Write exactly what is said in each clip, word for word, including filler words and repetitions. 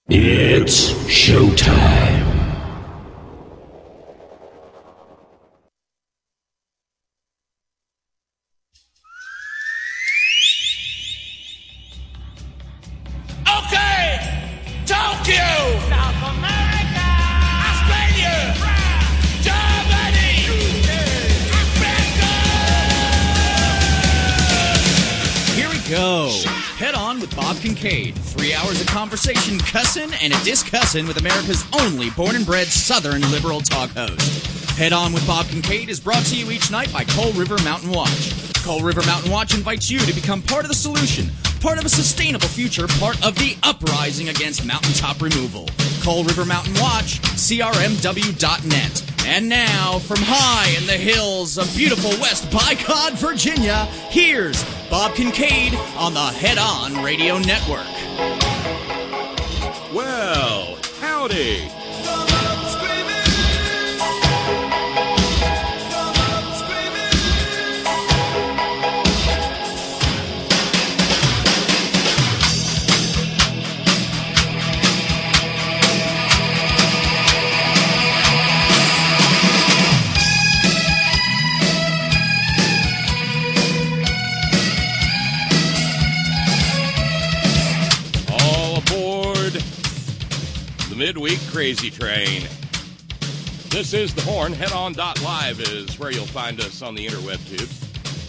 It's showtime. Okay! Tokyo! South America! Australia! Germany! Africa! Here we go. Head On with Bob Kincaid. Three hours of conversation, cussin' and a discussin' with America's only born and bred Southern liberal talk host. Head On with Bob Kincaid is brought to you each night by Coal River Mountain Watch. Coal River Mountain Watch invites you to become part of the solution, part of a sustainable future, part of the uprising against mountaintop removal. Coal River Mountain Watch, C R M W dot net. And now, from high in the hills of beautiful West Bicod, Virginia, here's Bob Kincaid on the Head On Radio Network. Well, howdy. Midweek Crazy Train. This is The Horn. Head On dot live is where you'll find us on the interweb tubes.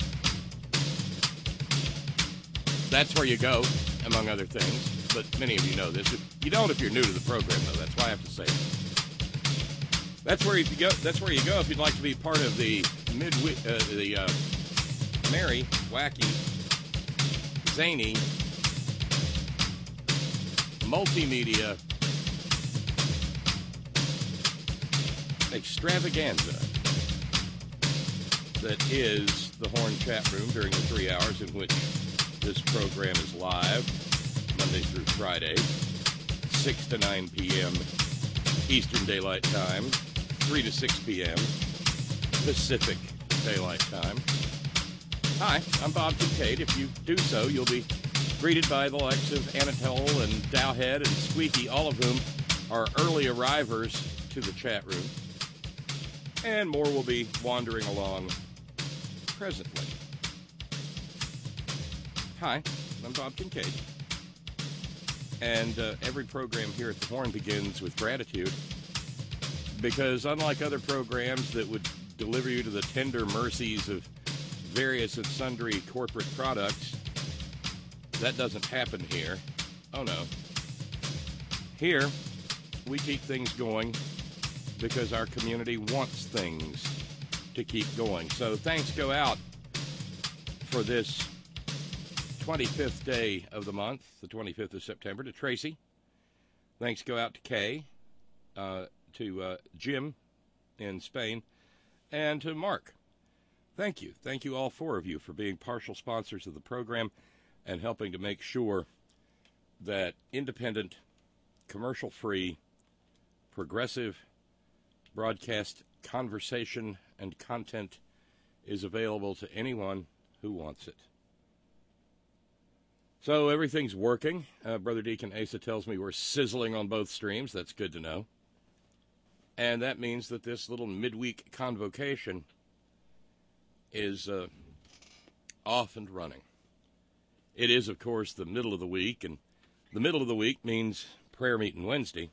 That's where you go, among other things. But many of you know this. You don't if you're new to the program, though. That's why I have to say it. That's where you go. That's where you go if you'd like to be part of the midweek, uh, the uh, merry, wacky, zany, multimedia extravaganza that is the Horn chat room during the three hours in which this program is live, Monday through Friday, six to nine p.m. Eastern Daylight Time, three to six p.m. Pacific Daylight Time. Hi, I'm Bob Kincaid. If you do so, you'll be greeted by the likes of Anatole and Dowhead and Squeaky, all of whom are early arrivers to the chat room. And more will be wandering along presently. Hi, I'm Bob Kincaid. And uh, every program here at the Horn begins with gratitude, because unlike other programs that would deliver you to the tender mercies of various and sundry corporate products, that doesn't happen here. Oh no. Here, we keep things going because our community wants things to keep going. So thanks go out for this twenty-fifth day of the month, the twenty-fifth of September, to Tracy. Thanks go out to Kay, uh, to uh, Jim in Spain, and to Mark. Thank you. Thank you, all four of you, for being partial sponsors of the program and helping to make sure that independent, commercial-free, progressive broadcast conversation and content is available to anyone who wants it. So everything's working. Uh, Brother Deacon Asa tells me we're sizzling on both streams. That's good to know. And that means that this little midweek convocation is uh, off and running. It is, of course, the middle of the week, and the middle of the week means prayer meeting Wednesday.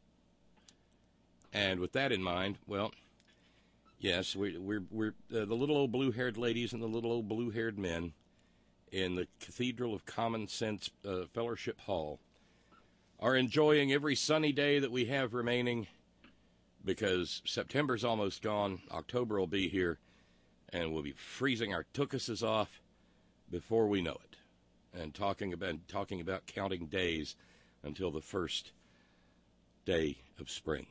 And with that in mind, well, yes, we, we're we're uh, the little old blue-haired ladies and the little old blue-haired men in the Cathedral of Common Sense uh, Fellowship Hall are enjoying every sunny day that we have remaining, because September's almost gone, October will be here, and we'll be freezing our tuchuses off before we know it, and talking about talking about counting days until the first day of spring.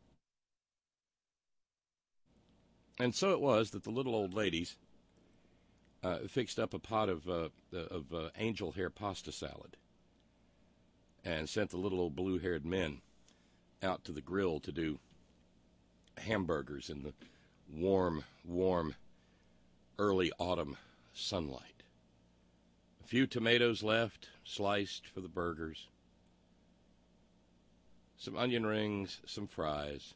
And so it was that the little old ladies uh, fixed up a pot of uh, of uh, angel hair pasta salad and sent the little old blue-haired men out to the grill to do hamburgers in the warm, warm, early autumn sunlight. A few tomatoes left, sliced for the burgers. some onion rings, some fries.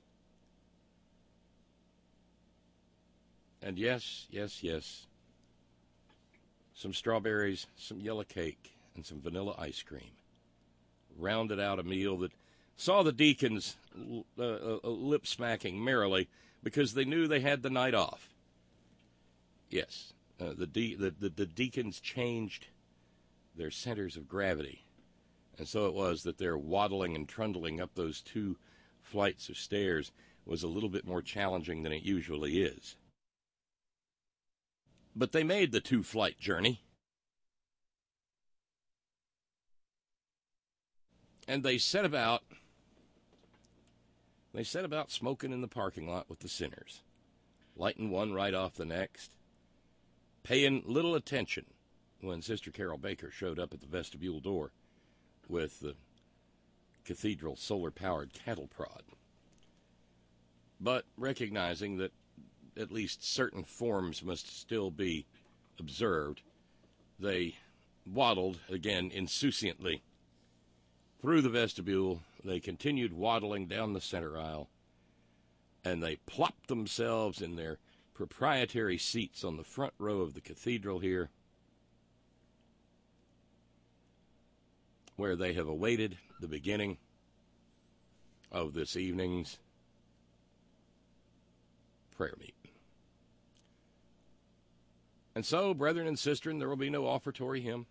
And yes, yes, yes, some strawberries, some yellow cake, and some vanilla ice cream. Rounded out a meal that saw the deacons uh, uh, lip-smacking merrily because they knew they had the night off. Yes, uh, the, de- the, the, the deacons changed their centers of gravity. And so it was that their waddling and trundling up those two flights of stairs was a little bit more challenging than it usually is. But they made the two-flight journey. And they set about, they set about smoking in the parking lot with the sinners, lighting one right off the next, paying little attention when Sister Carol Baker showed up at the vestibule door with the cathedral solar-powered cattle prod. But recognizing that at least certain forms must still be observed, they waddled again insouciantly through the vestibule. They continued waddling down the center aisle, and they plopped themselves in their proprietary seats on the front row of the cathedral here, where they have awaited the beginning of this evening's prayer meeting. And so, brethren and sisters, there will be no offertory hymn,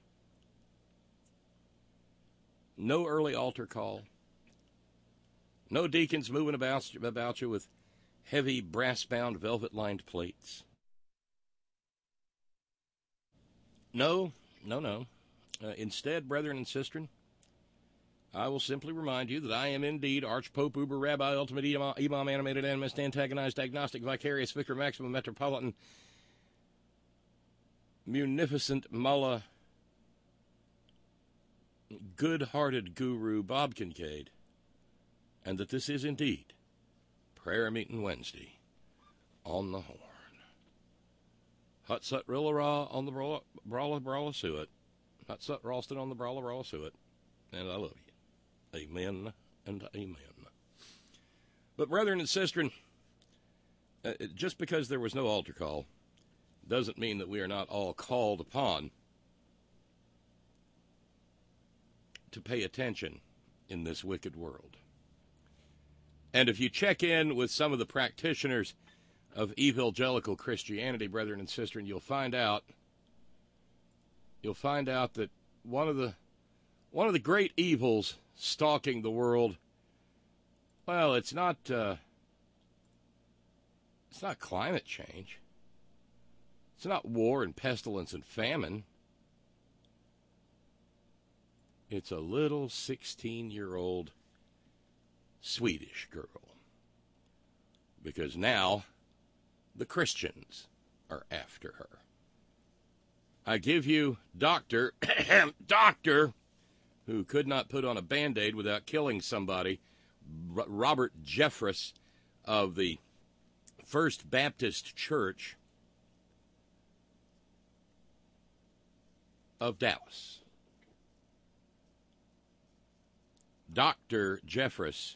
no early altar call, no deacons moving about, about you with heavy brass-bound velvet-lined plates. No, no, no. Uh, instead, brethren and sisters, I will simply remind you that I am indeed Archpope, Uber Rabbi, Ultimate Imam, Imam Animated Animist, Antagonized, Agnostic, Vicarious, Vicar, Maximum, Metropolitan, Munificent Mullah, good-hearted guru Bob Kincaid, and that this is indeed Prayer Meeting Wednesday on the Horn. Hut Sut Rilla Raw on the Brawla Brawla Brawla Suet. Hut Sut Ralston on the Brawla Brawla Suet. And I love you. Amen and amen. But brethren and sisters, uh, just because there was no altar call doesn't mean that we are not all called upon to pay attention in this wicked world. And if you check in with some of the practitioners of evangelical Christianity, brethren and sisters, you'll find out you'll find out that one of the one of the great evils stalking the world, well, it's not uh, it's not climate change. It's not war and pestilence and famine. It's a little sixteen-year-old Swedish girl. Because now the Christians are after her. I give you Doctor, Doctor, who could not put on a Band-Aid without killing somebody, R- Robert Jeffress of the First Baptist Church of Dallas. Doctor Jeffress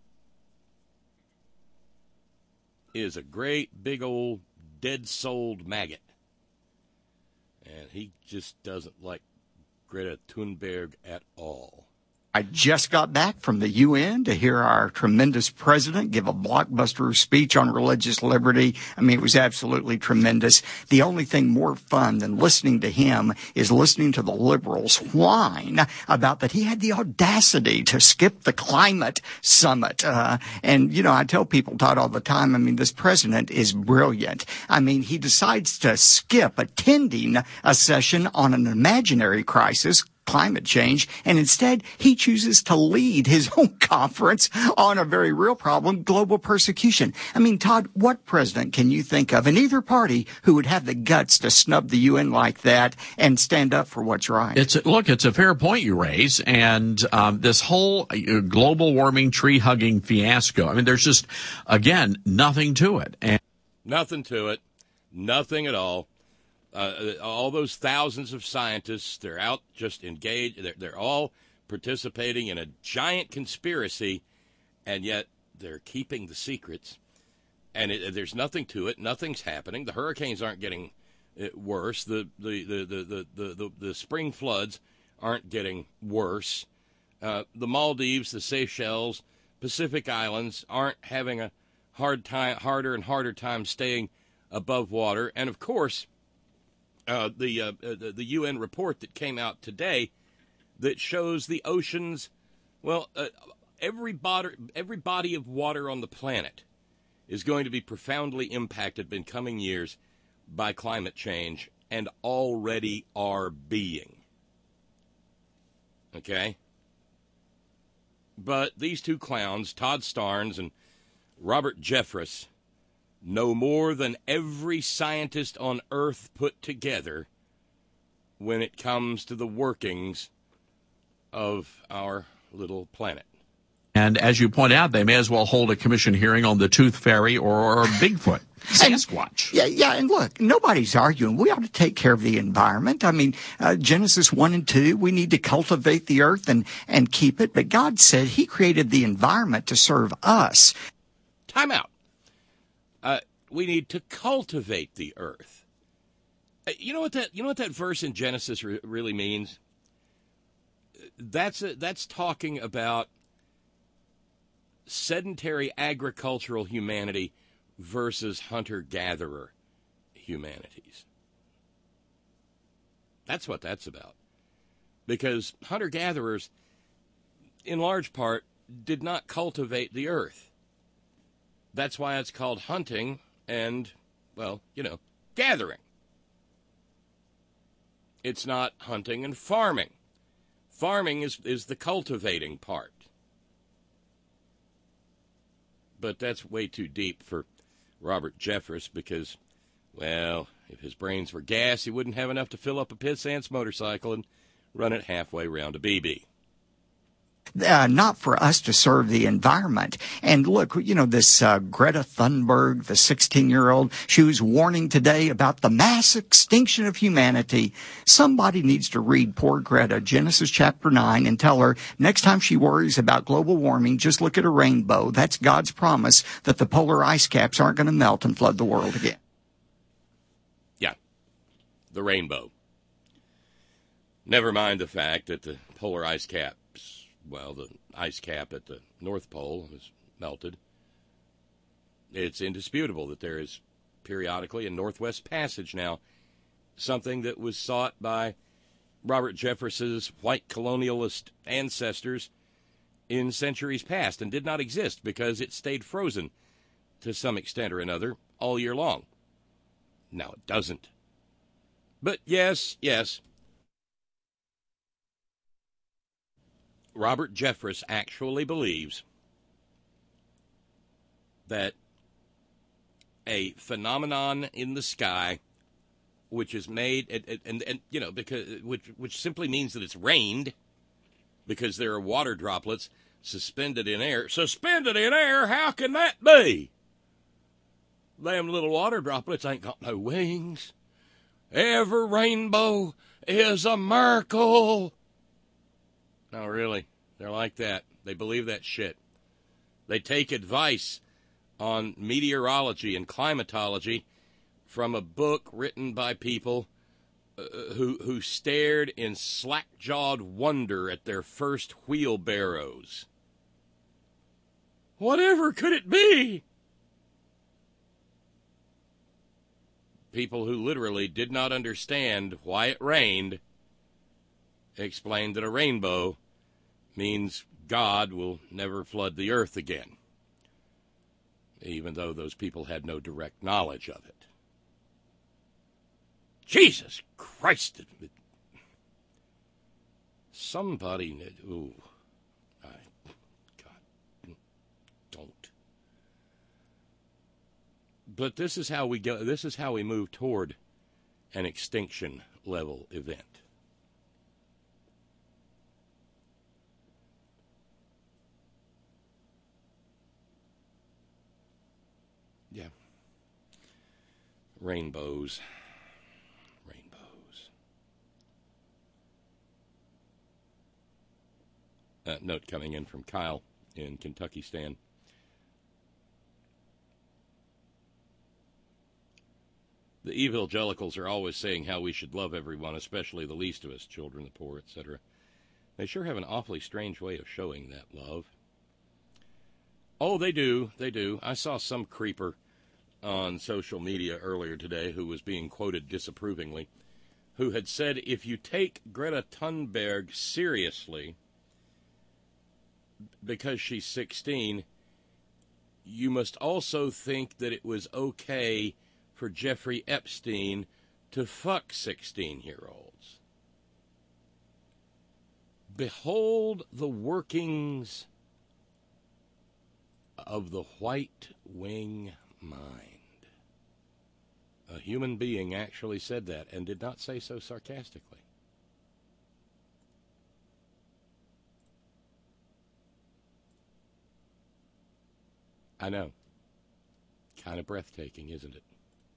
is a great big old dead-souled maggot. And he just doesn't like Greta Thunberg at all. I just got back from the U N to hear our tremendous president give a blockbuster speech on religious liberty. I mean, it was absolutely tremendous. The only thing more fun than listening to him is listening to the liberals whine about that he had the audacity to skip the climate summit. Uh, and, you know, I tell people, Todd, all the time, I mean, this president is brilliant. I mean, he decides to skip attending a session on an imaginary crisis, climate change, and instead he chooses to lead his own conference on a very real problem, global persecution. I mean, Todd, what president can you think of in either party who would have the guts to snub the U N like that and stand up for what's right? It's look, it's a fair point you raise, and um, this whole global warming, tree-hugging fiasco, I mean, there's just, again, nothing to it. And nothing to it. Nothing at all. Uh, all those thousands of scientists, they're out just engaged. They're, they're all participating in a giant conspiracy and yet they're keeping the secrets, and it, there's nothing to it. Nothing's happening. The hurricanes aren't getting worse. The the the the the, the, the, the spring floods aren't getting worse. Uh, the Maldives, the Seychelles, Pacific Islands aren't having a hard time, harder and harder time staying above water. And of course, uh, the, uh, the the U N report that came out today that shows the oceans, well, uh, every body, every body of water on the planet is going to be profoundly impacted in coming years by climate change, and already are being. Okay? But these two clowns, Todd Starnes and Robert Jeffress, know more than every scientist on Earth put together when it comes to the workings of our little planet. And as you point out, they may as well hold a commission hearing on the Tooth Fairy or Bigfoot. Sasquatch. Yeah, yeah, and look, nobody's arguing. We ought to take care of the environment. I mean, uh, Genesis one and two, we need to cultivate the earth and, and keep it. But God said he created the environment to serve us. Time out. Uh, we need to cultivate the earth. Uh, you know what that? You know what that verse in Genesis re- really means? That's a, that's talking about sedentary agricultural humanity versus hunter-gatherer humanities. That's what that's about. Because hunter-gatherers, in large part, did not cultivate the earth. That's why it's called hunting and, well, you know, gathering. It's not hunting and farming. Farming is, is the cultivating part. But that's way too deep for Robert Jeffress because, well, if his brains were gas, he wouldn't have enough to fill up a Pissant's motorcycle and run it halfway around a B B. Uh, not for us to serve the environment. And look, you know, this uh, Greta Thunberg, the sixteen-year-old, she was warning today about the mass extinction of humanity. Somebody needs to read poor Greta, Genesis chapter nine, and tell her next time she worries about global warming, just look at a rainbow. That's God's promise that the polar ice caps aren't going to melt and flood the world again. Yeah, the rainbow. Never mind the fact that the polar ice caps, well, the ice cap at the North Pole has melted. It's indisputable that there is periodically a Northwest Passage now, something that was sought by Robert Jeffress's white colonialist ancestors in centuries past and did not exist because it stayed frozen to some extent or another all year long. Now it doesn't. But yes, yes, Robert Jeffress actually believes that a phenomenon in the sky, which is made, and, and, and you know, because which which simply means that it's rained, because there are water droplets suspended in air. Suspended in air? How can that be? Them little water droplets ain't got no wings. Every rainbow is a miracle. No, really. They're like that. They believe that shit. They take advice on meteorology and climatology from a book written by people uh, who who stared in slack-jawed wonder at their first wheelbarrows. Whatever could it be? People who literally did not understand why it rained explained that a rainbow means God will never flood the earth again, even though those people had no direct knowledge of it. Jesus Christ! Somebody, ooh, I, God, don't. But this is how we go. This is how we move toward an extinction level event. Yeah. Rainbows. Rainbows. Uh, note coming in from Kyle in Kentucky Stan. The evangelicals are always saying how we should love everyone, especially the least of us, children, the poor, et cetera. They sure have an awfully strange way of showing that love. Oh, they do. They do. I saw some creeper on social media earlier today who was being quoted disapprovingly, who had said, if you take Greta Thunberg seriously because she's sixteen, you must also think that it was okay for Jeffrey Epstein to fuck sixteen-year-olds. Behold the workings of the white wing mind. A human being actually said that and did not say so sarcastically. I know. Kind of breathtaking, isn't it?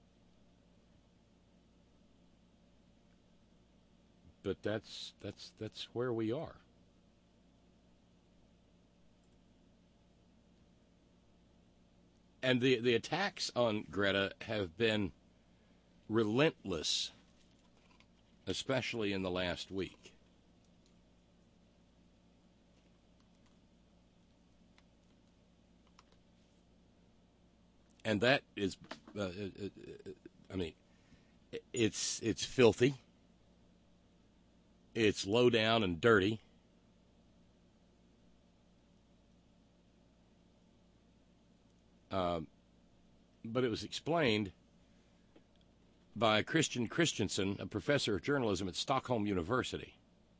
But that's that's that's where we are. And the the attacks on Greta have been relentless, especially in the last week. And that is, uh, uh, I mean, it's it's filthy. It's low down and dirty. Um, but it was explained by Christian Christensen, a professor of journalism at Stockholm University.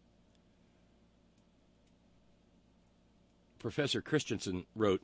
Professor Christensen wrote,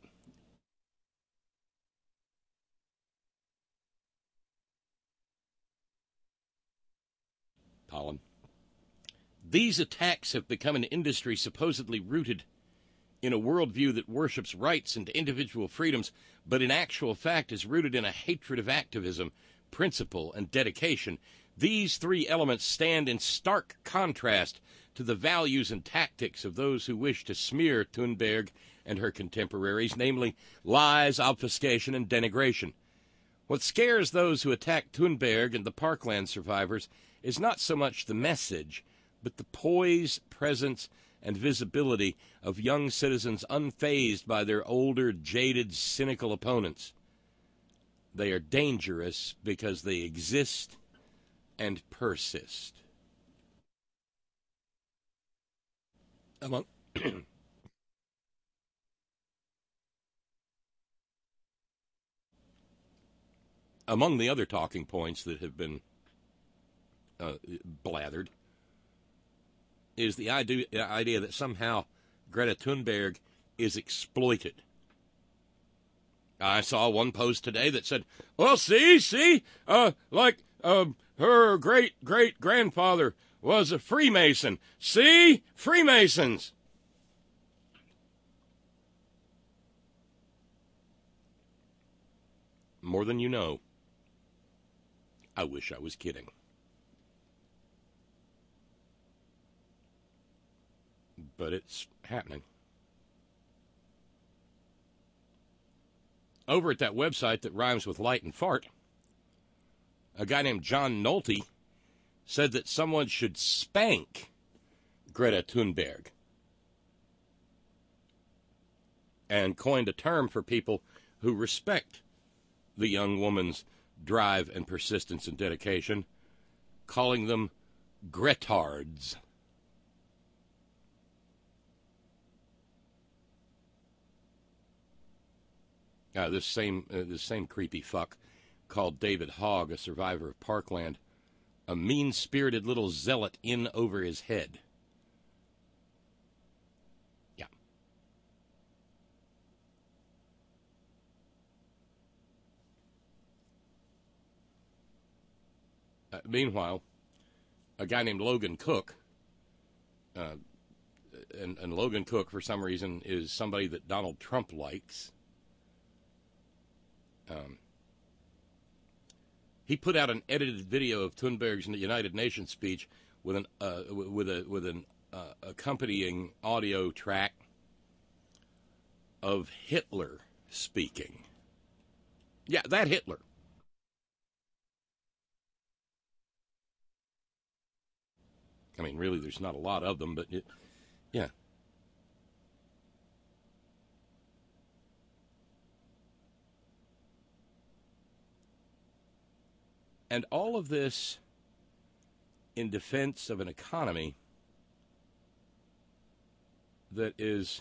Pollen. These attacks have become an industry supposedly rooted in a worldview that worships rights and individual freedoms, but in actual fact is rooted in a hatred of activism, principle, and dedication. These three elements stand in stark contrast to the values and tactics of those who wish to smear Thunberg and her contemporaries, namely lies, obfuscation, and denigration. What scares those who attack Thunberg and the Parkland survivors is not so much the message, but the poise, presence, and visibility of young citizens unfazed by their older, jaded, cynical opponents. They are dangerous because they exist and persist. Among, Among the other talking points that have been uh, blathered is the idea, idea that somehow Greta Thunberg is exploited. I saw one post today that said, well, see, see, uh, like um, her great-great-grandfather was a Freemason. See? Freemasons. More than you know. I wish I was kidding. But it's happening. Over at that website that rhymes with light and fart, a guy named John Nolte said that someone should spank Greta Thunberg and coined a term for people who respect the young woman's drive and persistence and dedication, calling them Gretards. Uh, this same uh, this same creepy fuck called David Hogg, a survivor of Parkland, a mean-spirited little zealot in over his head. Yeah. Uh, meanwhile, a guy named Logan Cook, uh, and, and Logan Cook, for some reason, is somebody that Donald Trump likes. Um, he put out an edited video of Thunberg's United Nations speech with an uh, with a with an uh, accompanying audio track of Hitler speaking. Yeah, that Hitler. I mean, really, there's not a lot of them, but it, yeah. And all of this in defense of an economy that is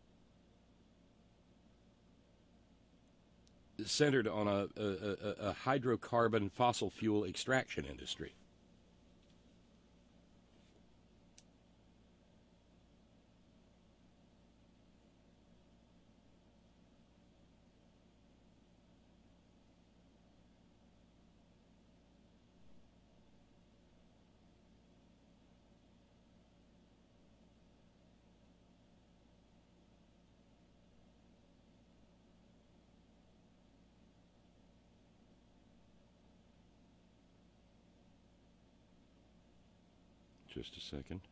centered on a, a, a hydrocarbon fossil fuel extraction industry. Just a second.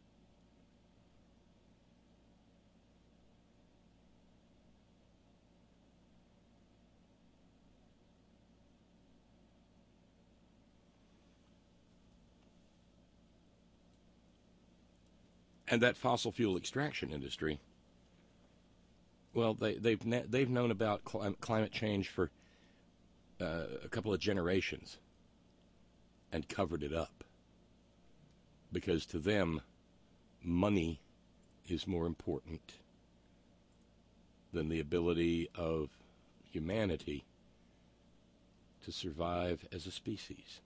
And that fossil fuel extraction industry, well, they, they've they've known about climate change for uh, a couple of generations and covered it up. Because to them, money is more important than the ability of humanity to survive as a species.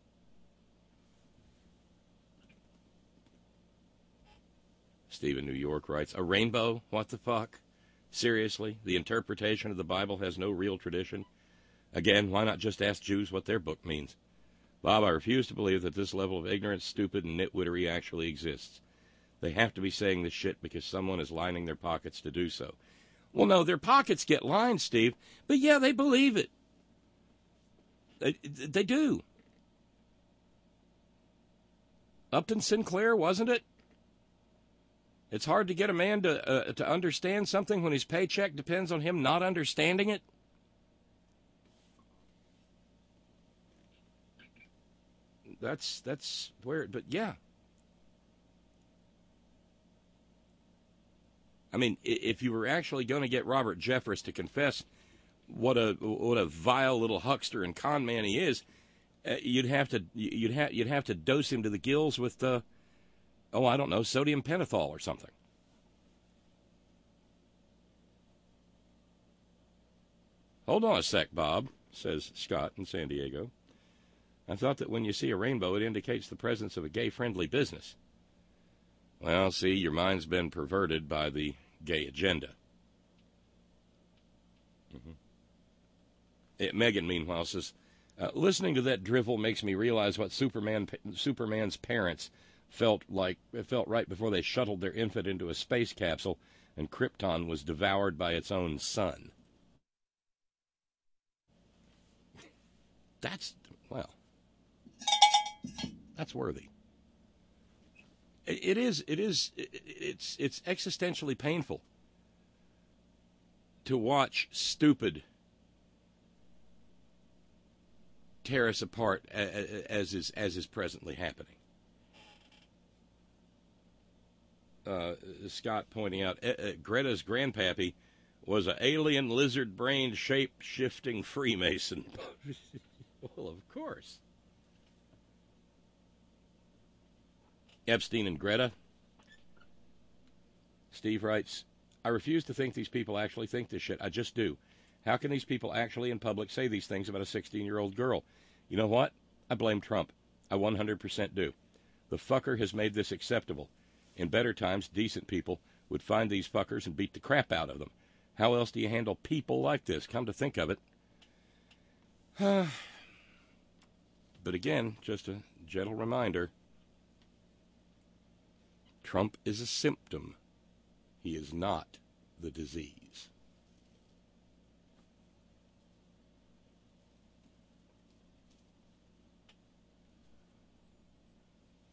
Steve in New York writes, a rainbow? What the fuck? Seriously? The interpretation of the Bible has no real tradition? Again, why not just ask Jews what their book means? Bob, I refuse to believe that this level of ignorance, stupid, and nitwittery actually exists. They have to be saying this shit because someone is lining their pockets to do so. Well, no, their pockets get lined, Steve, but yeah, they believe it. They, they do. Upton Sinclair, wasn't it? It's hard to get a man to uh, to understand something when his paycheck depends on him not understanding it. That's that's where, but yeah. I mean, if you were actually going to get Robert Jeffress to confess what a what a vile little huckster and con man he is, uh, you'd have to you'd have you'd have to dose him to the gills with, uh, oh, I don't know, sodium pentothal or something. Hold on a sec, Bob, says Scott in San Diego. I thought that when you see a rainbow, it indicates the presence of a gay-friendly business. Well, see, your mind's been perverted by the gay agenda. Mm-hmm. It, Megan, meanwhile, says, uh, listening to that drivel makes me realize what Superman, Superman's parents felt like. It felt right before they shuttled their infant into a space capsule and Krypton was devoured by its own son. That's, well... That's worthy. It, it is. It is. It, it's. It's existentially painful to watch stupid tear us apart, as is as is presently happening. Uh, Scott pointing out, uh, uh, Greta's grandpappy was an alien lizard-brained shape-shifting Freemason. Well, of course. Epstein and Greta. Steve writes, I refuse to think these people actually think this shit. I just do. How can these people actually in public say these things about a sixteen-year-old girl? You know what? I blame Trump. I one hundred percent do. The fucker has made this acceptable. In better times, decent people would find these fuckers and beat the crap out of them. How else do you handle people like this? Come to think of it. But again, just a gentle reminder, Trump is a symptom. He is not the disease.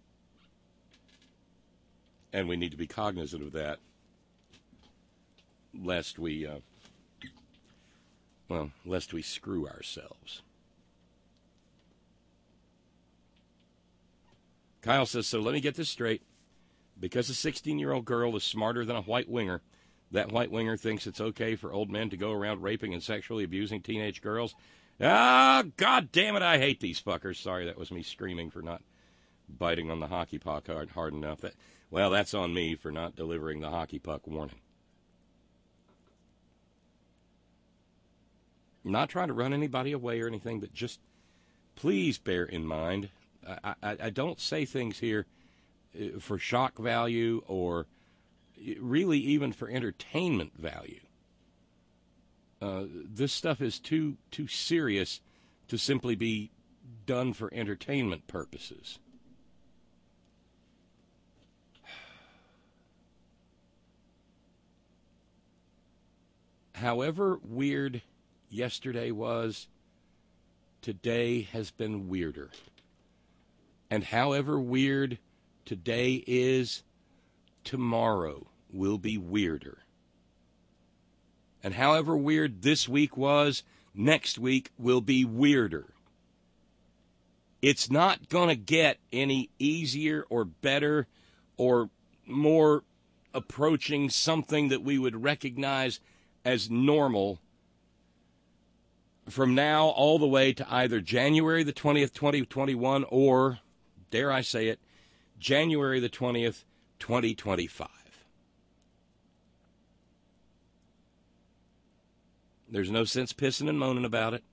And we need to be cognizant of that. lest we, uh, well, lest we screw ourselves. Kyle says, so let me get this straight. Because a sixteen-year-old girl is smarter than a white winger, that white winger thinks it's okay for old men to go around raping and sexually abusing teenage girls. Ah, God damn it, I hate these fuckers. Sorry, that was me screaming for not biting on the hockey puck hard, hard enough. That, well, that's on me for not delivering the hockey puck warning. I'm not trying to run anybody away or anything, but just please bear in mind, I, I, I don't say things here for shock value or really even for entertainment value. Uh, this stuff is too too serious to simply be done for entertainment purposes. However weird yesterday was, today has been weirder. And however weird today is, tomorrow will be weirder. And however weird this week was, next week will be weirder. It's not going to get any easier or better or more approaching something that we would recognize as normal from now all the way to either January the twentieth, twenty twenty-one, or, dare I say it, January the twentieth, twenty twenty-five. There's no sense pissing and moaning about it.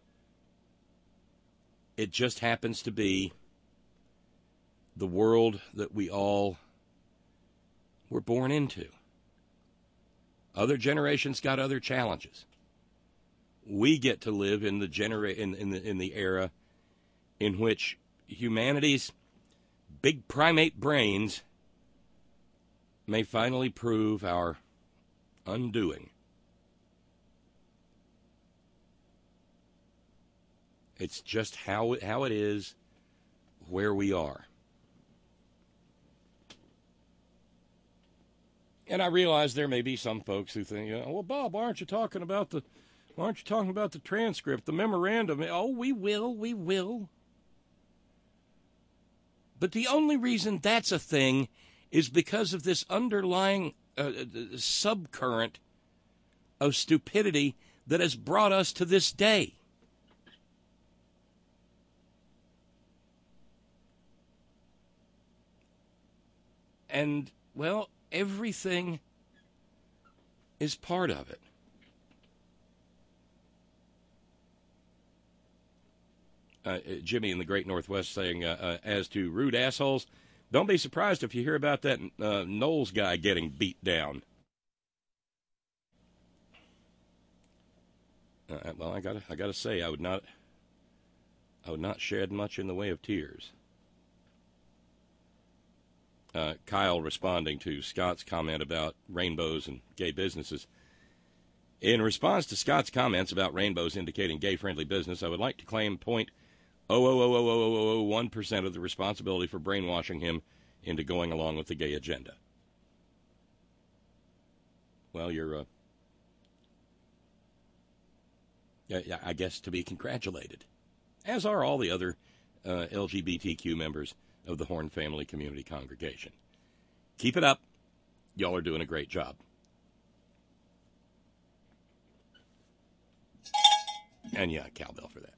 It just happens to be the world that we all were born into. Other generations got other challenges. We get to live in the genera- in, in the in the era in which humanity's big primate brains may finally prove our undoing. It's just how it, how it is where we are. And I realize there may be some folks who think, well, Bob, why aren't you talking about the why aren't you talking about the transcript, the memorandum? Oh, we will, we will. But the only reason that's a thing is because of this underlying uh, subcurrent of stupidity that has brought us to this day. And, well, everything is part of it. Uh, Jimmy in the Great Northwest saying, uh, uh, as to rude assholes, don't be surprised if you hear about that uh, Knowles guy getting beat down. Uh, well, I gotta, I gotta say, I would not, I would not shed much in the way of tears. Uh, Kyle responding to Scott's comment about rainbows and gay businesses. In response to Scott's comments about rainbows indicating gay-friendly business, I would like to claim point zero zero zero zero zero zero one percent of the responsibility for brainwashing him into going along with the gay agenda. Well, you're, uh, yeah, I guess to be congratulated, as are all the other uh, L G B T Q members of the Horn Family Community Congregation. Keep it up. Y'all are doing a great job. And yeah, cowbell for that.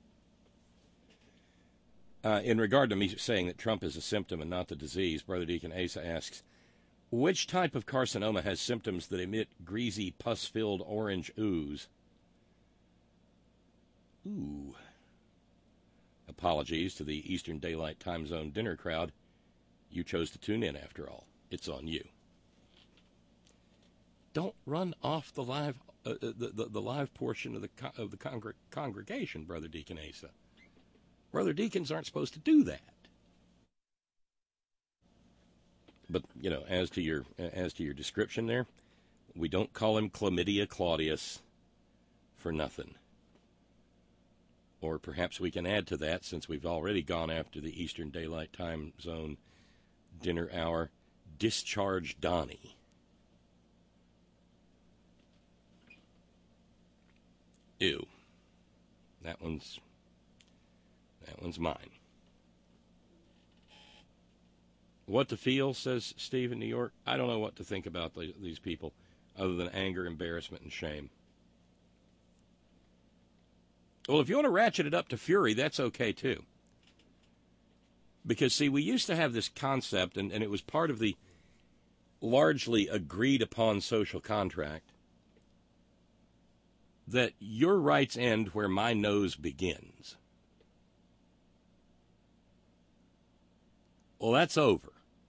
Uh, in regard to me saying that Trump is a symptom and not the disease, Brother Deacon Asa asks, which type of carcinoma has symptoms that emit greasy, pus-filled orange ooze? Ooh. Apologies to the Eastern Daylight Time Zone dinner crowd. You chose to tune in after all. It's on you. Don't run off the live uh, the, the the live portion of the of the congr- congregation, Brother Deacon Asa. Brother deacons aren't supposed to do that. But you know, as to your as to your description there, we don't call him Chlamydia Claudius for nothing. Or perhaps we can add to that, since we've already gone after the Eastern Daylight Time Zone dinner hour, Discharge Donnie. Ew. That one's, that one's mine. What to feel, says Steve in New York. I don't know what to think about the, these people other than anger, embarrassment, and shame. Well, if you want to ratchet it up to fury, that's okay, too. Because, see, we used to have this concept, and, and it was part of the largely agreed-upon social contract, that your rights end where my nose begins. Well, that's over.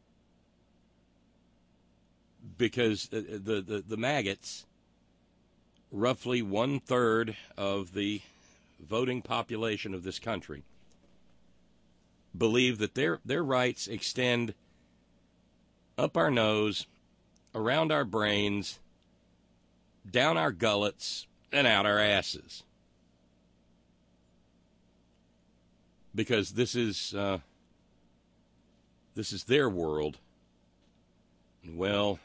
Because the, the, the, the maggots, roughly one-third of the voting population of this country, believe that their their rights extend up our nose, around our brains, down our gullets, and out our asses. Because this is uh, this is their world. And, well,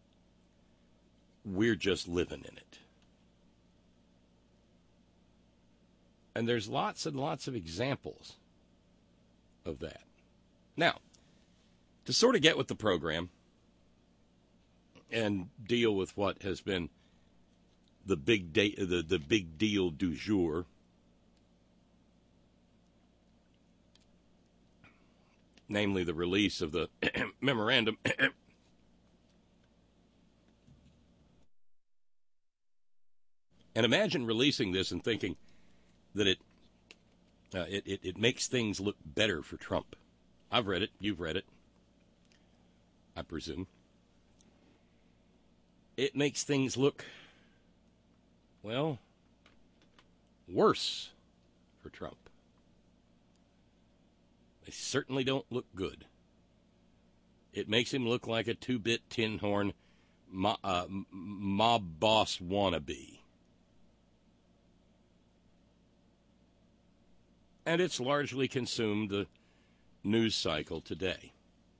we're just living in it. And there's lots and lots of examples of that. Now, to sort of get with the program and deal with what has been the big day, the, the big deal du jour, namely the release of the memorandum. And imagine releasing this and thinking that it, uh, it, it it makes things look better for Trump. I've read it. You've read it. I presume. It makes things look, well, worse for Trump. They certainly don't look good. It makes him look like a two-bit tin horn mob, uh, mob boss wannabe. And it's largely consumed the news cycle today.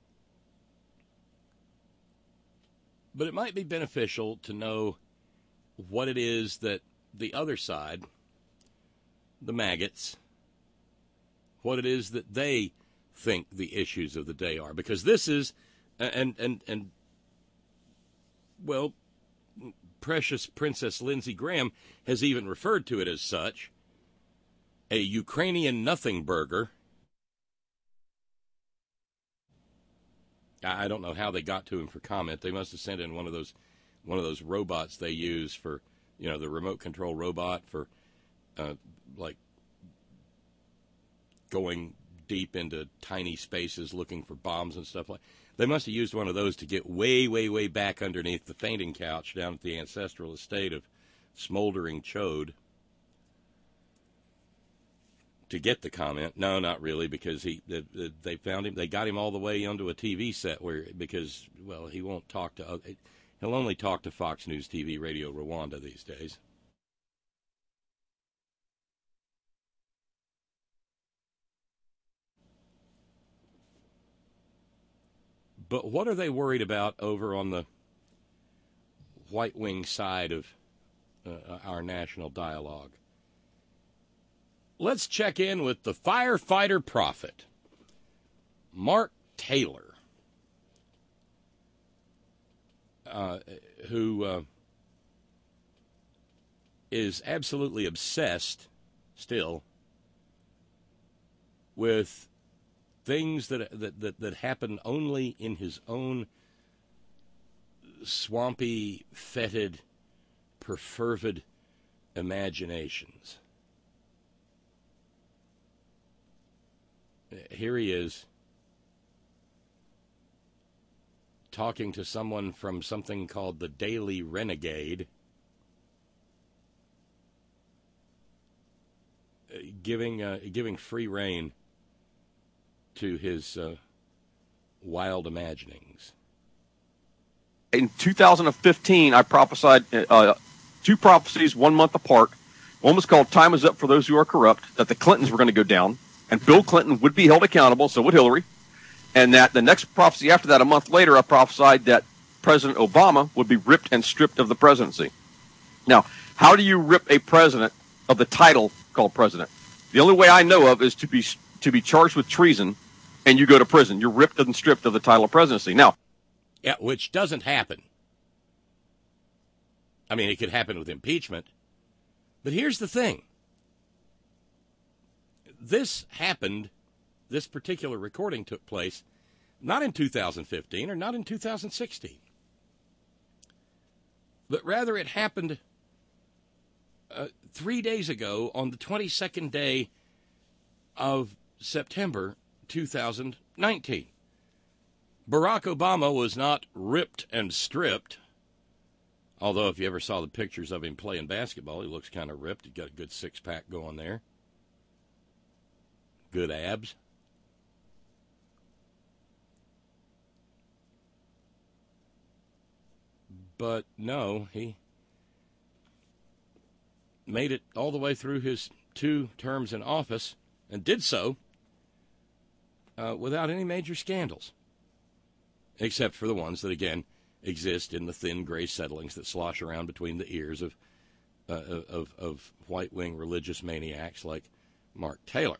But it might be beneficial to know what it is that the other side, the maggots, what it is that they think the issues of the day are. Because this is, and, and, and well, precious Princess Lindsey Graham has even referred to it as such, a Ukrainian nothing burger. I don't know how they got to him for comment. They must have sent in one of those one of those robots they use for, you know, the remote control robot for, uh, like, going deep into tiny spaces looking for bombs and stuff like. They must have used one of those to get way, way, way back underneath the fainting couch down at the ancestral estate of smoldering Chode. To get the comment. No, not really, because he they, they found him. They got him all the way onto a T V set where, because, well, he won't talk to, he'll only talk to Fox News T V, Radio Rwanda these days. But what are they worried about over on the white wing side of uh, our national dialogue? Let's check in with the firefighter prophet, Mark Taylor, uh, who uh, is absolutely obsessed still with things that, that, that, that happen only in his own swampy, fetid, perfervid imaginations. Here he is, talking to someone from something called the Daily Renegade, giving uh, giving free rein to his uh, wild imaginings. In two thousand fifteen, I prophesied uh, two prophecies one month apart. One was called "Time is Up for Those Who Are Corrupt," that the Clintons were going to go down, and Bill Clinton would be held accountable, so would Hillary. And that the next prophecy after that, a month later, I prophesied that President Obama would be ripped and stripped of the presidency. Now, how do you rip a president of the title called president. The only way I know of is to be to be charged with treason, and you go to prison. You're ripped and stripped of the title of presidency. Now, yeah, which doesn't happen. I mean, it could happen with impeachment. But here's the thing. This happened, this particular recording took place not in two thousand fifteen or not in two thousand sixteen, but rather it happened uh, three days ago on the twenty-second day of September two thousand nineteen. Barack Obama was not ripped and stripped, although if you ever saw the pictures of him playing basketball, he looks kind of ripped. He got a good six-pack going there. Good abs. But no, he made it all the way through his two terms in office and did so uh, without any major scandals, except for the ones that, again, exist in the thin gray settlings that slosh around between the ears of uh, of, of white-wing religious maniacs like Mark Taylor.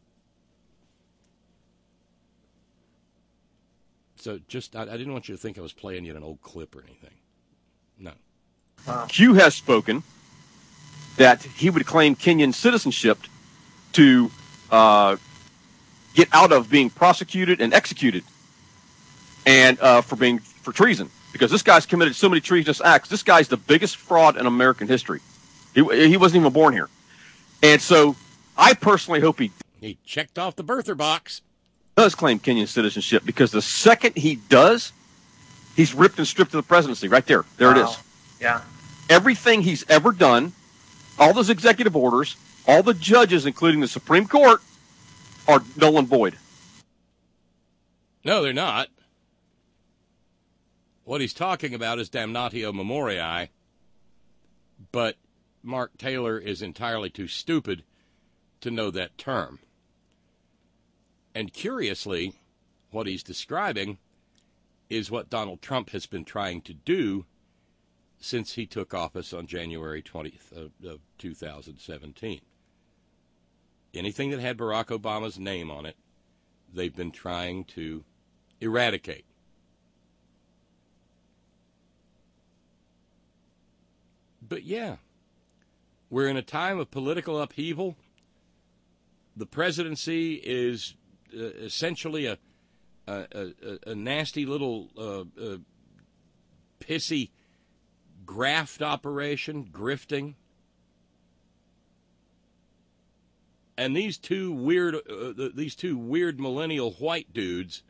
So just, I, I didn't want you to think I was playing you an old clip or anything. No. Q has spoken that he would claim Kenyan citizenship to uh, get out of being prosecuted and executed, and uh, for being for treason, because this guy's committed so many treasonous acts. This guy's the biggest fraud in American history. He he wasn't even born here, and so I personally hope he he checked off the birther box. Does claim Kenyan citizenship, because the second he does, he's ripped and stripped of the presidency. Right there, there Wow. it is. Yeah. Everything he's ever done, all those executive orders, all the judges, including the Supreme Court, are null and void. No, they're not. What he's talking about is damnatio memoriae, but Mark Taylor is entirely too stupid to know that term. And curiously, what he's describing is what Donald Trump has been trying to do since he took office on January twentieth of, of two thousand seventeen. Anything that had Barack Obama's name on it, they've been trying to eradicate. But yeah, we're in a time of political upheaval. The presidency is uh, essentially a a, a a nasty little uh, uh, pissy graft operation, grifting. And these two weird uh, these two weird millennial white dudes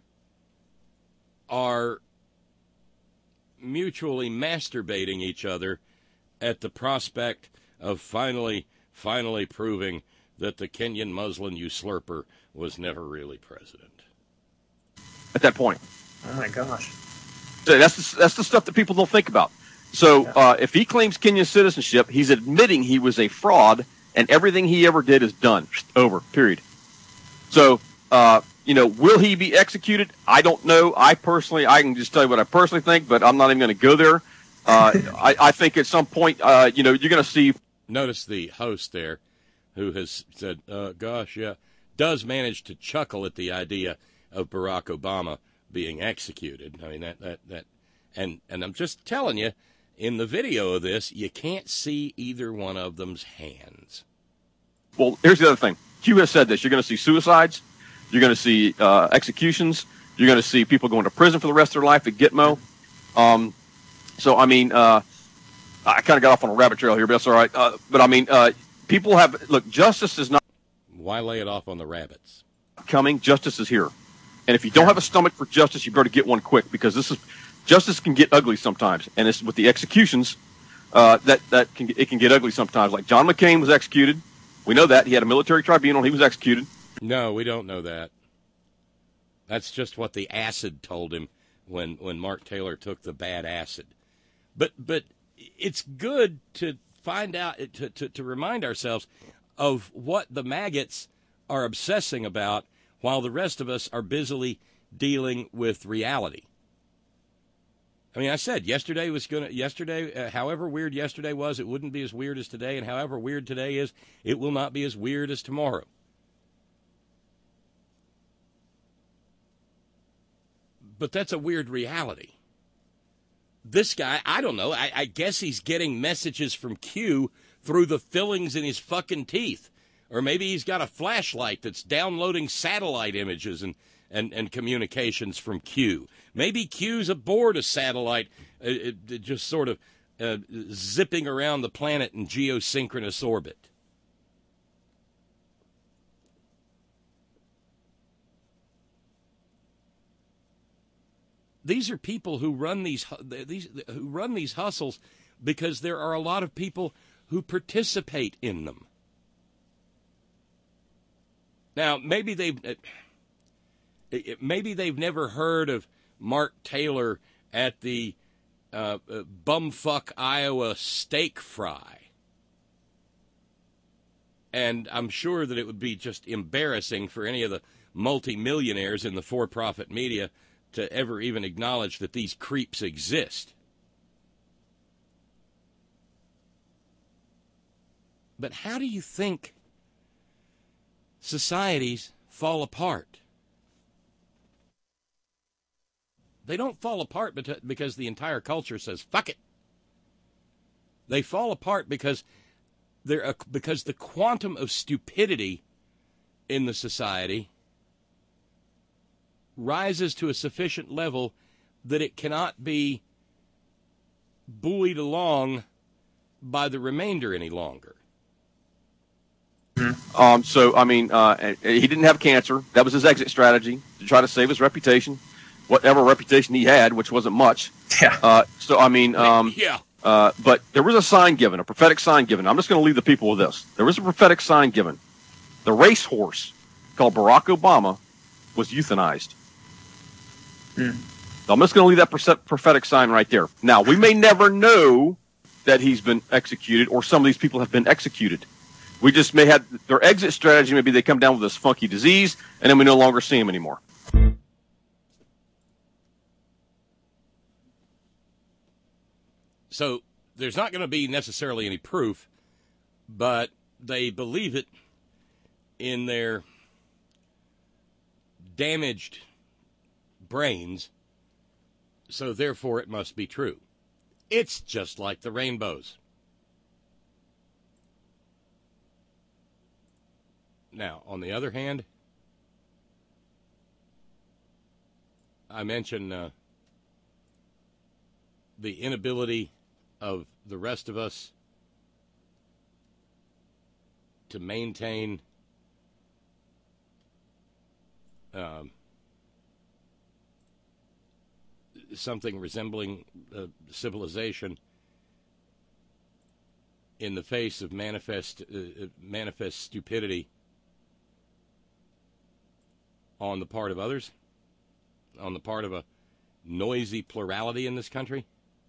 are mutually masturbating each other at the prospect of finally, finally proving that the Kenyan Muslim usurper was never really president. At that point. Oh my gosh. So that's the, that's the stuff that people don't think about. So uh, if he claims Kenyan citizenship, he's admitting he was a fraud, and everything he ever did is done. Over. Period. So, uh, you know, will he be executed? I don't know. I personally, I can just tell you what I personally think, but I'm not even going to go there. Uh, I, I think at some point, uh, you know, you're going to see. Notice the host there, who has said, uh, gosh, yeah, does manage to chuckle at the idea of Barack Obama being executed. I mean, that, that, that, and, and I'm just telling you, in the video of this, you can't see either one of them's hands. Well, here's the other thing. Q has said this. You're going to see suicides. You're going to see uh, executions. You're going to see people going to prison for the rest of their life at Gitmo. Um, so, I mean, uh, I kind of got off on a rabbit trail here, but that's all right. Uh, but, I mean, uh, people have – look, justice is not Why lay it off on the rabbits? coming. Justice is here. And if you don't have a stomach for justice, you better get one quick, because this is justice can get ugly sometimes. And it's with the executions uh, that, that can, it can get ugly sometimes. Like John McCain was executed. We know that. He had a military tribunal. He was executed. No, we don't know that. That's just what the acid told him when, when Mark Taylor took the bad acid. But but it's good to find out, to, to, to remind ourselves of what the maggots are obsessing about while the rest of us are busily dealing with reality. I mean, I said yesterday was going to, yesterday, uh, however weird yesterday was, it wouldn't be as weird as today, and however weird today is, it will not be as weird as tomorrow. But that's a weird reality. This guy, I don't know, I, I guess he's getting messages from Q through the fillings in his fucking teeth. Or maybe he's got a flashlight that's downloading satellite images and, and, and communications from Q. Maybe Q's aboard a satellite, uh, uh, just sort of uh, zipping around the planet in geosynchronous orbit. These are people who run these these who run these hustles because there are a lot of people who participate in them. Now, maybe they've maybe they've never heard of Mark Taylor at the uh, bumfuck Iowa steak fry, and I'm sure that it would be just embarrassing for any of the multimillionaires in the for-profit media to ever even acknowledge that these creeps exist. But how do you think societies fall apart? They don't fall apart because the entire culture says, fuck it. They fall apart because they're, because the quantum of stupidity in the society rises to a sufficient level that it cannot be buoyed along by the remainder any longer. Um, so, I mean, uh, he didn't have cancer. That was his exit strategy, to try to save his reputation, whatever reputation he had, which wasn't much. Yeah. Uh, so, I mean, um, yeah. Uh, but there was a sign given, a prophetic sign given. I'm just going to leave the people with this. There was a prophetic sign given. The racehorse called Barack Obama was euthanized. Mm. So I'm just going to leave that prophetic sign right there. Now, we may never know that he's been executed or some of these people have been executed. We just may have their exit strategy. Maybe they come down with this funky disease, and then we no longer see them anymore. So there's not going to be necessarily any proof, but they believe it in their damaged brains, so therefore it must be true. It's just like the rainbows. Now, on the other hand, I mentioned uh, the inability of the rest of us to maintain um, something resembling uh, civilization in the face of manifest uh, manifest stupidity on the part of others, on the part of a noisy plurality in this country.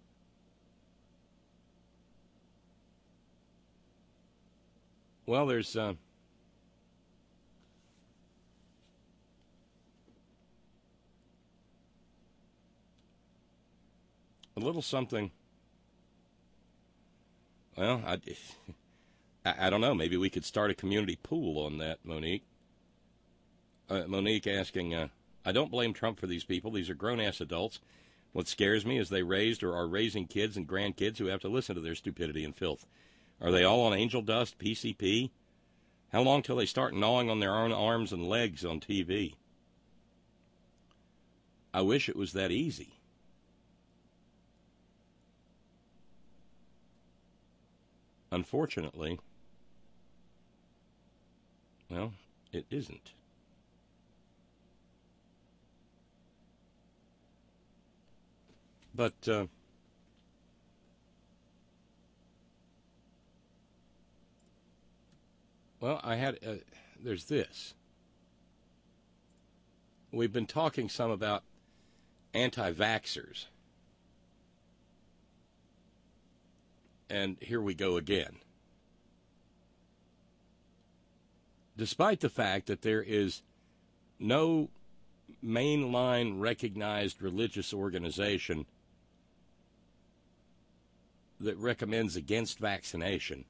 Well, there's uh, a little something. Well, I, I don't know. Maybe we could start a community pool on that, Monique. Uh, Monique asking, uh, I don't blame Trump for these people. These are grown-ass adults. What scares me is they raised or are raising kids and grandkids who have to listen to their stupidity and filth. Are they all on angel dust, P C P? How long till they start gnawing on their own arms and legs on T V? I wish it was that easy. Unfortunately, well, it isn't. But uh, well, I had uh, there's this. We've been talking some about anti-vaxxers. And here we go again. Despite the fact that there is no mainline recognized religious organization that recommends against vaccination.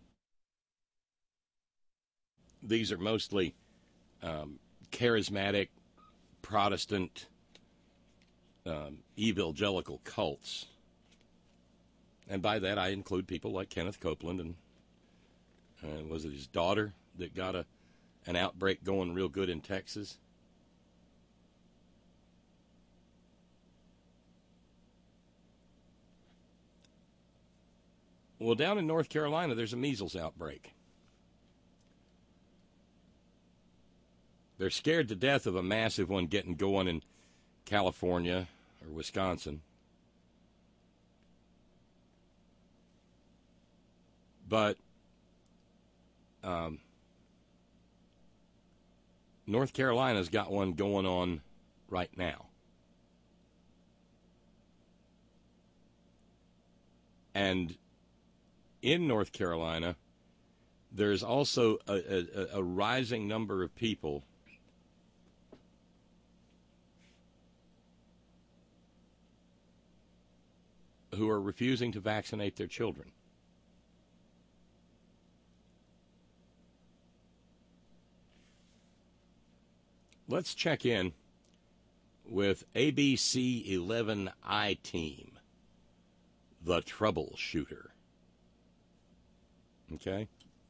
These are mostly um, charismatic, Protestant, um, evangelical cults. And by that I include people like Kenneth Copeland and uh, was it his daughter that got a an outbreak going real good in Texas? Well, down in North Carolina, there's a measles outbreak. They're scared to death of a massive one getting going in California or Wisconsin. But um, North Carolina's got one going on right now. And in North Carolina, there's also a, a, a rising number of people who are refusing to vaccinate their children. Let's check in with A B C eleven I Team, the troubleshooter. Okay?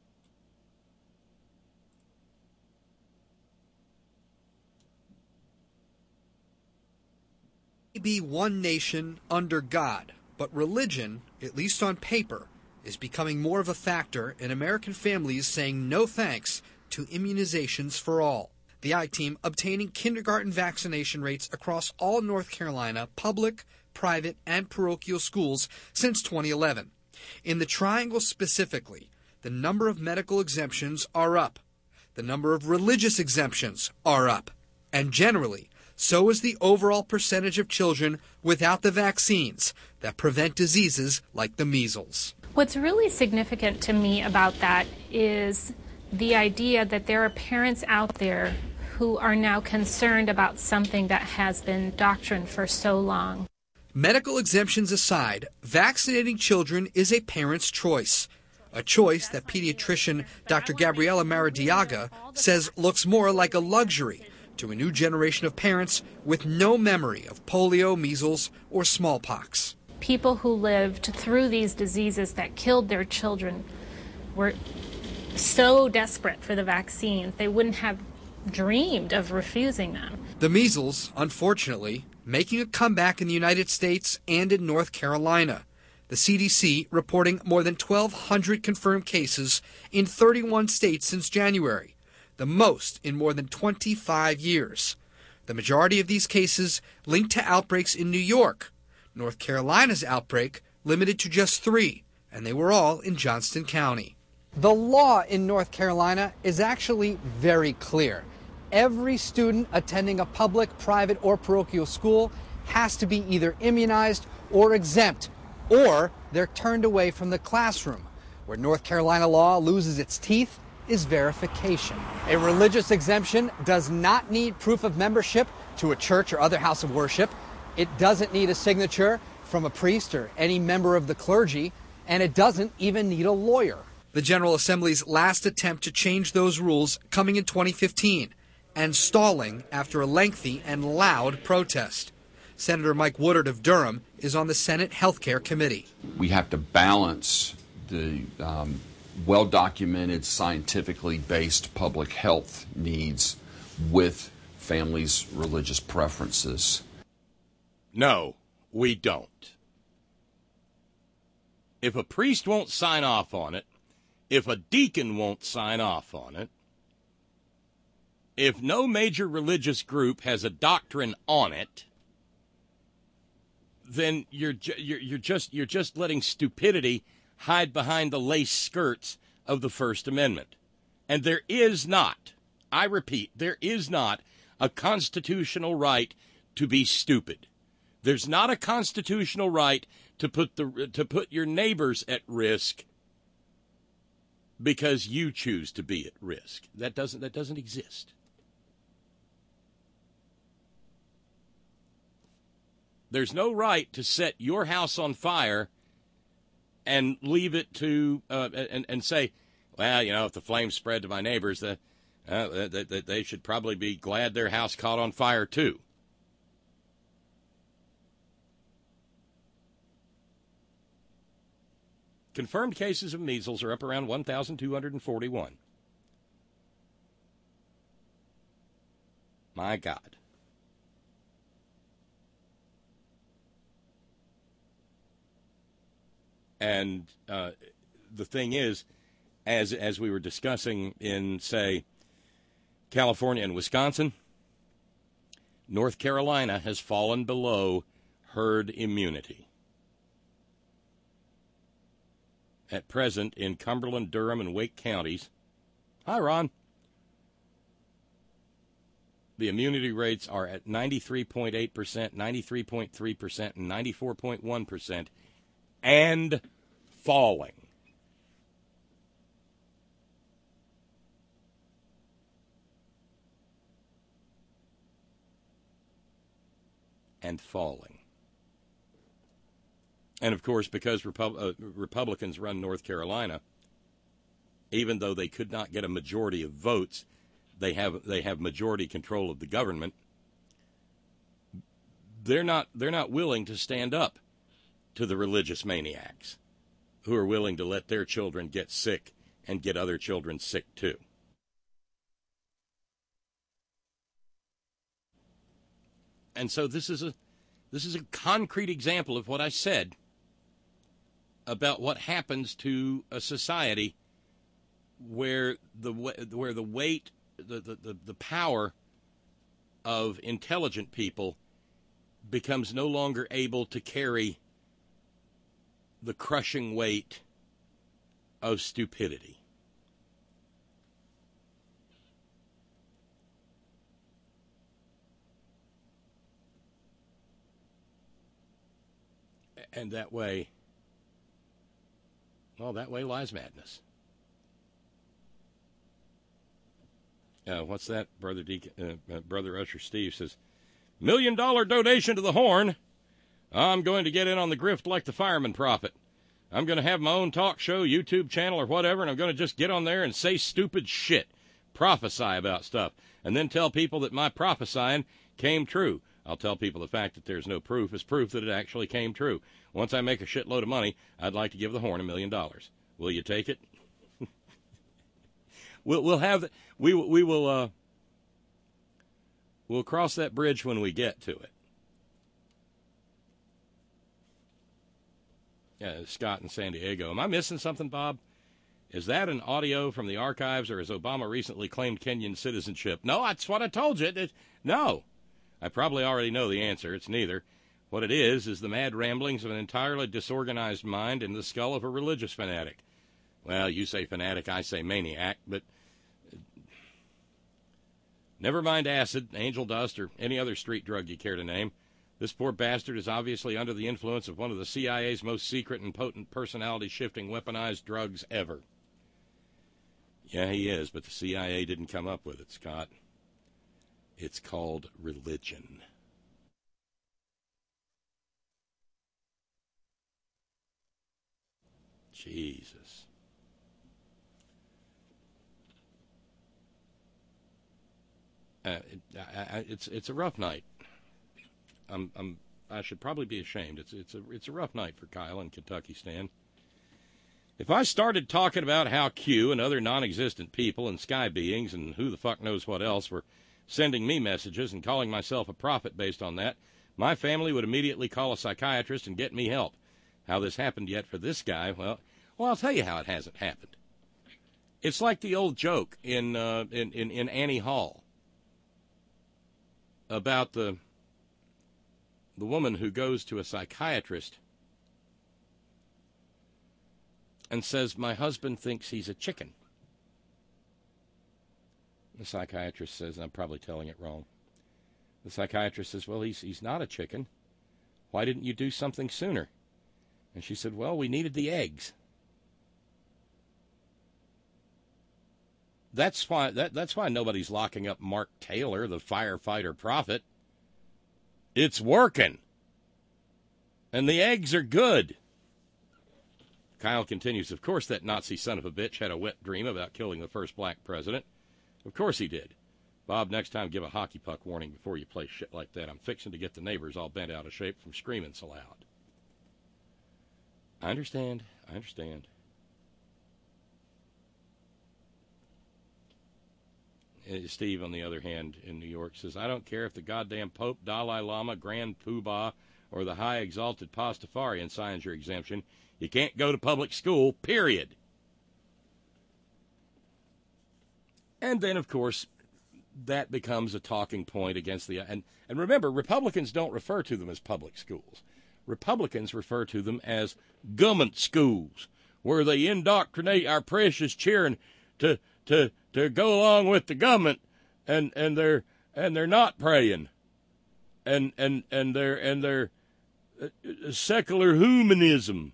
Be one nation under God, but religion, at least on paper, is becoming more of a factor in American families saying no thanks to immunizations for all. The I-Team obtaining kindergarten vaccination rates across all North Carolina public, private, and parochial schools since twenty eleven. In the Triangle specifically, the number of medical exemptions are up. The number of religious exemptions are up. And generally, so is the overall percentage of children without the vaccines that prevent diseases like the measles. What's really significant to me about that is the idea that there are parents out there who are now concerned about something that has been doctrined for so long. Medical exemptions aside, vaccinating children is a parent's choice. A choice that pediatrician Doctor Gabriela Maradiaga says looks more like a luxury to a new generation of parents with no memory of polio, measles, or smallpox. People who lived through these diseases that killed their children were so desperate for the vaccines, they wouldn't have dreamed of refusing them. The measles, unfortunately, making a comeback in the United States and in North Carolina. The C D C reporting more than twelve hundred confirmed cases in thirty-one states since January, the most in more than twenty-five years. The majority of these cases linked to outbreaks in New York. North Carolina's outbreak limited to just three, and they were all in Johnston County. The law in North Carolina is actually very clear. Every student attending a public, private, or parochial school has to be either immunized or exempt, or they're turned away from the classroom. Where North Carolina law loses its teeth is verification. A religious exemption does not need proof of membership to a church or other house of worship. It doesn't need a signature from a priest or any member of the clergy, and it doesn't even need a lawyer. The General Assembly's last attempt to change those rules coming in twenty fifteen and stalling after a lengthy and loud protest. Senator Mike Woodard of Durham is on the Senate Healthcare Committee. We have to balance the um, well-documented, scientifically based public health needs with families' religious preferences. No, we don't. If a priest won't sign off on it, if a deacon won't sign off on it, if no major religious group has a doctrine on it, then you're ju- you're, you're just you're just letting stupidity hide behind the lace skirts of the First Amendment. And there is not, I repeat, there is not a constitutional right to be stupid. There's not a constitutional right to put the to put your neighbors at risk because you choose to be at risk. That doesn't that doesn't exist. There's no right to set your house on fire and leave it to uh, and and say, well, you know, if the flames spread to my neighbors, the, uh, they, they, they should probably be glad their house caught on fire too. Confirmed cases of measles are up around one thousand two hundred forty-one. My God. And uh, the thing is, as as we were discussing in, say, California and Wisconsin, North Carolina has fallen below herd immunity. At present, in Cumberland, Durham, and Wake counties, hi, Ron, the immunity rates are at ninety-three point eight percent, ninety-three point three percent, and ninety-four point one percent, and falling. And falling. And, of course, because Repub- uh, Republicans run North Carolina, even though they could not get a majority of votes, they have they have majority control of the government. They're not they're not willing to stand up to the religious maniacs who are willing to let their children get sick and get other children sick too. And so this is a this is a concrete example of what I said about what happens to a society where the where the weight, the, the, the power of intelligent people becomes no longer able to carry the crushing weight of stupidity. And that way, well, that way lies madness. Uh, what's that, Brother Deacon, uh, uh, Brother Usher Steve says, million dollar donation to the Horn. I'm going to get in on the grift like the fireman prophet. I'm going to have my own talk show, YouTube channel, or whatever, and I'm going to just get on there and say stupid shit, prophesy about stuff, and then tell people that my prophesying came true. I'll tell people the fact that there's no proof is proof that it actually came true. Once I make a shitload of money, I'd like to give the Horn a million dollars. Will you take it? we'll we'll have the, we we will uh, we'll cross that bridge when we get to it. Yeah, Scott in San Diego. Am I missing something, Bob? Is that an audio from the archives, or has Obama recently claimed Kenyan citizenship? No, that's what I told you. It, no. I probably already know the answer. It's neither. What it is is the mad ramblings of an entirely disorganized mind in the skull of a religious fanatic. Well, you say fanatic, I say maniac, but never mind acid, angel dust, or any other street drug you care to name. This poor bastard is obviously under the influence of one of the C I A's most secret and potent personality-shifting weaponized drugs ever. Yeah, he is, but the C I A didn't come up with it, Scott. It's called religion. Jesus. Uh, it, I, I, it's it's a rough night. I'm I'm I should probably be ashamed. It's it's a it's a rough night for Kyle in Kentucky, Stan. If I started talking about how Q and other non-existent people and sky beings and who the fuck knows what else were sending me messages and calling myself a prophet based on that, my family would immediately call a psychiatrist and get me help. How this happened yet for this guy, well, well, I'll tell you how it hasn't happened. It's like the old joke in uh, in, in, in Annie Hall about the the woman who goes to a psychiatrist and says, my husband thinks he's a chicken. The psychiatrist says, I'm probably telling it wrong. The psychiatrist says, well, he's he's not a chicken. Why didn't you do something sooner? And she said, well, we needed the eggs. That's why that, that's why nobody's locking up Mark Taylor, the firefighter prophet. It's working. And the eggs are good. Kyle continues, of course that Nazi son of a bitch had a wet dream about killing the first black president. Of course he did. Bob, next time give a hockey puck warning before you play shit like that. I'm fixing to get the neighbors all bent out of shape from screaming so loud. I understand. I understand. Steve, on the other hand, in New York, says, I don't care if the goddamn Pope, Dalai Lama, Grand Poobah, or the high exalted Pastafarian signs your exemption. You can't go to public school, period. And then, of course, that becomes a talking point against the... And, and remember, Republicans don't refer to them as public schools. Republicans refer to them as government schools, where they indoctrinate our precious children to to to go along with the government, and, and they're and they're not praying, and and and they're and they're uh, secular humanism.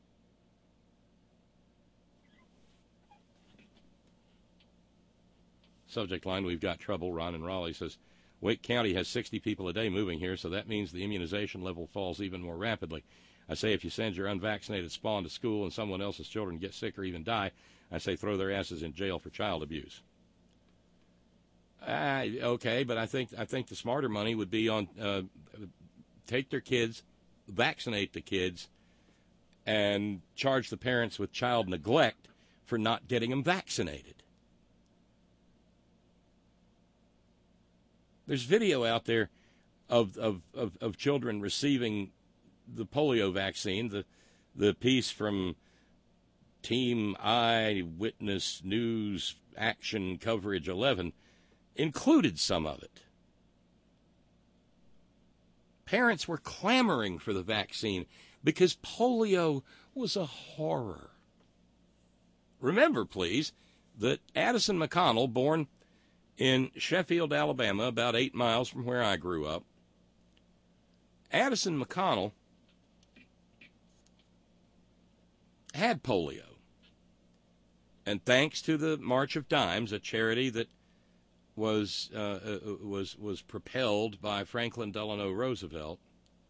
Subject line: We've got trouble. Ron in Raleigh says, Wake County has sixty people a day moving here, so that means the immunization level falls even more rapidly. I say if you send your unvaccinated spawn to school and someone else's children get sick or even die, I say throw their asses in jail for child abuse. Uh, okay, but I think I think the smarter money would be on uh, take their kids, vaccinate the kids, and charge the parents with child neglect for not getting them vaccinated. There's video out there of, of, of, of children receiving the polio vaccine. The the piece from Team Eyewitness News Action Coverage eleven included some of it. Parents were clamoring for the vaccine because polio was a horror. Remember, please, that Addison McConnell, born in Sheffield, Alabama, about eight miles from where I grew up, Addison McConnell had polio. And thanks to the March of Dimes, a charity that was uh, uh, was was propelled by Franklin Delano Roosevelt,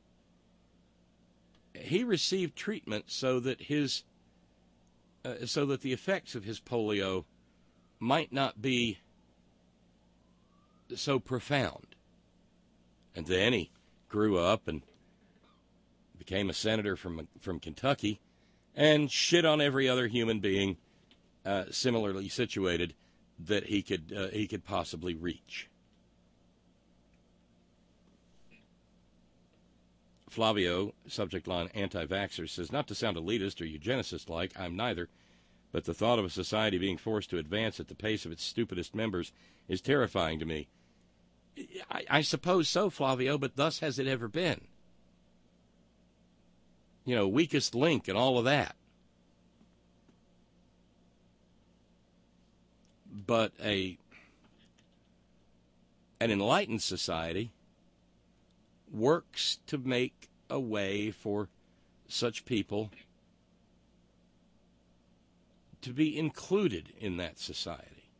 he received treatment so that his uh, so that the effects of his polio might not be so profound. And then he grew up and became a senator from from Kentucky and shit on every other human being uh, similarly situated that he could uh, he could possibly reach. Flavio, subject line anti-vaxxer, says, not to sound elitist or eugenicist-like, I'm neither, but the thought of a society being forced to advance at the pace of its stupidest members is terrifying to me. I, I suppose so, Flavio, but thus has it ever been. You know, weakest link and all of that. But a an enlightened society works to make a way for such people to be included in that society.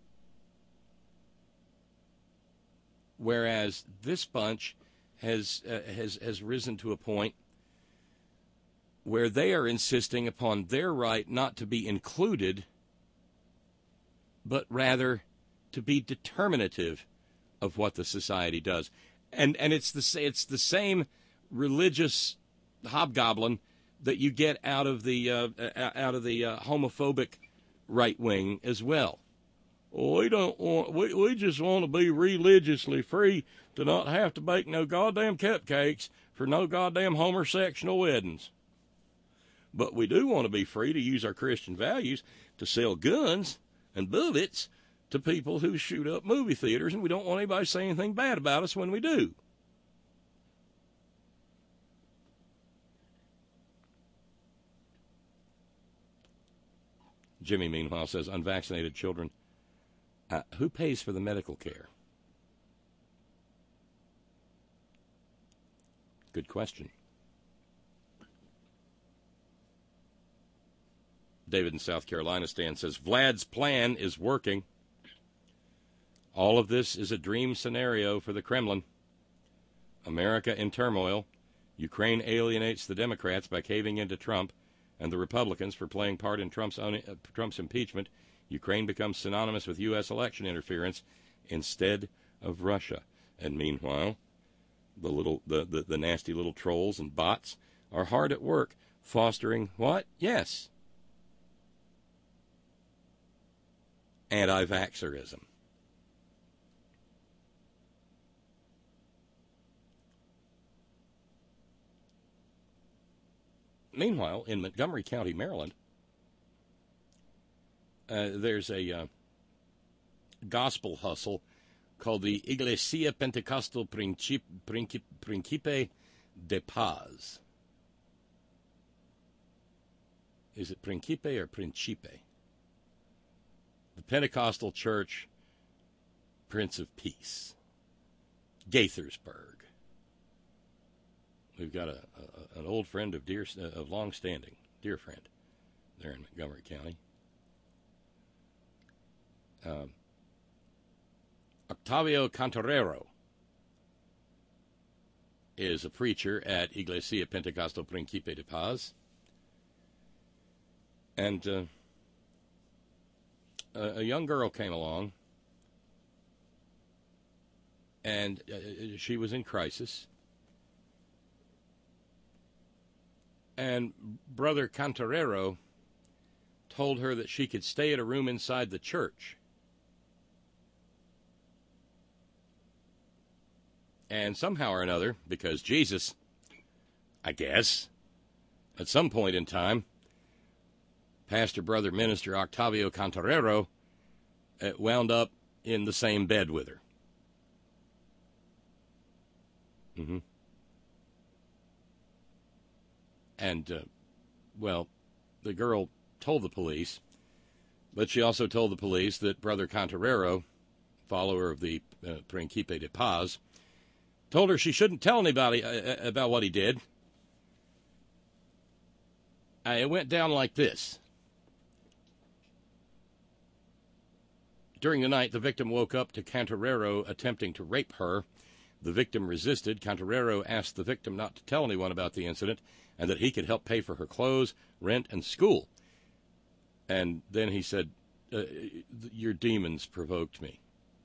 Whereas this bunch has uh, has has risen to a point where they are insisting upon their right not to be included, but rather to be determinative of what the society does. And and it's the it's the same religious hobgoblin that you get out of the uh, out of the uh, homophobic right wing as well. Well, we don't want we we just want to be religiously free to not have to bake no goddamn cupcakes for no goddamn homosexual weddings. But we do want to be free to use our Christian values to sell guns and bullets to people who shoot up movie theaters, and we don't want anybody to say anything bad about us when we do. Jimmy, meanwhile, says, unvaccinated children, uh, who pays for the medical care? Good question. David in South Carolina Stan says, Vlad's plan is working. All of this is a dream scenario for the Kremlin. America in turmoil. Ukraine alienates the Democrats by caving into Trump. and the Republicans for playing part in Trump's, own, uh, Trump's impeachment, Ukraine becomes synonymous with U S election interference instead of Russia. And meanwhile, the little, the, the, the nasty little trolls and bots are hard at work fostering what? Yes. Anti-vaxxerism. Meanwhile, in Montgomery County, Maryland, uh, there's a uh, gospel hustle called the Iglesia Pentecostal Princip- Princip- Principe de Paz. Is it Principe or Principe? The Pentecostal Church, Prince of Peace, Gaithersburg. We've got a, a an old friend of dear uh, of long standing, dear friend, there in Montgomery County. Um, Octavio Cantorero is a preacher at Iglesia Pentecostal Principe de Paz, and uh, a, a young girl came along, and uh, she was in crisis. And Brother Cantorero told her that she could stay at a room inside the church. And somehow or another, because Jesus, I guess, at some point in time, Pastor Brother Minister Octavio Cantorero uh, wound up in the same bed with her. Mm-hmm. And, uh, well, the girl told the police, but she also told the police that Brother Cantorero, follower of the uh, Principe de Paz, told her she shouldn't tell anybody uh, about what he did. Uh, it went down like this. During the night, the victim woke up to Cantorero attempting to rape her. The victim resisted. Cantorero asked the victim not to tell anyone about the incident and that he could help pay for her clothes, rent, and school. And then he said, uh, your demons provoked me.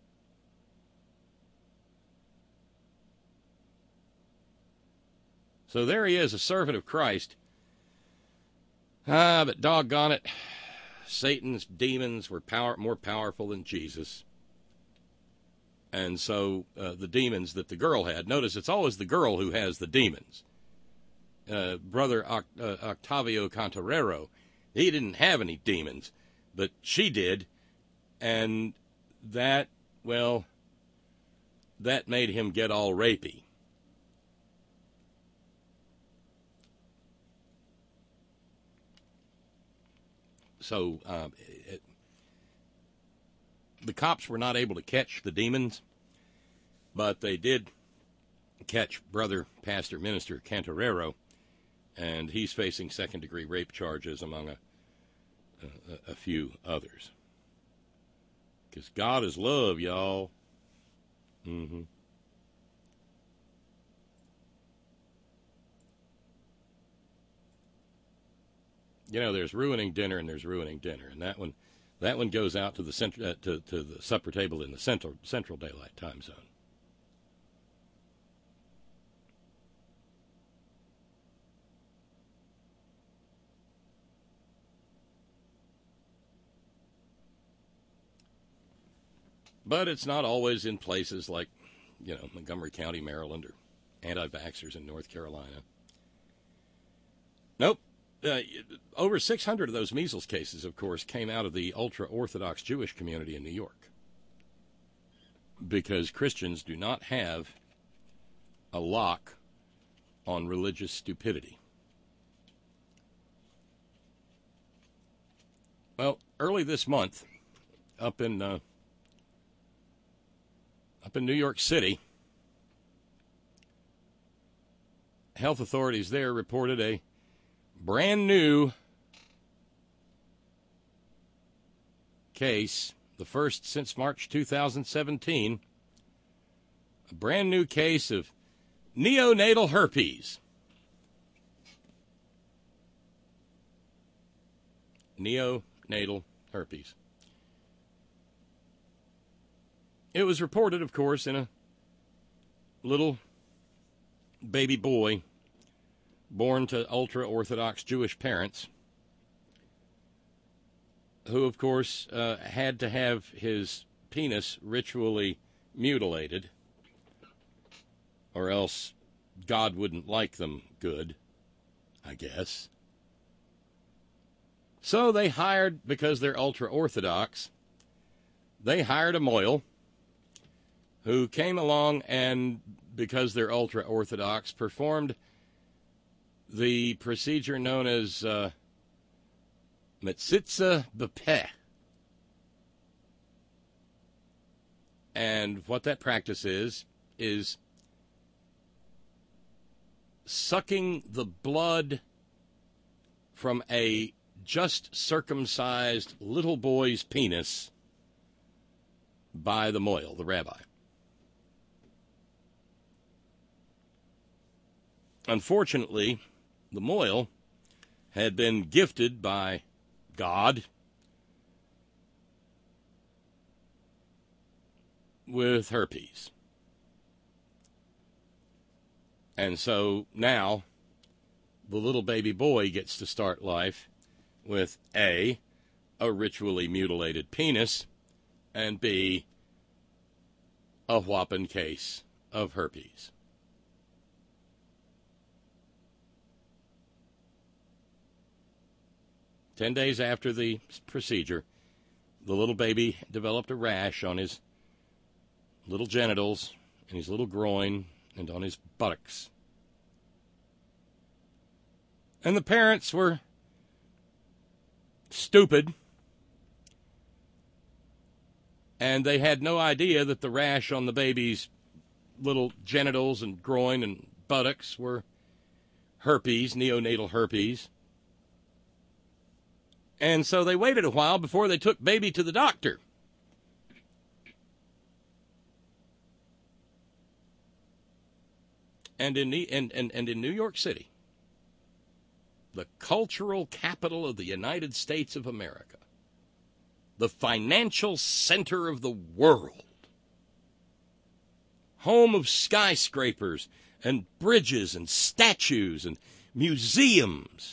So there he is, a servant of Christ. Ah, but doggone it, Satan's demons were power, more powerful than Jesus. And so uh, the demons that the girl had, notice it's always the girl who has the demons. Uh, Brother Oct- uh, Octavio Cantorero, he didn't have any demons, but she did, and that, well, that made him get all rapey. So um, it, the cops were not able to catch the demons, but they did catch Brother Pastor Minister Cantorero, and he's facing second-degree rape charges among a, a, a few others. Because God is love, y'all. Mm-hmm. You know, there's ruining dinner and there's ruining dinner, and that one, that one goes out to the cent- uh, to to the supper table in the central Central Daylight Time Zone. But it's not always in places like, you know, Montgomery County, Maryland, or anti-vaxxers in North Carolina. Nope. Uh, over six hundred of those measles cases, of course, came out of the ultra-Orthodox Jewish community in New York. Because Christians do not have a lock on religious stupidity. Well, early this month, up in uh, up in New York City, health authorities there reported a brand new case, the first since March two thousand seventeen, a brand new case of neonatal herpes. neonatal herpes. It was reported, of course, in a little baby boy born to ultra-Orthodox Jewish parents who, of course, uh, had to have his penis ritually mutilated, or else God wouldn't like them good, I guess. So they hired, because they're ultra-Orthodox, they hired a mohel who came along and, because they're ultra-Orthodox, performed the procedure known as uh, Metzitza B'Peh. And what that practice is, is sucking the blood from a just circumcised little boy's penis by the mohel, the rabbi. Unfortunately, the mohel had been gifted by God with herpes. And so now the little baby boy gets to start life with A, a ritually mutilated penis, and B, a whopping case of herpes. Ten days after the procedure, the little baby developed a rash on his little genitals and his little groin and on his buttocks. And the parents were stupid, and they had no idea that the rash on the baby's little genitals and groin and buttocks were herpes, neonatal herpes. And so they waited a while before they took baby to the doctor. And in, the, and, and, and in New York City, the cultural capital of the United States of America, the financial center of the world, home of skyscrapers and bridges and statues and museums,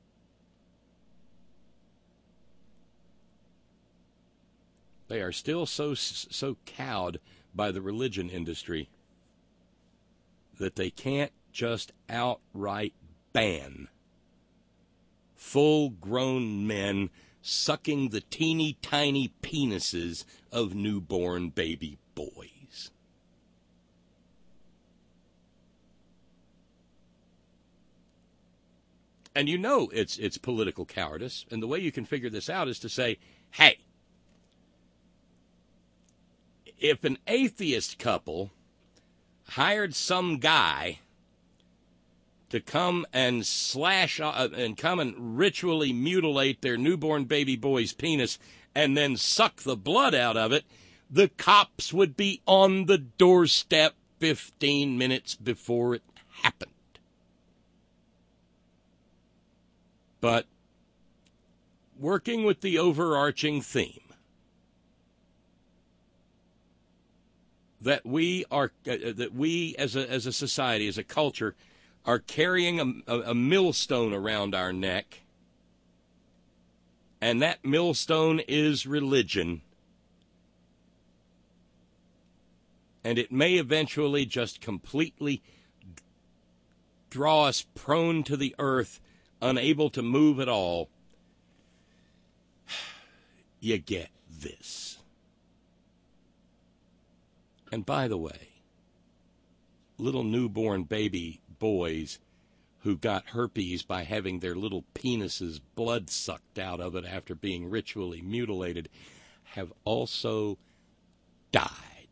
they are still so so cowed by the religion industry that they can't just outright ban full-grown men sucking the teeny tiny penises of newborn baby boys. And you know it's it's political cowardice, and the way you can figure this out is to say, hey, if an atheist couple hired some guy to come and slash uh, and come and ritually mutilate their newborn baby boy's penis and then suck the blood out of it, the cops would be on the doorstep fifteen minutes before it happened. But working with the overarching theme that we are, uh, that we as a as a society, as a culture, are carrying a, a, a millstone around our neck, and that millstone is religion, and it may eventually just completely draw us prone to the earth, unable to move at all. You get this. And by the way, little newborn baby boys who got herpes by having their little penises blood sucked out of it after being ritually mutilated have also died.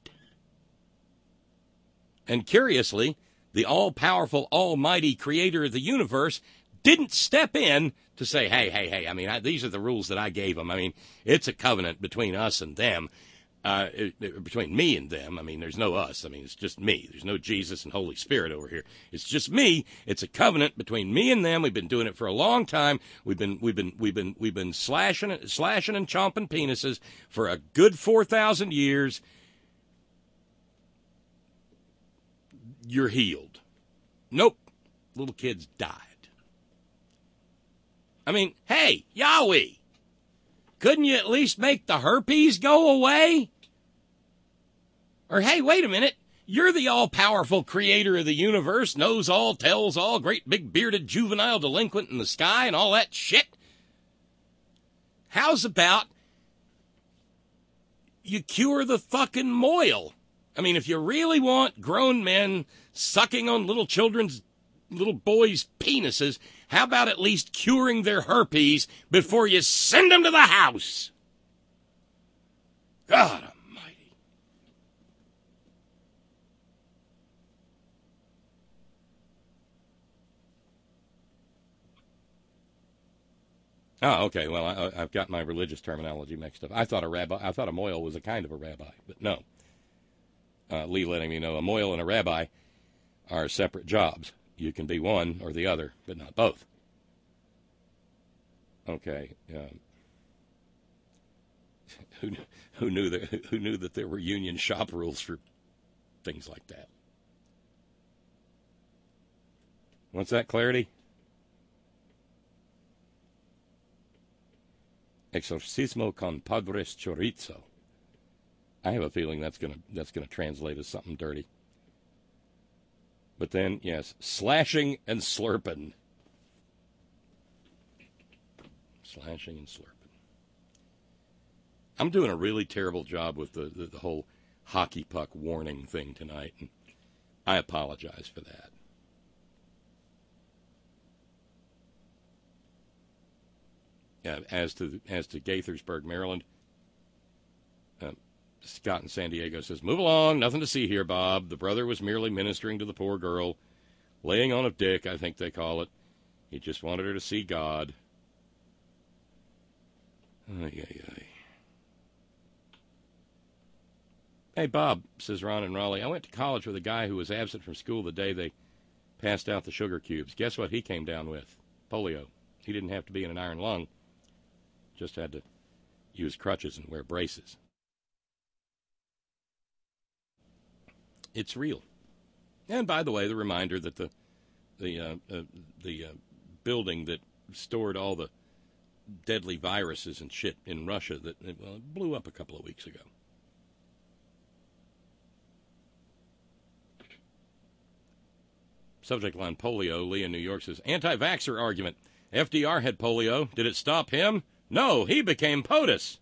And curiously, the all-powerful, almighty creator of the universe didn't step in to say, hey, hey, hey, I mean, I, these are the rules that I gave them. I mean, it's a covenant between us and them. Uh, it, it, between me and them, I mean, there's no us. I mean, it's just me. There's no Jesus and Holy Spirit over here. It's just me. It's a covenant between me and them. We've been doing it for a long time. We've been, we've been, we've been, we've been slashing, slashing and chomping penises for a good four thousand years. You're healed. Nope. Little kids died. I mean, hey, Yahweh, couldn't you at least make the herpes go away? Or, hey, wait a minute, you're the all-powerful creator of the universe, knows all, tells all, great big bearded juvenile delinquent in the sky and all that shit. How's about you cure the fucking moil? I mean, if you really want grown men sucking on little children's, little boys' penises, how about at least curing their herpes before you send them to the house? God almighty. Oh, okay. Well, I, I've got my religious terminology mixed up. I thought a rabbi, I thought a moil was a kind of a rabbi, but no. Uh, Lee letting me know a moil and a rabbi are separate jobs. You can be one or the other, but not both. Okay. Um, who who knew that who knew that there were union shop rules for things like that? What's that, Clarity? Exorcismo con padres chorizo. I have a feeling that's gonna that's gonna translate as something dirty. But then, yes, slashing and slurping. Slashing and slurping. I'm doing a really terrible job with the, the, the whole hockey puck warning thing tonight, and I apologize for that. Yeah, as to as to Gaithersburg, Maryland, uh, Scott in San Diego says, "Move along, nothing to see here, Bob. The brother was merely ministering to the poor girl, laying on of dick, I think they call it. He just wanted her to see God." Ay, ay, ay. Hey, Bob, says Ron in Raleigh, I went to college with a guy who was absent from school the day they passed out the sugar cubes. Guess what he came down with? Polio. He didn't have to be in an iron lung. Just had to use crutches and wear braces. It's real. And by the way, the reminder that the the uh, uh, the uh, building that stored all the deadly viruses and shit in Russia that well, it blew up a couple of weeks ago. Subject line polio. Lee in New York says, anti-vaxxer argument. F D R had polio. Did it stop him? No, he became POTUS.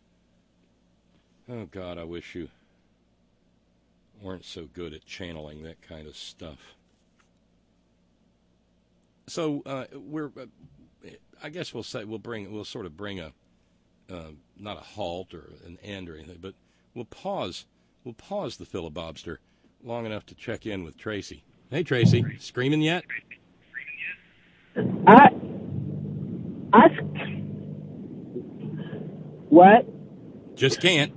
Oh, God, I wish you weren't so good at channeling that kind of stuff. So uh, we're, uh, I guess we'll say we'll bring, we'll sort of bring a, uh, not a halt or an end or anything, but we'll pause, we'll pause the filibobster long enough to check in with Tracy. Hey, Tracy, screaming yet? I, I, what? Just can't.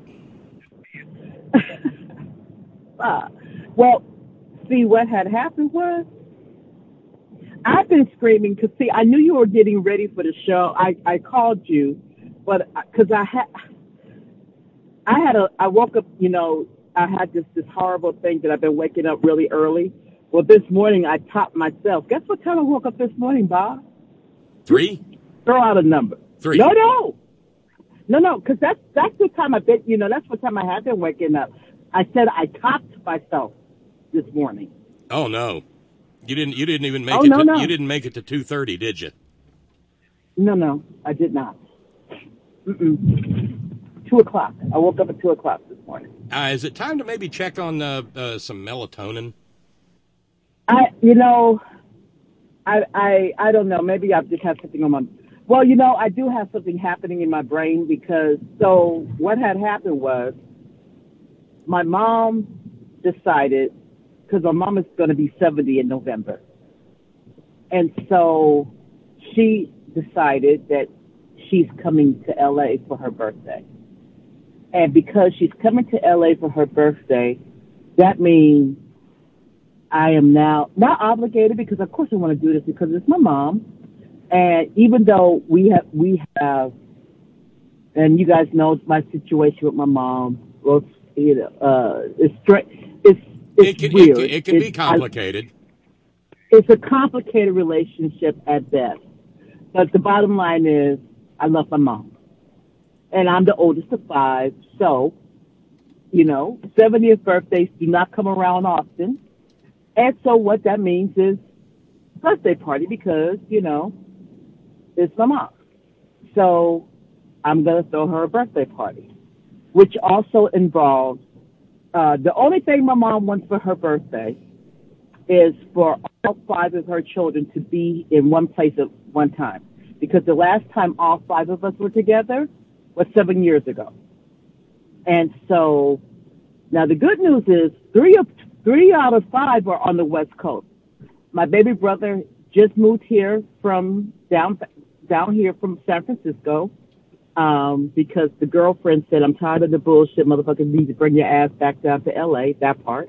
uh, well, see, what had happened was, I've been screaming because, see, I knew you were getting ready for the show. I, I called you, but because I had, I had a, I woke up, you know, I had this, this horrible thing that I've been waking up really early. Well, this morning I topped myself. Guess what time I woke up this morning, Bob? Three? Throw out a number. Three. No, no. No, no, because that's, that's the time I've been, you know, that's what time I have been waking up. I said I topped myself this morning. Oh, no. You didn't, you didn't even make oh, it no, to, no. you didn't make it to two thirty, did you? No, no, I did not. Mm-mm. Two o'clock. I woke up at two o'clock this morning. Uh, is it time to maybe check on uh, uh, some melatonin? I, you know, I, I, I don't know. Maybe I just have something on my. Well, you know, I do have something happening in my brain because. So what had happened was, my mom decided, because my mom is going to be seventy in November, and so she decided that she's coming to L A for her birthday. And because she's coming to L A for her birthday, that means I am now not obligated, because of course I want to do this because it's my mom. And even though we have, we have, and you guys know my situation with my mom, well, you know, uh, it's straight, it's, it's it can, weird. It, it can it's, be complicated. I, it's a complicated relationship at best. But the bottom line is, I love my mom. And I'm the oldest of five, so, you know, seventieth birthdays do not come around often. And so what that means is birthday party, because, you know, it's my mom. So I'm going to throw her a birthday party, which also involves, uh, the only thing my mom wants for her birthday is for all five of her children to be in one place at one time. Because the last time all five of us were together was seven years ago. And so now the good news is three of three out of five are on the West Coast. My baby brother just moved here from down down here from San Francisco, um, because the girlfriend said, I'm tired of the bullshit, motherfucker, need to bring your ass back down to L A, that part.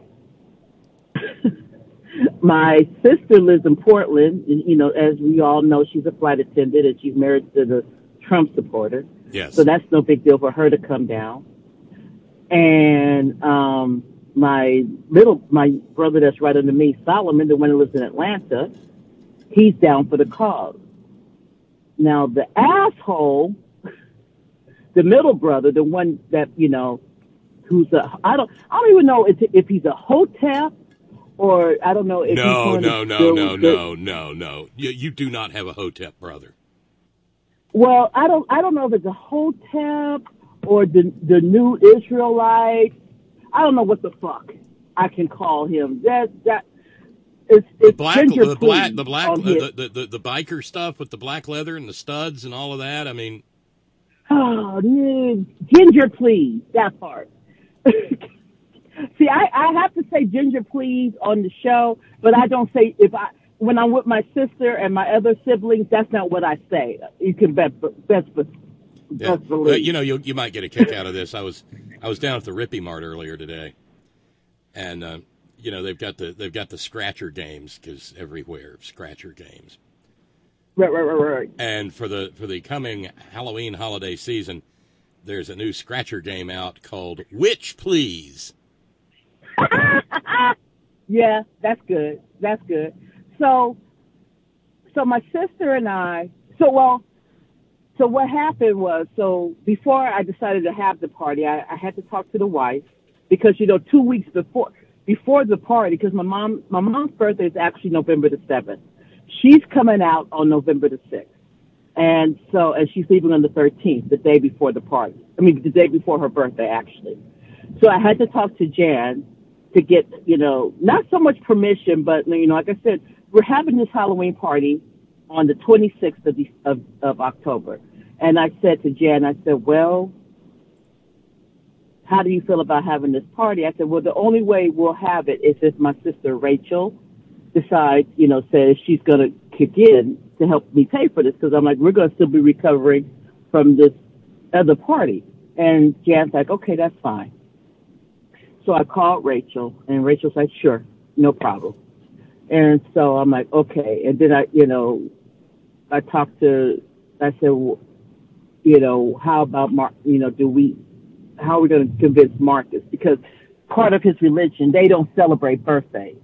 My sister lives in Portland, and, you know, as we all know, she's a flight attendant, and she's married to the Trump supporter. Yes. So that's no big deal for her to come down. And um, my little, my brother that's right under me, Solomon, the one who lives in Atlanta, he's down for the cause. Now, the asshole, the middle brother, the one that, you know, who's a, I don't, I don't even know if, if he's a hotep, or I don't know if no, he's no, no, no, no, no, no, no. You, you do not have a hotep brother. Well, I don't, I don't know if it's a hotep or the the new Israelite. I don't know what the fuck I can call him. That that it's, it's the black, Ginger the black, the Please black, on the, his- the, the the biker stuff with the black leather and the studs and all of that. I mean, Oh, no. Ginger Please, that part. See, I, I have to say Ginger Please on the show, but I don't say, if I, when I'm with my sister and my other siblings, that's not what I say. You can bet, best, best yeah. believe. Uh, you know, you you might get a kick out of this. I was I was down at the Rippy Mart earlier today, and uh, you know they've got the they've got the scratcher games, because everywhere scratcher games. Right, right, right, right. And for the for the coming Halloween holiday season, there's a new scratcher game out called Witch Please. Yeah, that's good. That's good. So, so my sister and I, so well, so what happened was, so before I decided to have the party, I, I had to talk to the wife, because, you know, two weeks before, before the party, because my mom, my mom's birthday is actually November the seventh. She's coming out on November the sixth. And so, and she's leaving on the thirteenth, the day before the party. I mean, the day before her birthday, actually. So I had to talk to Jan to get, you know, not so much permission, but, you know, like I said, we're having this Halloween party on the twenty-sixth of, the, of, of October. And I said to Jan, I said, well, how do you feel about having this party? I said, well, the only way we'll have it is if my sister Rachel decides, you know, says she's going to kick in to help me pay for this, because I'm like, we're going to still be recovering from this other party. And Jan's like, okay, that's fine. So I called Rachel, and Rachel's like, sure, no problem. And so I'm like, okay. And then I, you know, I talked to, I said, well, you know, how about Mark, you know, do we, how are we going to convince Marcus? Because part of his religion, they don't celebrate birthdays.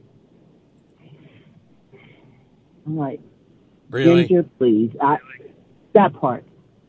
I'm like, Really? Ginger, please. I, that part.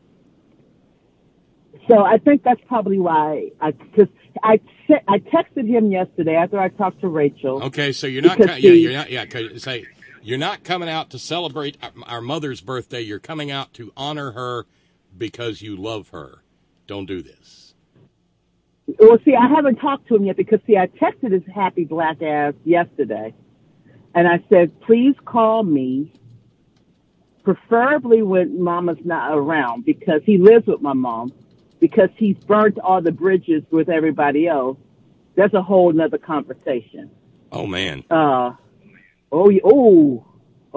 So I think that's probably why I, because I, te- I texted him yesterday after I talked to Rachel. Okay, so you're not, Because co- yeah, he- you're not, yeah, 'cause say you're not coming out to celebrate our, our mother's birthday. You're coming out to honor her because you love her. Don't do this. Well, see, I haven't talked to him yet, because, see, I texted his happy black ass yesterday. And I said, please call me, preferably when Mama's not around, because he lives with my mom, because he's burnt all the bridges with everybody else. That's a whole nother conversation. Oh man. Uh, oh, yeah, oh,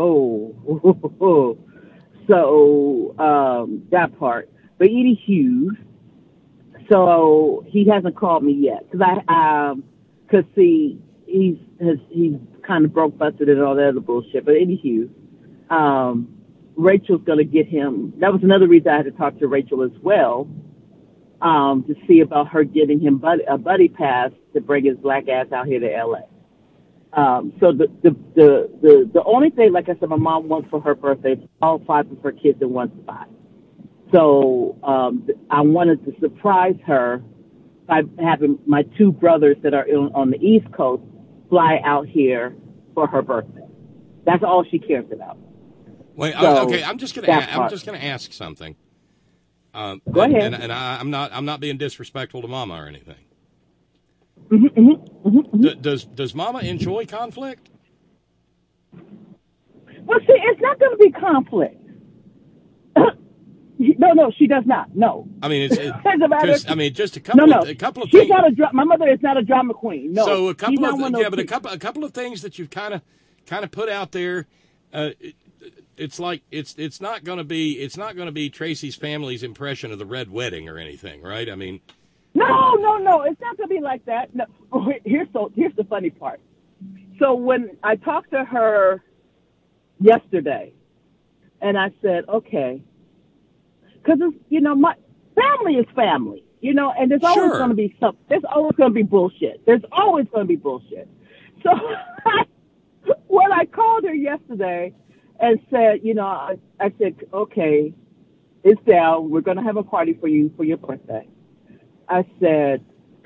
oh, so, um, that part. But Edie Hughes, so he hasn't called me yet because I um because see he's has he's kind of broke busted and all that other bullshit. But anywho, um, Rachel's gonna get him. That was another reason I had to talk to Rachel as well, um, to see about her getting him buddy, a buddy pass to bring his black ass out here to L A. Um, so the, the, the, the, the only thing, like I said, my mom wants for her birthday is all five of her kids in one spot. So, um, I wanted to surprise her by having my two brothers that are in, on the East Coast fly out here for her birthday. That's all she cares about. Wait, so, okay, I'm just gonna, a- I'm just gonna ask something. Um, Go and, ahead. And, and I, I'm not, I'm not being disrespectful to Mama or anything. Mm-hmm, mm-hmm, mm-hmm. D- does does Mama enjoy conflict? Well, see, it's not going to be conflict. no, no, she does not. No. I mean, it's. It, As a matter, I mean, just a couple. no, no. Of, a couple of She's things. not a dra- my mother is not a drama queen. No. So a couple She's not of one yeah, of but those a couple a couple of things that you've kind of kind of put out there. Uh, it, it's like it's it's not going to be it's not going to be Tracy's family's impression of the Red Wedding or anything, right? I mean. No, no, no. It's not going to be like that. No. Oh, here's so here's the funny part. So when I talked to her yesterday, and I said, okay, because you know my family is family, you know, and there's always Sure. going to be some. There's always going to be bullshit. There's always going to be bullshit. So when I called her yesterday and said, you know, I, I said, okay, it's down. We're going to have a party for you for your birthday. I said,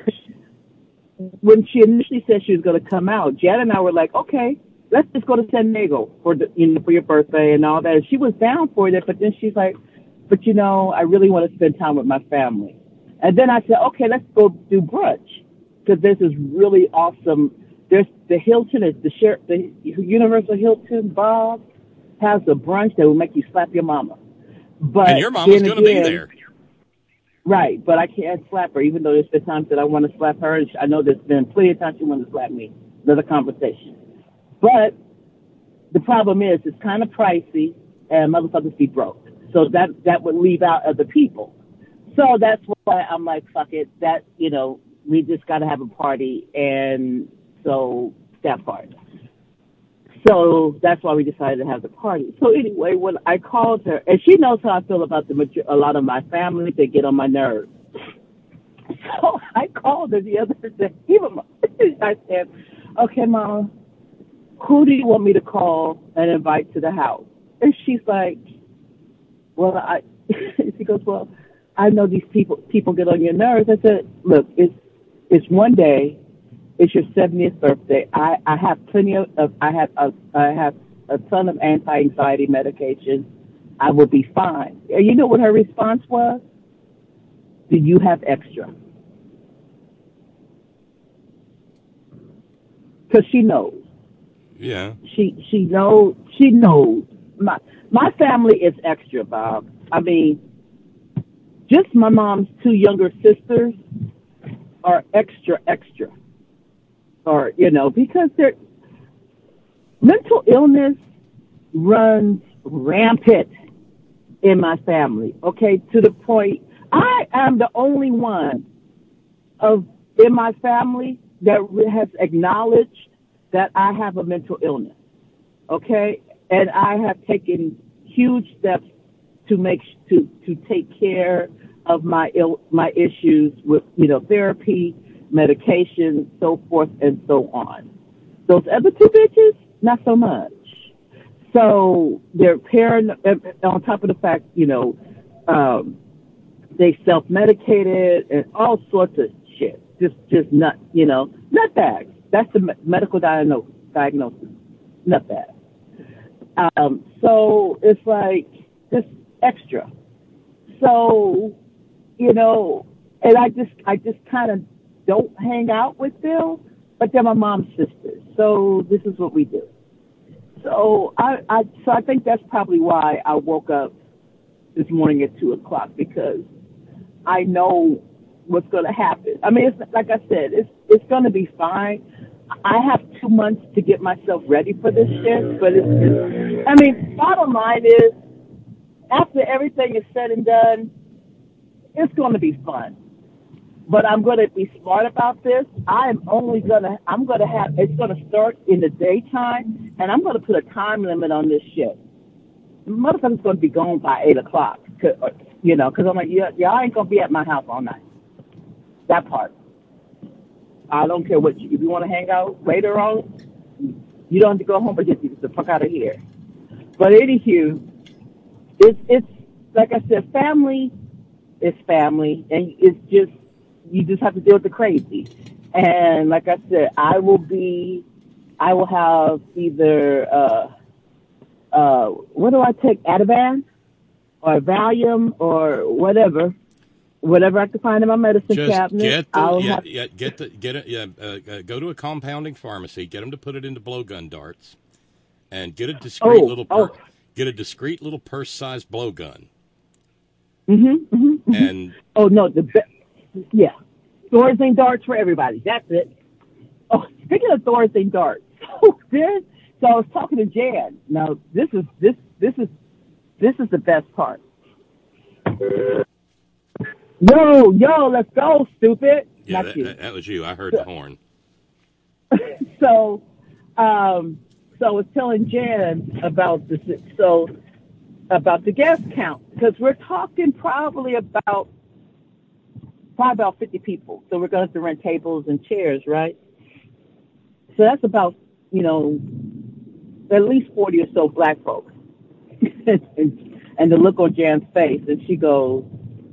when she initially said she was going to come out, Jan and I were like, okay, let's just go to San Diego for the, you know, for your birthday and all that. And she was down for it, but then she's like, but you know, I really want to spend time with my family. And then I said, okay, let's go do brunch because this is really awesome. There's the Hilton, is the share, the Universal Hilton, Bob has a brunch that will make you slap your mama. But And your mama's going to be there. Right, but I can't slap her, even though there's been times that I want to slap her. And I know there's been plenty of times she wanted to slap me. Another conversation. But the problem is it's kind of pricey, and motherfuckers be broke. So that that would leave out other people. So that's why I'm like, fuck it. That, you know, we just got to have a party, and so that part. So that's why we decided to have the party. So anyway, when I called her, and she knows how I feel about the major- a lot of my family, they get on my nerves. So I called her the other day. Even my, I said, okay, Mom, who do you want me to call and invite to the house? And she's like, well, I, she goes, well, I know these people, people get on your nerves. I said, look, it's, it's one day. It's your seventieth birthday. I, I have plenty of, of I have a, I have a ton of anti-anxiety medication. I will be fine. And you know what her response was? Do you have extra? Because she knows. Yeah. She she knows. She knows. My my family is extra, Bob. I mean, just my mom's two younger sisters are extra extra. Or, you know, because they're, mental illness runs rampant in my family, okay, to the point, I am the only one of in my family that has acknowledged that I have a mental illness, okay, and I have taken huge steps to make, to, to take care of my ill, my issues with, you know, therapy, medication, so forth and so on. Those other two bitches, not so much. So they're paranoid, on top of the fact, you know, um, they self-medicated and all sorts of shit. Just, just nut, you know, nutbags. That's the me- medical diagnosis, diagnosis. Nutbag. Um, so it's like just extra. So, you know, and I just, I just kind of don't hang out with Bill, but they're my mom's sisters. So this is what we do. So I, I, so I think that's probably why I woke up this morning at two o'clock, because I know what's going to happen. I mean, it's like I said, it's, it's going to be fine. I have two months to get myself ready for this shit, but it's just, I mean, bottom line is, after everything is said and done, it's going to be fun. but I'm going to be smart about this. I'm only going to, I'm going to have, it's going to start in the daytime, and I'm going to put a time limit on this shit. Motherfucker's going to be gone by eight o'clock, you know, because I'm like, yeah, y'all ain't going to be at my house all night. That part. I don't care what you, if you want to hang out later on, you don't have to go home, but just get the fuck out of here. But anywho, it's, it's, like I said, family is family, and it's just, you just have to deal with the crazy. And like I said, I will be, I will have either, uh, uh, what do I take, Ativan or Valium or whatever, whatever I can find in my medicine Just cabinet. Get the, I'll yeah, have, yeah, get the, get it, yeah, uh, uh, go to a compounding pharmacy, get them to put it into blowgun darts, and get a discreet Oh, little, per, oh. get a discreet little purse-sized blowgun. Mm-hmm, mm-hmm, And oh no, the be- yeah, Thorazine darts for everybody. That's it. Oh, speaking of Thorazine darts, so this, so I was talking to Jan. Now this is this this is this is the best part. Yo, yo, let's go, stupid. yeah, Not that, you. that, that was you. I heard the horn. So, um, so I was telling Jan about this. So. About the guest count, because we're talking probably about probably about fifty people. So we're going to have to rent tables and chairs, right? So that's about, you know, at least forty or so black folks. and, and the look on Jan's face, and she goes,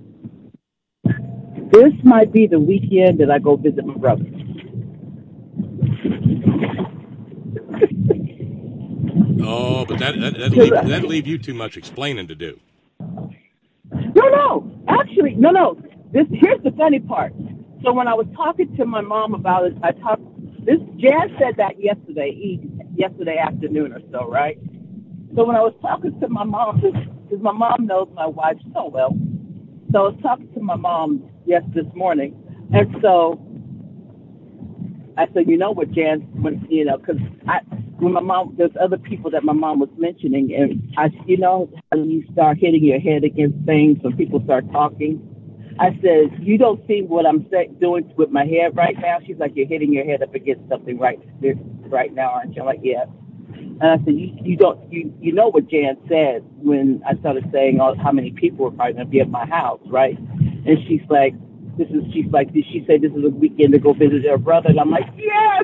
"This might be the weekend that I go visit my brother." Oh, but that that that leave, that leave you too much explaining to do. No, no, actually, no, no. This here's the funny part. So when I was talking to my mom about it, I talked. This Jan said that yesterday, evening, yesterday afternoon or so, right? So when I was talking to my mom, because my mom knows my wife so well, so I was talking to my mom yes this morning, and so I said, you know what, Jan, when you know, because I. When my mom, there's other people that my mom was mentioning, and I, you know, how you start hitting your head against things when people start talking. I said, you don't see what I'm say, doing with my head right now. She's like, you're hitting your head up against something right right now, aren't you? I'm like, yeah. And I said, you, you don't, you, you know what Jan said when I started saying oh, how many people were probably going to be at my house, right? And she's like, this is, she's like, did she say this is a weekend to go visit her brother? And I'm like, yes.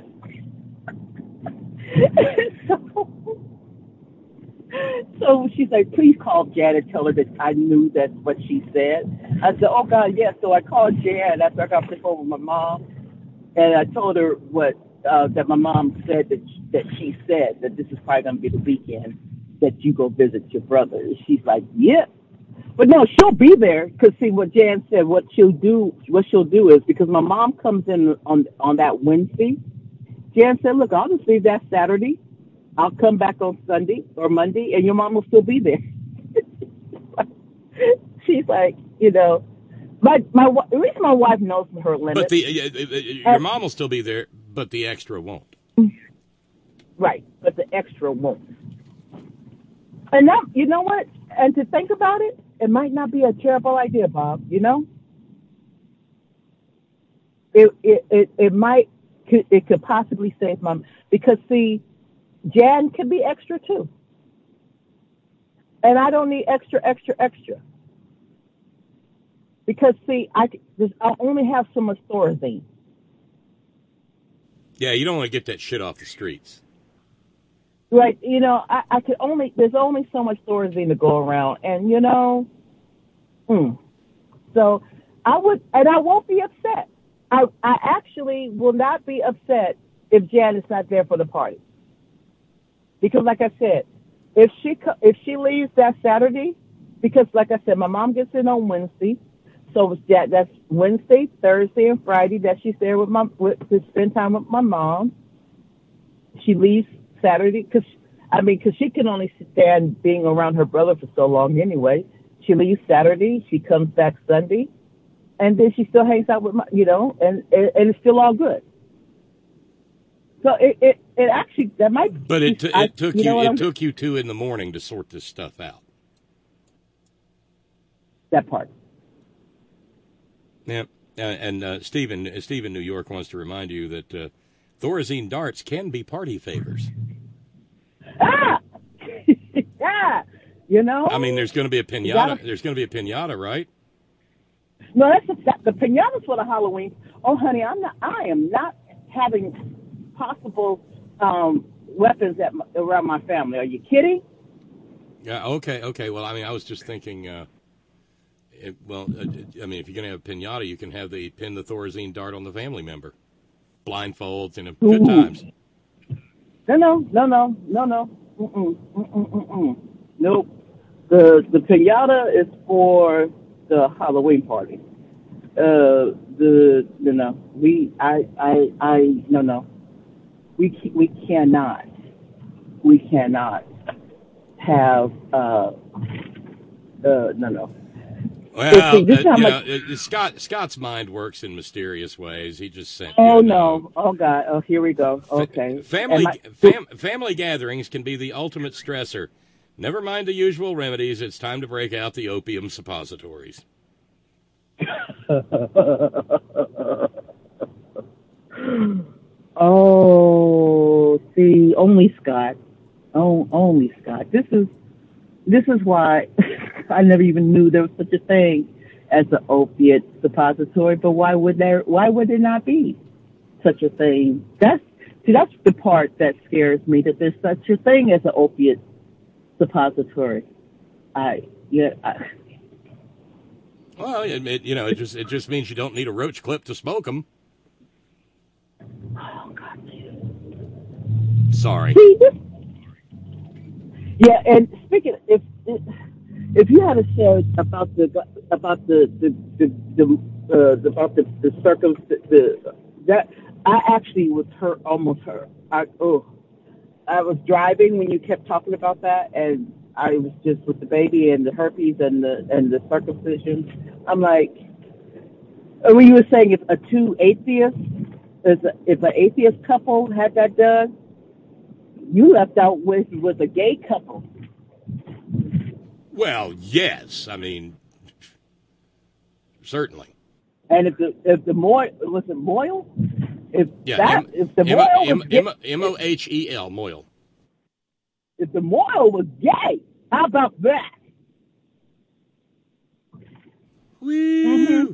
so, so she's like, please call Jan and tell her that I knew that's what she said. I said, oh, God, yes. Yeah. So I called Jan after I got to over with my mom, and I told her what uh, that my mom said that she, that she said, that this is probably going to be the weekend that you go visit your brother. And she's like, yeah. But no, she'll be there because, see, what Jan said, what she'll do, what she'll do is, because my mom comes in on on that Wednesday, Jan said, look, I'll just leave that Saturday. I'll come back on Sunday or Monday, and your mom will still be there. She's like, you know, my my the reason my wife knows her limits. But the uh, uh, your uh, mom will still be there, but the extra won't. Right, but the extra won't. And that, you know what? And to think about it, it might not be a terrible idea, Bob. You know, it it it, it might. Could, it could possibly save my, because see, Jan can be extra too. And I don't need extra, extra, extra. Because see, I, I only have so much Thorazine. Yeah, you don't want to get that shit off the streets. Right, you know, I, I could only, there's only so much Thorazine to go around. And you know, mm, so I would, and I won't be upset. I, I actually will not be upset if Jan is not there for the party. Because like I said, if she if she leaves that Saturday, because like I said, my mom gets in on Wednesday, so that that's Wednesday, Thursday, and Friday that she's there with my with, to spend time with my mom. She leaves Saturday because I mean, because she can only stand being around her brother for so long anyway. She leaves Saturday, she comes back Sunday. And then she still hangs out with my, you know, and, and, and it's still all good. So it, it, it actually, that might. But it, t- I, it took you, you, know it I'm, took you two in the morning to sort this stuff out. That part. Yeah. Uh, and uh, Stephen, uh, Stephen, New York wants to remind you that uh, Thorazine darts can be party favors. Ah, yeah, you know. I mean, there's going to be a pinata. Gotta... There's going to be a pinata, right? No, that's a, that, the pinata's for the Halloween. Oh, honey, I'm not. I am not having possible um, weapons at my, around my family. Are you kidding? Yeah. Okay. Okay. Well, I mean, I was just thinking. Uh, it, well, uh, I mean, if you're going to have a pinata, you can have the pin the Thorazine dart on the family member, blindfolds, and good Ooh. times. No, no, no, no, no, no. Mm-mm, mm-mm, mm-mm. Nope. The the pinata is for the Halloween party. Uh, the you know we I I I no no we we cannot we cannot have uh uh no no. Well, see, this uh, how you much... know, uh, Scott Scott's mind works in mysterious ways. He just sent. Oh you no! Oh God! Oh, here we go. Okay. Family my... fam, family gatherings can be the ultimate stressor. Never mind the usual remedies. It's time to break out the opium suppositories. Oh, see, only Scott. Oh, only Scott. This is this is why I never even knew there was such a thing as an opiate suppository. But why would there? Why would there not be such a thing? That's see, that's the part that scares me. That there's such a thing as an opiate suppository. I yeah. I, Well, it, it, you know, it just it just means you don't need a roach clip to smoke them. Oh God. Sorry. See, this, yeah, and speaking, if if you had a show about the about the the the, the uh, about the the circum the that I actually was hurt, almost hurt. I oh, I was driving when you kept talking about that, and I was just with the baby and the herpes and the and the circumcision. I'm like, when you were saying if a two atheists, if a, if an atheist couple had that done, you left out with with a gay couple. Well, yes, I mean, certainly. And if the if the Moyle was it Moyle, if Yeah, that M- if the M- Moyle M- was M- gay, M O H E L Moyle. if the Moyle was gay, how about that? Woo! Mm-hmm.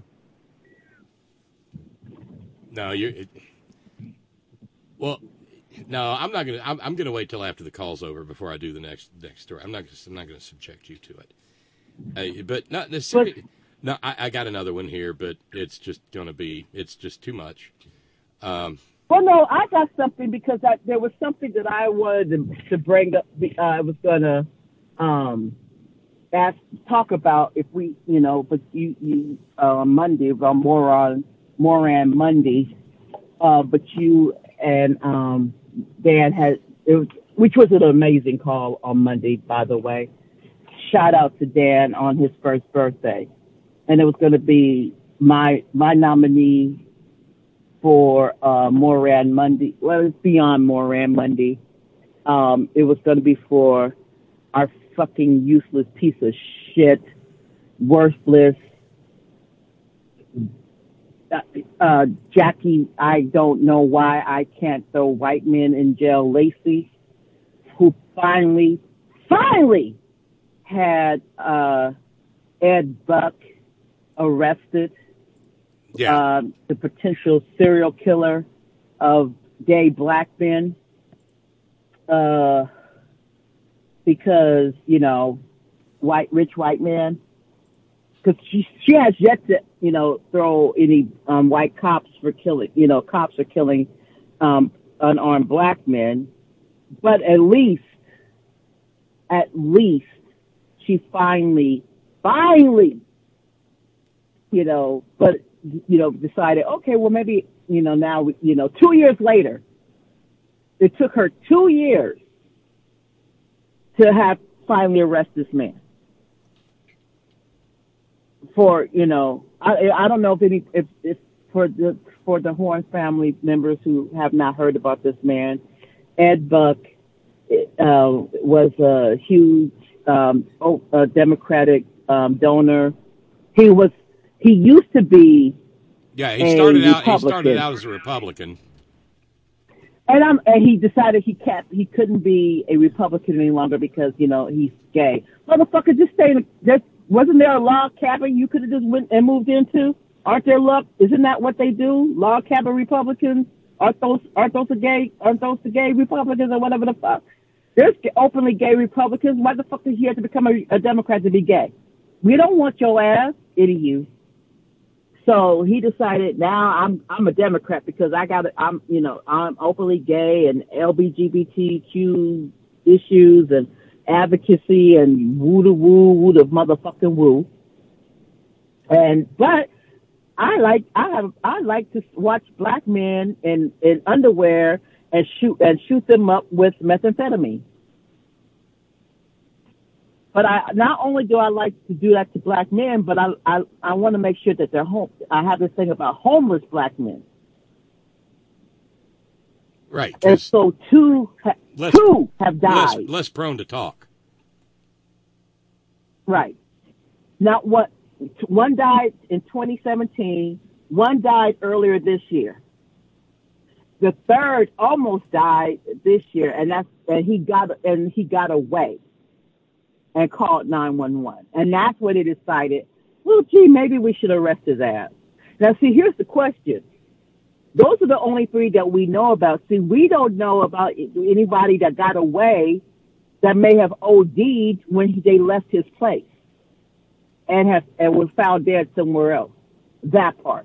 No, you're. It, well, no, I'm not gonna. I'm, I'm gonna wait till after the call's over before I do the next next story. I'm not. I'm not gonna subject you to it. Uh, but not necessarily. No, I, I got another one here, but it's just gonna be. It's just too much. Um, Well, no, I got something because I, there was something that I wanted to, to bring up. Uh, I was gonna um, ask, talk about if we, you know, but you, you uh, on Monday, on Moran, Moran Monday, uh, but you and um, Dan had, it was, which was an amazing call on Monday, by the way. Shout out to Dan on his first birthday, and it was going to be my my nominee for uh, Moran Monday. Well, it's beyond Moran Monday. Um, it was going to be for our fucking useless piece of shit, worthless, uh, Jackie, I don't know why I can't throw white men in jail, Lacey, who finally, finally had uh, Ed Buck arrested. Yeah. Uh, the potential serial killer of gay black men, uh, because, you know, white, rich white men, because she, she has yet to, you know, throw any, um, white cops for killing, you know, cops are killing, um, unarmed black men, but at least, at least she finally, finally, you know, but, you know, decided, okay, well, maybe, you know, now, you know, two years later, it took her two years to have finally arrest this man for, you know, I, I don't know if any, if, if for the, for the Horn family members who have not heard about this man, Ed Buck, uh, was a huge, um, oh, a Democratic, um, donor. He was, He used to be Yeah, he a started out. He Republican. started out as a Republican. And I'm, and he decided he can't, he couldn't be a Republican any longer because, you know, he's gay. Motherfucker, just stay in, just, wasn't there a log cabin you could have just went and moved into? Aren't there log, isn't that what they do? Log cabin Republicans? Aren't those, aren't those the gay, aren't those the gay Republicans or whatever the fuck? There's openly gay Republicans. Why the fuck did he have to become a, a Democrat to be gay? We don't want your ass, idiot. So he decided now I'm I'm a Democrat because I got I'm you know I'm openly gay and L G B T Q issues and advocacy and woo to woo woo to motherfucking woo. And but I like I have I like to watch black men in, in underwear and shoot and shoot them up with methamphetamine. But I not only do I like to do that to black men, but I I, I want to make sure that they're home. I have this thing about homeless black men. Right. And so two ha- less, two have died. Less, less prone to talk. Right. Now what? One died in twenty seventeen. One died earlier this year. The third almost died this year, and that's and he got and he got away. And called nine one one. And that's when they decided, well, gee, maybe we should arrest his ass. Now, see, here's the question. Those are the only three that we know about. See, we don't know about anybody that got away that may have O D'd when he, they left his place and have and was found dead somewhere else. That part.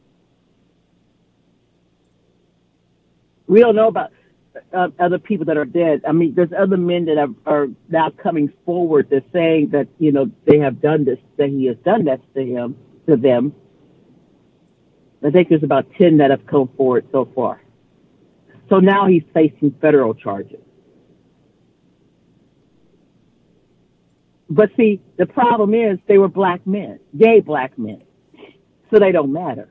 We don't know about Uh, other people that are dead. I mean, there's other men that are, are now coming forward. They're saying that, you know, they have done this, that he has done that to him, to them. I think there's about ten that have come forward so far. So now he's facing federal charges. But see, the problem is they were black men, gay black men. So they don't matter.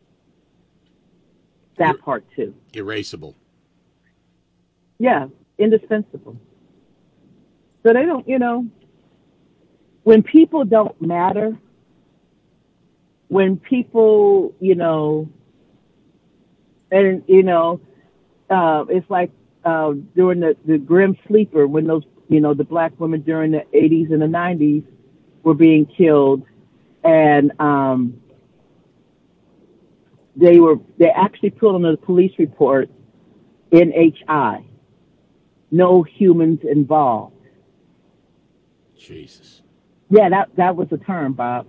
That Ir- part too. Erasable. Yeah, indispensable. So they don't, you know, when people don't matter, when people, you know, and, you know, uh, it's like uh, during the, the Grim Sleeper, when those, you know, the black women during the eighties and the nineties were being killed, and um, they were, they actually put on the police report, N H I. No humans involved. Jesus. Yeah, that that was the term, Bob.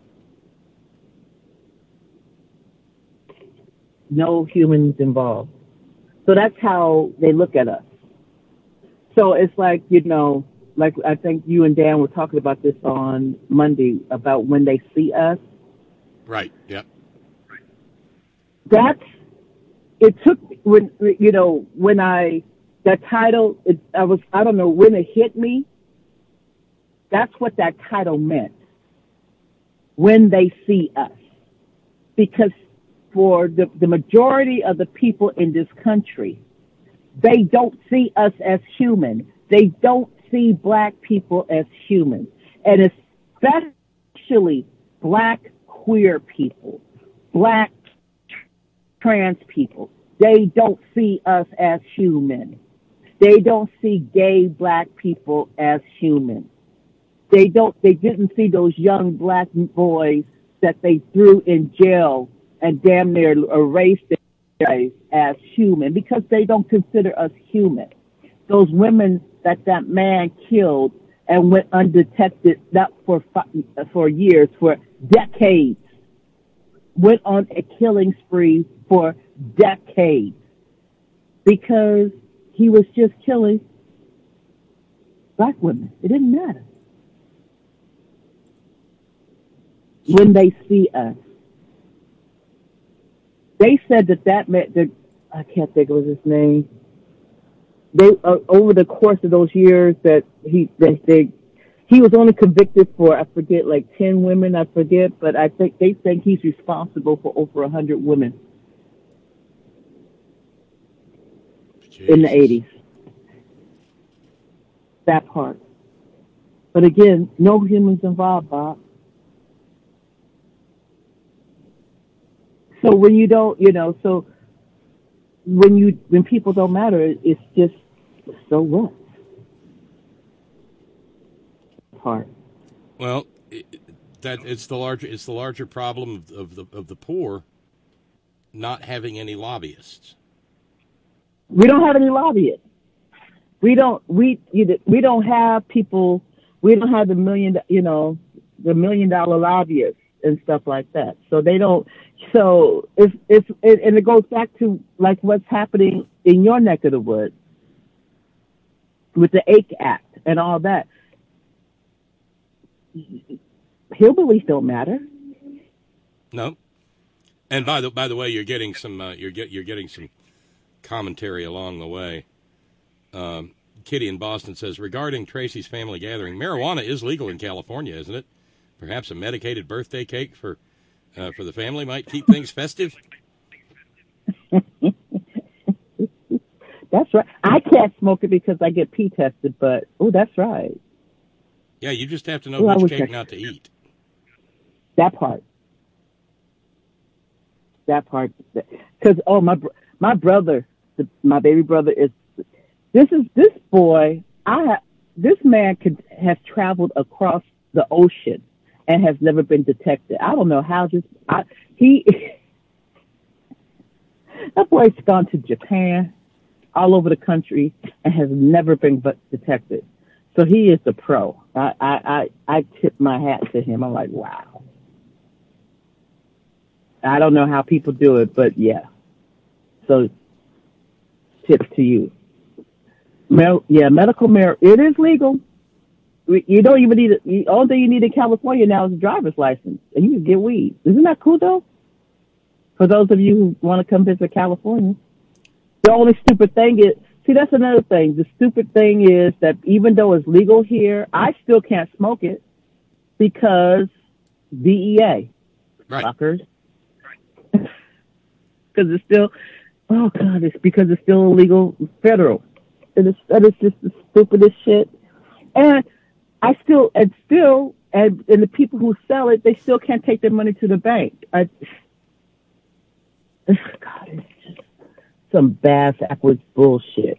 No humans involved. So that's how they look at us. So it's like, you know, like I think you and Dan were talking about this on Monday about when they see us. Right, yep. That's, it took, when, you know, when I, that title, it, I was, I don't know, when it hit me, that's what that title meant. When they see us. Because for the, the majority of the people in this country, they don't see us as human. They don't see black people as human. And especially black queer people, black trans people. They don't see us as human. They don't see gay black people as human. They don't, they didn't see those young black boys that they threw in jail and damn near erased their lives as human because they don't consider us human. Those women that that man killed and went undetected not for for years, for decades, went on a killing spree for decades because he was just killing black women. It didn't matter. When they see us. They said that that meant that, I can't think of his name. They, uh, over the course of those years that he, that they, he was only convicted for, I forget, like ten women, I forget, but I think they think he's responsible for over a hundred women. Jesus. In the eighties. That part. But again, no humans involved, Bob. So when you don't, you know, so when you when people don't matter, it's just so what part. Well, it, that it's the larger it's the larger problem of, of the of the poor not having any lobbyists. We don't have any lobbyists. We don't we we don't have people. We don't have the million, you know, the million dollar lobbyists and stuff like that. So they don't. So if if it, and it goes back to like what's happening in your neck of the woods with the A C E Act and all that. Hillbillies don't matter. No. And by the by the way, you're getting some uh, you're get you're getting some commentary along the way. Um, Kitty in Boston says, regarding Tracy's family gathering, marijuana is legal in California, isn't it? Perhaps a medicated birthday cake for uh, for the family might keep things festive. That's right. I can't smoke it because I get pee tested, but oh, that's right. Yeah, you just have to know Well, which cake check. not to eat. That part. That part. Because oh, my my brother, the, my baby brother is. This is this boy. I have, this man could has traveled across the ocean and has never been detected. I don't know how this. I, he that boy's gone to Japan, all over the country, and has never been but detected. So he is the pro. I I I, I tip my hat to him. I'm like, wow. I don't know how people do it, but yeah. So tips to you. Mer- yeah, medical marijuana, it is legal. You don't even need it. The only thing you need in California now is a driver's license, and you can get weed. Isn't that cool, though? For those of you who want to come visit California. The only stupid thing is, see, that's another thing. The stupid thing is that even though it's legal here, I still can't smoke it because D E A. Right. Fuckers. Because it's still, oh, God, it's because it's still illegal federal. It is, that is just the stupidest shit. And I still, and still, and, and the people who sell it, they still can't take their money to the bank. I, God, it's just some bass backwards bullshit.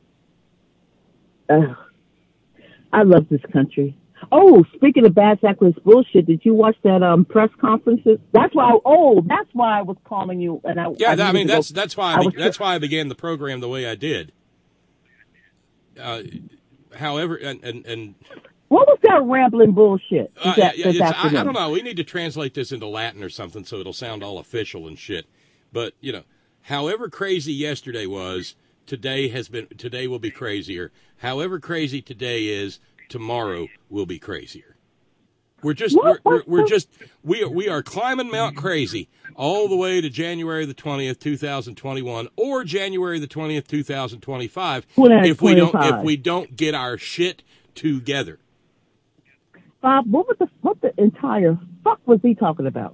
Ugh. I love this country. Oh, speaking of bass backwards bullshit, did you watch that um press conferences? That's why. Oh, that's why I was calling you. And I Yeah, I, I mean that's go, that's why I, I was, that's why I began the program the way I did. Uh, however, and, and, and what was that rambling bullshit? uh, that, yeah, this it's, I, I afternoon? don't know. We need to translate this into Latin or something so it'll sound all official and shit. But you know, however crazy yesterday was, today has been. Today will be crazier. However crazy today is, tomorrow will be crazier. We're just we're, we're, we're just we are we are climbing Mount Crazy all the way to January the twentieth, two thousand twenty-one, or January the twentieth, two thousand twenty-five. If we don't if we don't get our shit together. Bob, what was the what the entire fuck was he talking about?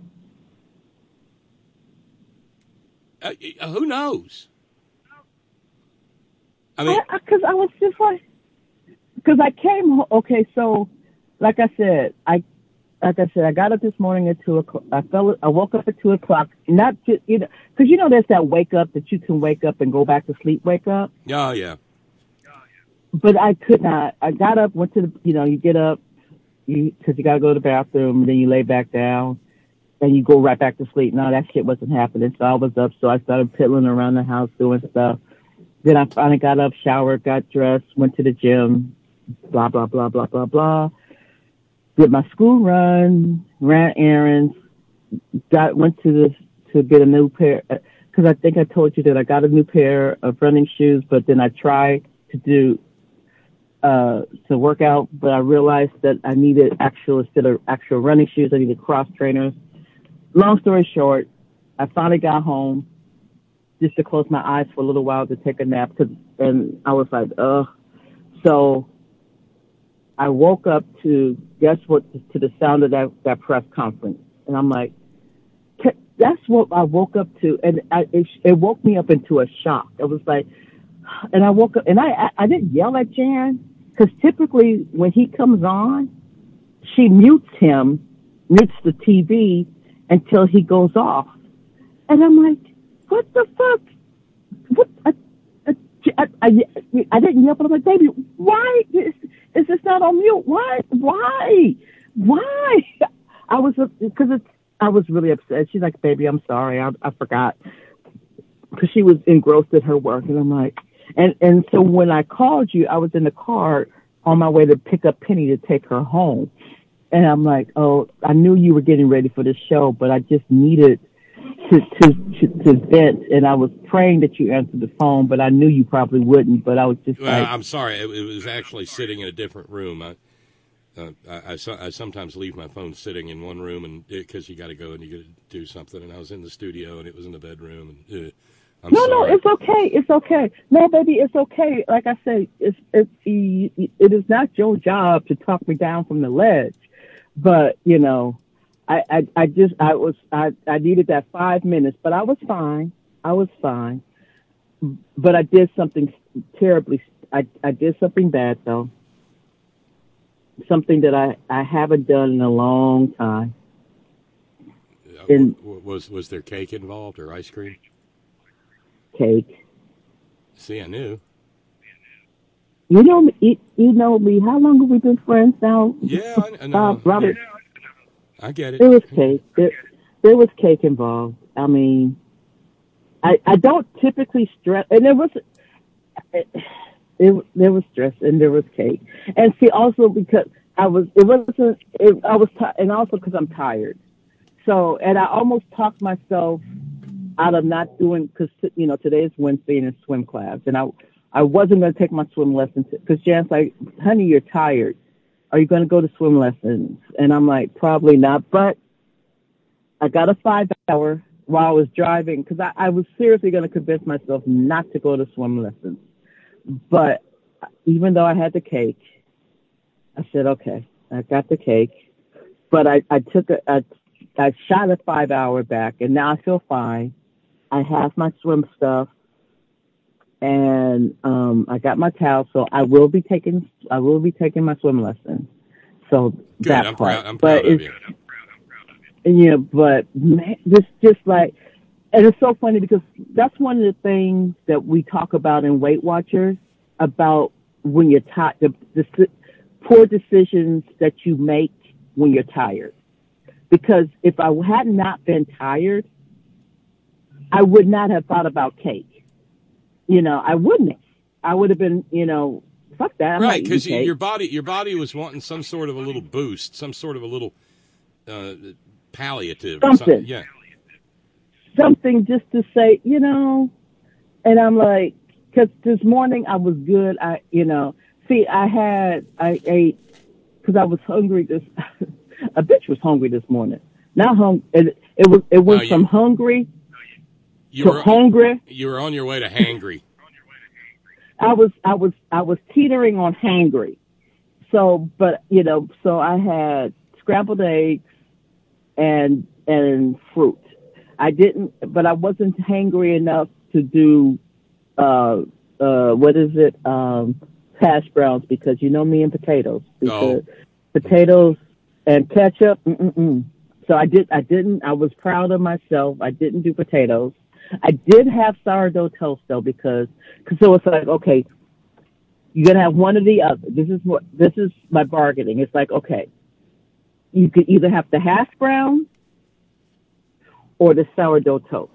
Uh, who knows? I mean, because I, I, I was just like, because I came. Okay, so like I said, I. Like I said, I got up this morning at two o'clock. I fell. I woke up at two o'clock. Not just, you know, because you know there's that wake up that you can wake up and go back to sleep. Wake up. Oh yeah. But I could not. I got up, went to the. You know, you get up, you because you got to go to the bathroom, and then you lay back down, and you go right back to sleep. No, that shit wasn't happening. So I was up. So I started piddling around the house doing stuff. Then I finally got up, showered, got dressed, went to the gym. Blah blah blah blah blah blah. Did my school run, ran errands, got went to the to get a new pair because I think I told you that I got a new pair of running shoes, but then I tried to do uh to work out, but I realized that I needed actual instead of actual running shoes, I needed cross trainers. Long story short, I finally got home just to close my eyes for a little while to take a nap, cause, and I was like, ugh. So I woke up to, guess what, to the sound of that, that press conference. And I'm like, that's what I woke up to. And I, it, it woke me up into a shock. It was like, and I woke up, and I, I, I didn't yell at Jan, because typically when he comes on, she mutes him, mutes the T V until he goes off. And I'm like, what the fuck? What? I, I, I, I didn't yell, but I'm like, baby, why is, is this not on mute? Why? Why? Why? I was, because it's, I was really upset. She's like, baby, I'm sorry. I, I forgot. Because she was engrossed in her work. And I'm like, and, and so when I called you, I was in the car on my way to pick up Penny to take her home. And I'm like, oh, I knew you were getting ready for the show, but I just needed to, to, to, to vent. And I was praying that you answered the phone, but I knew you probably wouldn't. But I was just well, like, I'm sorry. It, it was actually sitting in a different room. I, uh, I, I, I sometimes leave my phone sitting in one room and because you got to go and you got to do something. And I was in the studio and it was in the bedroom. And uh, I'm no, sorry. no, it's okay. It's okay. No, baby, it's okay. Like I say, it's, it's, it is not your job to talk me down from the ledge. But, you know, I, I, I just, I was, I, I needed that five minutes, but I was fine. I was fine. But I did something terribly, I, I did something bad though. Something that I, I haven't done in a long time. And was, was there cake involved or ice cream? Cake. See, I knew. You know me. You, you know me. How long have we been friends now? Yeah, I, I know. Uh, Robert. I get it. There was cake. There, there was cake involved. I mean, I I don't typically stress, and there was it, it, there was stress, and there was cake, and see also because I was it wasn't it, I was t- and also because I'm tired, so and I almost talked myself out of not doing because you know today is Wednesday and it's swim class, and I. I wasn't going to take my swim lessons because Jan's like, honey, you're tired. Are you going to go to swim lessons? And I'm like, probably not. But I got a five hour while I was driving because I, I was seriously going to convince myself not to go to swim lessons. But even though I had the cake, I said, okay, I got the cake. But I, I took a, a, I shot a five hour back and now I feel fine. I have my swim stuff. And um, I got my towel, so I will be taking I will be taking my swim lesson. So Good, that I'm part, proud. I'm but proud of it's, you. Yeah, but man, this just like, and it's so funny because that's one of the things that we talk about in Weight Watchers about when you're tired, the, the poor decisions that you make when you're tired. Because if I had not been tired, I would not have thought about cake. You know, I wouldn't have. I would have been, you know, fuck that. I'm right, because your body, your body was wanting some sort of a little boost, some sort of a little uh, palliative. Something. Or something. Yeah. Something just to say, you know, and I'm like, because this morning I was good. I, you know, see, I had, I ate, because I was hungry. This, a bitch was hungry this morning. Not hungry. It, it was, it went no, you, from hungry. You to were hungry. You were on your way to hangry. I was, I was, I was teetering on hangry. So, but you know, so I had scrambled eggs and and fruit. I didn't, but I wasn't hangry enough to do uh uh what is it um hash browns because you know me and potatoes because oh. potatoes and ketchup. Mm-mm-mm. So I did. I didn't. I was proud of myself. I didn't do potatoes. I did have sourdough toast though because because so it's like okay, you're gonna have one or the other. This is what this is my bargaining. It's like okay, you could either have the hash browns or the sourdough toast.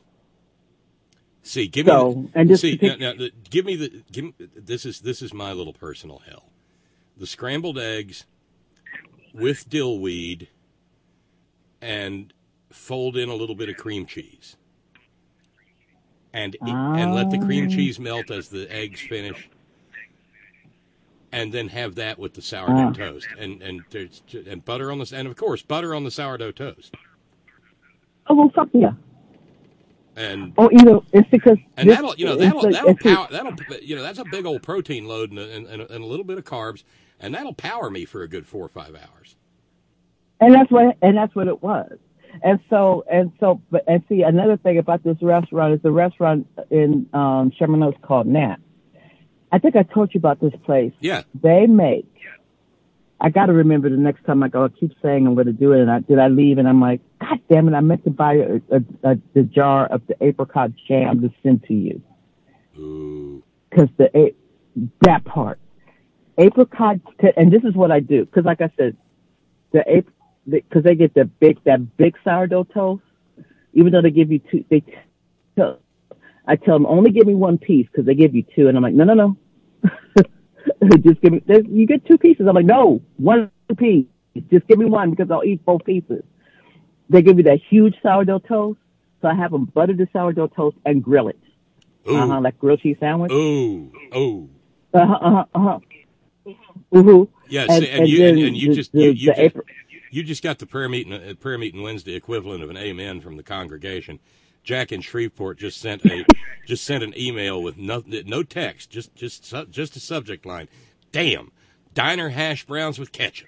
See, give me so, the, and just see pick, now, now the, give me the give me, this is this is my little personal hell. The scrambled eggs with dill weed and fold in a little bit of cream cheese. And oh. and let the cream cheese melt as the eggs finish, and then have that with the sourdough oh. toast, and and there's and butter on the and of course butter on the sourdough toast. Oh well, fuck yeah. And oh, you know, it's because and this, that'll you know that'll like, that'll power that'll you know that's a big old protein load and, and and a little bit of carbs, and that'll power me for a good four or five hours. And that's what and that's what it was. And so, and so, but, and see, another thing about this restaurant is the restaurant in um, Sherman Oaks called Nat. I think I told you about this place. Yeah. They make I got to remember the next time I go, I keep saying I'm going to do it. And I did I leave? And I'm like, God damn it. I meant to buy a, a, a, the jar of the apricot jam to send to you. Ooh. Cause the, that part, apricot, and this is what I do. Cause like I said, the, cause they get the big, that big sourdough toast, even though they give you two, they tell, I tell them only give me one piece cause they give you two. And I'm like, no, no, no. Just give me, you get two pieces. I'm like, no, one piece. Just give me one because I'll eat both pieces. They give me that huge sourdough toast. So I have them butter the sourdough toast and grill it. Ooh. Uh-huh, like grilled cheese sandwich. Ooh, ooh. Uh-huh, uh-huh, uh-huh. Mm-hmm. Yes, and, and, and you and, and you the, just the, you, you, the just, April- you just got the prayer meeting uh, prayer meeting Wednesday equivalent of an amen from the congregation. Jack in Shreveport just sent a just sent an email with no no text, just just just a subject line. Damn, diner hash browns with ketchup.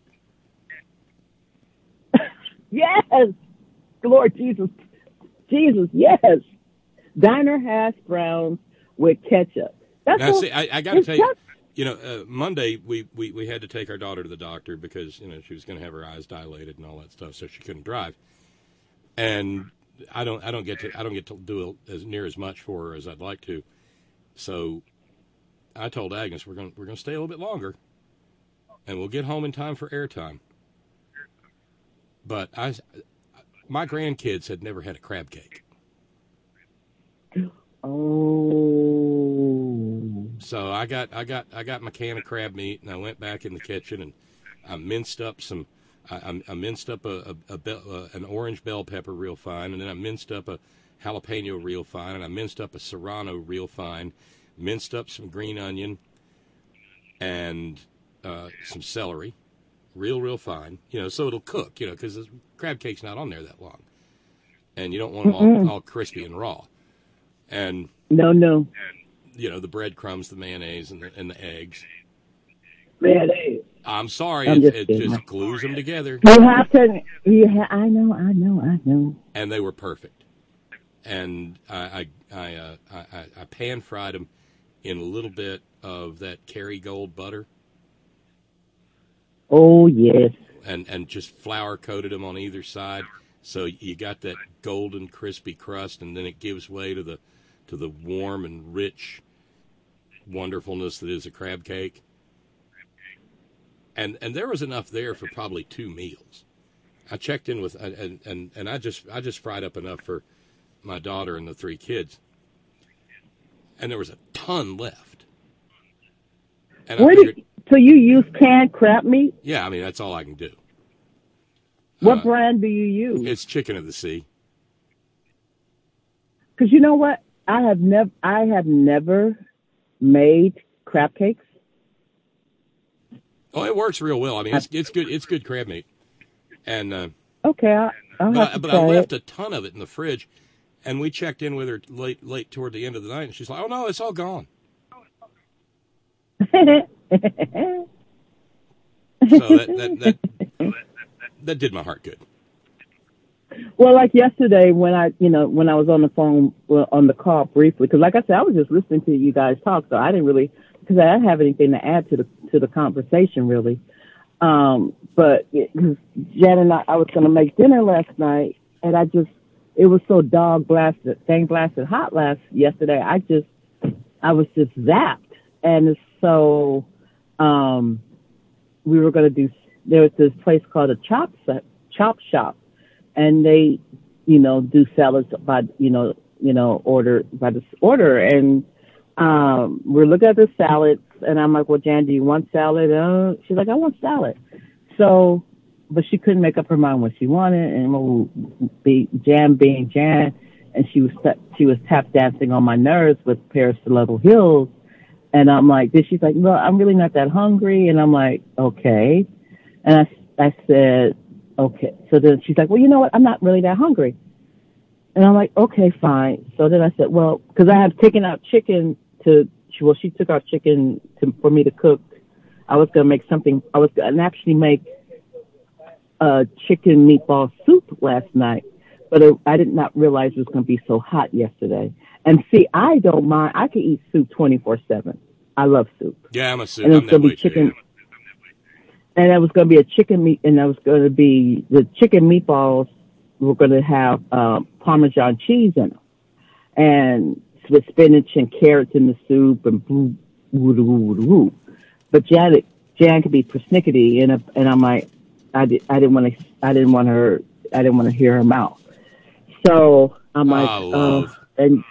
Yes, Lord Jesus, Jesus, yes, diner hash browns with ketchup. That's Now, what, see, I, I got to tell you, just, you know, uh, Monday we, we we had to take our daughter to the doctor because you know she was going to have her eyes dilated and all that stuff, so she couldn't drive. And I don't I don't get to I don't get to do as near as much for her as I'd like to. So I told Agnes we're going we're going to stay a little bit longer, and we'll get home in time for airtime. But I, my grandkids had never had a crab cake. Oh. So I got I got I got my can of crab meat, and I went back in the kitchen and I minced up some. I, I minced up a, a, a bell, uh, an orange bell pepper real fine, and then I minced up a jalapeno real fine, and I minced up a serrano real fine, minced up some green onion, and uh, some celery, real, real fine, you know, so it'll cook, you know, because the crab cake's not on there that long. And you don't want them all, all crispy and raw. And no, no. You know, the breadcrumbs, the mayonnaise, and the, and the eggs. Mayonnaise. I'm sorry, I'm it, just it kidding. just glues them together. You have to, you ha- I know, I know, I know. And they were perfect. And I I I, uh, I, I pan fried them in a little bit of that Kerrygold butter. Oh, yes. And and just flour coated them on either side, so you got that golden crispy crust, and then it gives way to the to the warm and rich wonderfulness that is a crab cake. And and there was enough there for probably two meals. I checked in with and and, and I just I just fried up enough for my daughter and the three kids, and there was a ton left. And Where I figured, did, so you use canned crab meat? yeah, I mean that's all I can do. What Uh, brand do you use? It's Chicken of the Sea. Because you know what, I have never I have never made crab cakes. Oh, it works real well. I mean, it's it's good. It's good crab meat, and uh, Okay, I, I'll but have to I, but try I left it. a ton of it in the fridge, and we checked in with her late late toward the end of the night, and she's like, "Oh no, it's all gone." So that that that, that did my heart good. Well, like yesterday when I, you know, when I was on the phone, well, on the call briefly, because like I said, I was just listening to you guys talk, so I didn't really, because I didn't have anything to add to the to the conversation really. Um, but because Jen and I, I was going to make dinner last night, and I just, it was so dog blasted, dang blasted hot last yesterday. I just, I was just zapped, and so, um, we were going to do. There was this place called a chop chop shop. And they, you know, do salads by, you know, you know, order by this order. And um, we're looking at the salads, and I'm like, well, Jan, do you want salad? Uh, she's like, I want salad. So, but she couldn't make up her mind what she wanted, and we'll be Jan being Jan, and she was she was tap dancing on my nerves with a pair of stiletto heels. And I'm like, then she's like, well, I'm really not that hungry. And I'm like, okay. And I, I said, okay. So then she's like, well, you know what? I'm not really that hungry. And I'm like, okay, fine. So then I said, well, because I have taken out chicken to, well, she took out chicken to, for me to cook. I was going to make something, I was going to actually make a chicken meatball soup last night, but it, I did not realize it was going to be so hot yesterday. And see, I don't mind. I can eat soup twenty-four seven. I love soup. Yeah, I'm a soup. And I'm it's that going to way be chicken. too. and that was going to be a chicken meat, and that was going to be the chicken meatballs were going to have uh, Parmesan cheese in them, and with spinach and carrots in the soup and woo woo woo woo. But Janet, Jan could be persnickety, and and I'm like, I did, I didn't want to, I didn't want her, I didn't want to hear her mouth. So I'm like, oh, uh, and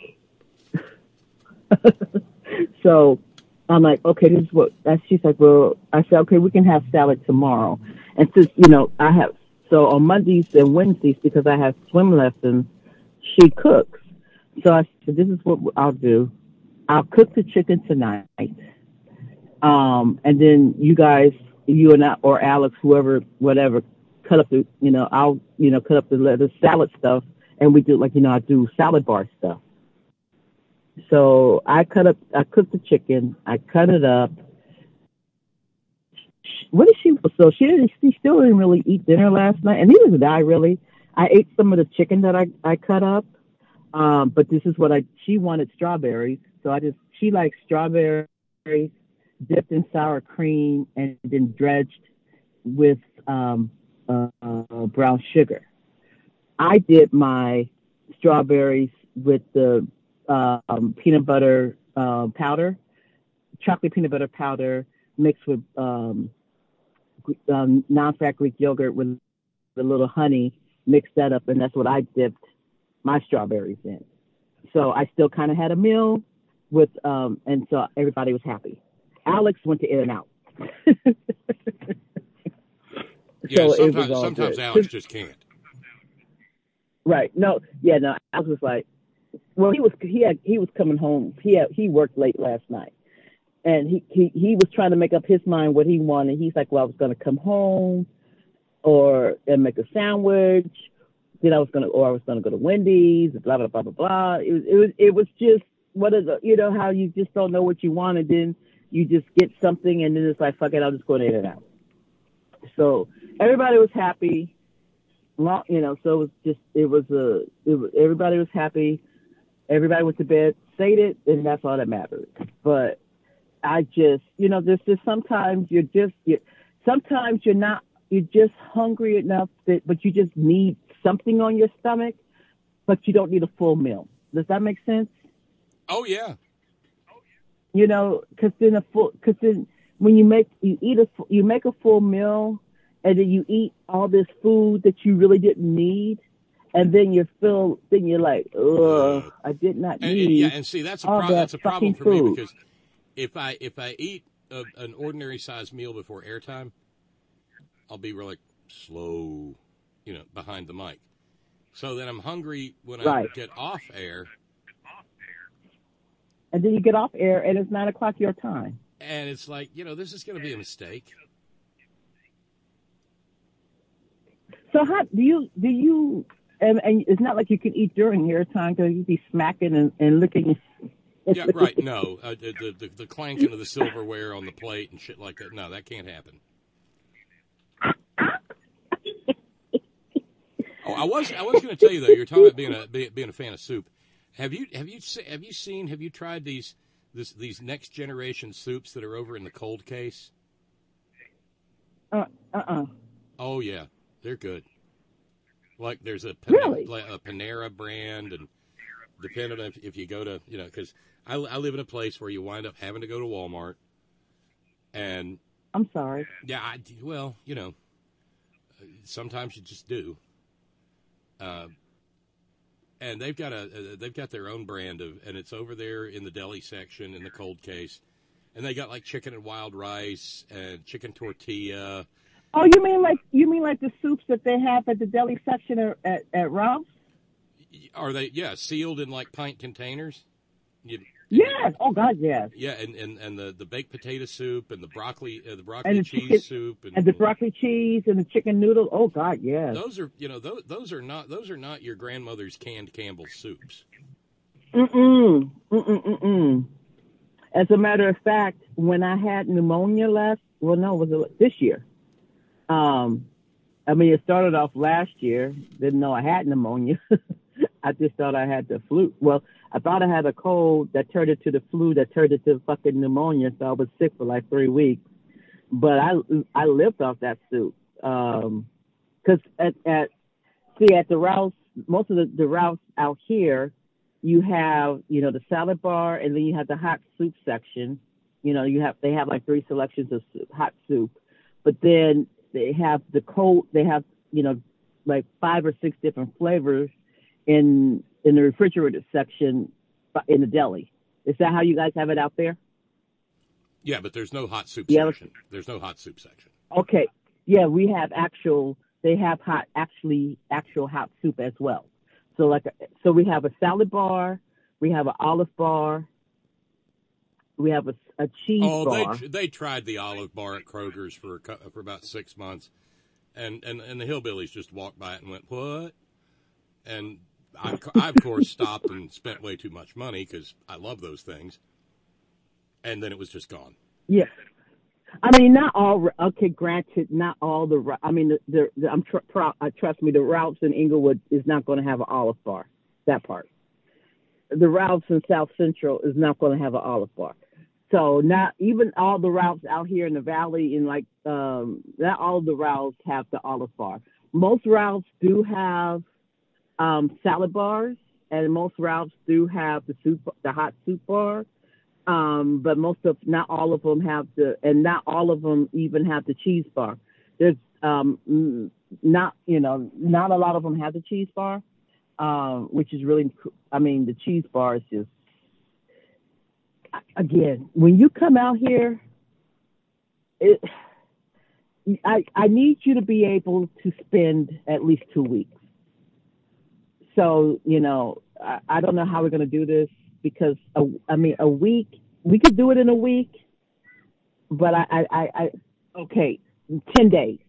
so I'm like, okay, this is what. She's like, well, I said, okay, we can have salad tomorrow. And since you know, I have so on Mondays and Wednesdays because I have swim lessons, she cooks. So I said, this is what I'll do. I'll cook the chicken tonight, um, and then you guys, you and I, or Alex, whoever, whatever, cut up the, you know, I'll, you know, cut up the, the salad stuff, and we do like, you know, I do salad bar stuff. So I cut up, I cooked the chicken, I cut it up. What did she, so she didn't, she still didn't really eat dinner last night, and neither did I really. I ate some of the chicken that I, I cut up, um, but this is what I, she wanted strawberries, so I just, she likes strawberries dipped in sour cream and then dredged with um, uh, uh, brown sugar. I did my strawberries with the um, peanut butter uh, powder, chocolate peanut butter powder mixed with um, um, non-fat Greek yogurt with a little honey, mixed that up, and that's what I dipped my strawberries in. So I still kind of had a meal with, um, and so everybody was happy. Alex went to In-N-Out. Yeah, so sometimes, all sometimes good. Alex just can't. Right. No, yeah, no, Alex was like, well, he was, he had, he was coming home. He had, he worked late last night. And he, he, he was trying to make up his mind what he wanted. He's like, well, I was going to come home or and make a sandwich. Then I was going to, or I was going to go to Wendy's, blah, blah, blah, blah, blah. It was, it was, it was just, what is it, you know, how you just don't know what you want, and then you just get something, and then it's like, fuck it, I'll just go in and out. So everybody was happy, long, you know, so it was just, it was a, it was, everybody was happy. Everybody went to bed, sated, and that's all that mattered. But I just, you know, there's just sometimes you're just, you're, sometimes you're not, you're just hungry enough that, but you just need something on your stomach, but you don't need a full meal. Does that make sense? Oh yeah. You know, because then a full, because then when you make you eat a you make a full meal, and then you eat all this food that you really didn't need, and then you feel then you're like, ugh, I did not And, need. and, yeah, and see that's a all pro- that that's a problem for fucking me food. because if I if I eat a, an ordinary sized meal before airtime, I'll be really slow, you know, behind the mic. So then I'm hungry when Right. I get off air. And then you get off air, and it's nine o'clock your time. And it's like, you know, this is going to be a mistake. So how do you do you? And, and it's not like you can eat during your time because you'd be smacking and, and licking. Yeah, right. No, uh, the, the the clanking of the silverware on the plate and shit like that. No, that can't happen. Oh, I was I was going to tell you though. You're talking about being a being, being a fan of soup. Have you have you have you seen have you tried these this these next generation soups that are over in the cold case? Uh uh uh. Oh yeah, they're good. Like there's a Pan- Really? like a Panera brand, and depending on if, if you go to you know because I, I live in a place where you wind up having to go to Walmart, and I'm sorry. yeah, I, well you know sometimes you just do. Uh, and they've got a uh, they've got their own brand of, and it's over there in the deli section in the cold case, and they got like chicken and wild rice and chicken tortilla. Oh, you mean like you mean like the soups that they have at the deli section or at at Ralph's? Are they yeah sealed in like pint containers? You, Yes. Oh God, yes. yeah, and, and, and the, the baked potato soup and the broccoli uh, the broccoli And the cheese chicken- soup and, And the broccoli cheese and the chicken noodle. Oh God, yes. those are you know those those are not those are not your grandmother's canned Campbell's soups. Mm-mm. Mm-mm, mm-mm. As a matter of fact, when I had pneumonia last, well, no, was it this year? Um, I mean, it started off last year. Didn't know I had pneumonia. I just thought I had the flu. Well, I thought I had a cold that turned into the flu that turned into fucking pneumonia. So I was sick for like three weeks. but I I lived off that soup. Um, cause at, at see at the routes, most of the, the routes out here, you have you know the salad bar, and then you have the hot soup section. You know, you have they have like three selections of soup, hot soup, but then they have the cold. They have you know like five or six different flavors in in the refrigerated section in the deli. Is that how you guys have it out there? Yeah, but there's no hot soup Yeah. section. There's no hot soup section. Okay. Yeah, we have actual. They have hot, actually actual hot soup as well. So like, so we have a salad bar, we have an olive bar, we have a, a cheese Oh, bar. they they tried the olive bar at Kroger's for a cou- for about six months, and, and, and the hillbillies just walked by it and went, "What?" And I, I of course stopped and spent way too much money because I love those things, and then it was just gone. Yeah. I mean, not all. Okay, granted, not all the. ru- I mean, the, the, the I'm tr- pro, uh, trust me. The routes in Inglewood is not going to have an olive bar. That part. The routes in South Central is not going to have an olive bar. So not even all the routes out here in the valley, in like um, not all the routes have the olive bar. Most routes do have um, salad bars, and most routes do have the soup, the hot soup bar. Um, but most of, not all of them have the, and not all of them even have the cheese bar. There's um, not, you know, not a lot of them have the cheese bar, um, which is really, I mean, the cheese bar is just, again, when you come out here, it, I, I need you to be able to spend at least two weeks. So, you know, I, I don't know how we're going to do this. Because a, I mean, a week, we could do it in a week, but I, I, I, I, okay, ten days.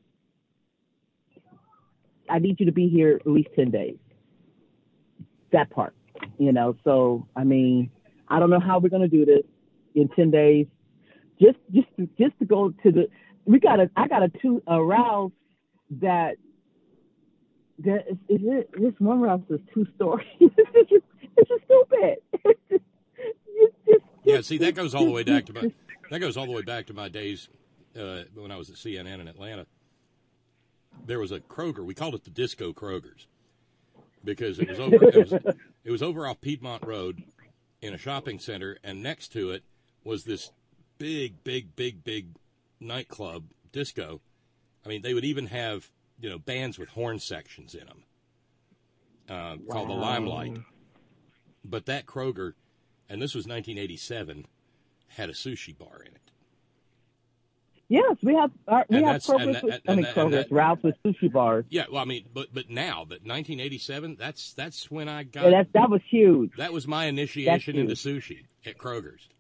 I need you to be here at least ten days. That part, you know. So, I mean, I don't know how we're gonna do this in ten days. Just, just, to, just to go to the, we got a, I got a two a route that. That is, is it, this one route is two stories. it's just, it's just stupid. It's just, it's just, Yeah, see, that goes all the way back to my that goes all the way back to my days uh, when I was at C N N in Atlanta. There was a Kroger. We called it the Disco Kroger's because it was over it was, it was over off Piedmont Road in a shopping center, and next to it was this big, big, big, big nightclub disco. I mean, they would even have, you know, bands with horn sections in them, uh, wow. called the Limelight. But that Kroger, and this was nineteen eighty-seven, had a sushi bar in it. Yes, we have our, we and have Kroger's. With, I mean, Kroger's routes with sushi bars. Yeah, well, I mean, but but now that nineteen eighty-seven, that's that's when I got. Yeah, that that was huge. That was my initiation into sushi at Kroger's.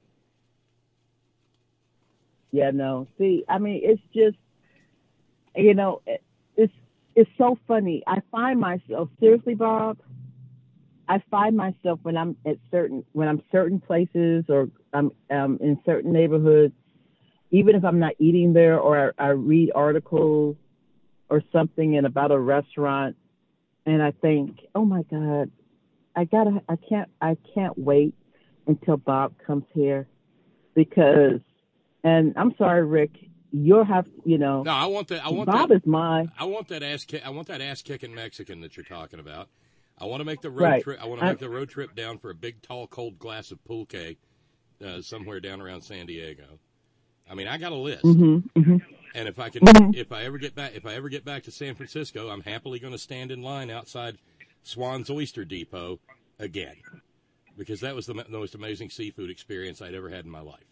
Yeah, no. See, I mean, it's just, you know. It, It's it's so funny. I find myself seriously, Bob. I find myself when I'm at certain when I'm certain places or I'm um, in certain neighborhoods, even if I'm not eating there or I, I read articles or something in about a restaurant, and I think, oh my God, I gotta, I can't, I can't wait until Bob comes here because, and I'm sorry, Rick. You'll have, you know. No, I want that. I want Bob that, is mine. I want that ass. I want that ass kicking Mexican that you're talking about. I want to make the road right. trip. I want to make the road trip down for a big, tall, cold glass of pulque uh, somewhere down around San Diego. I mean, I got a list, mm-hmm, mm-hmm. and if I can, mm-hmm. if I ever get back, if I ever get back to San Francisco, I'm happily going to stand in line outside Swan's Oyster Depot again, because that was the, the most amazing seafood experience I'd ever had in my life.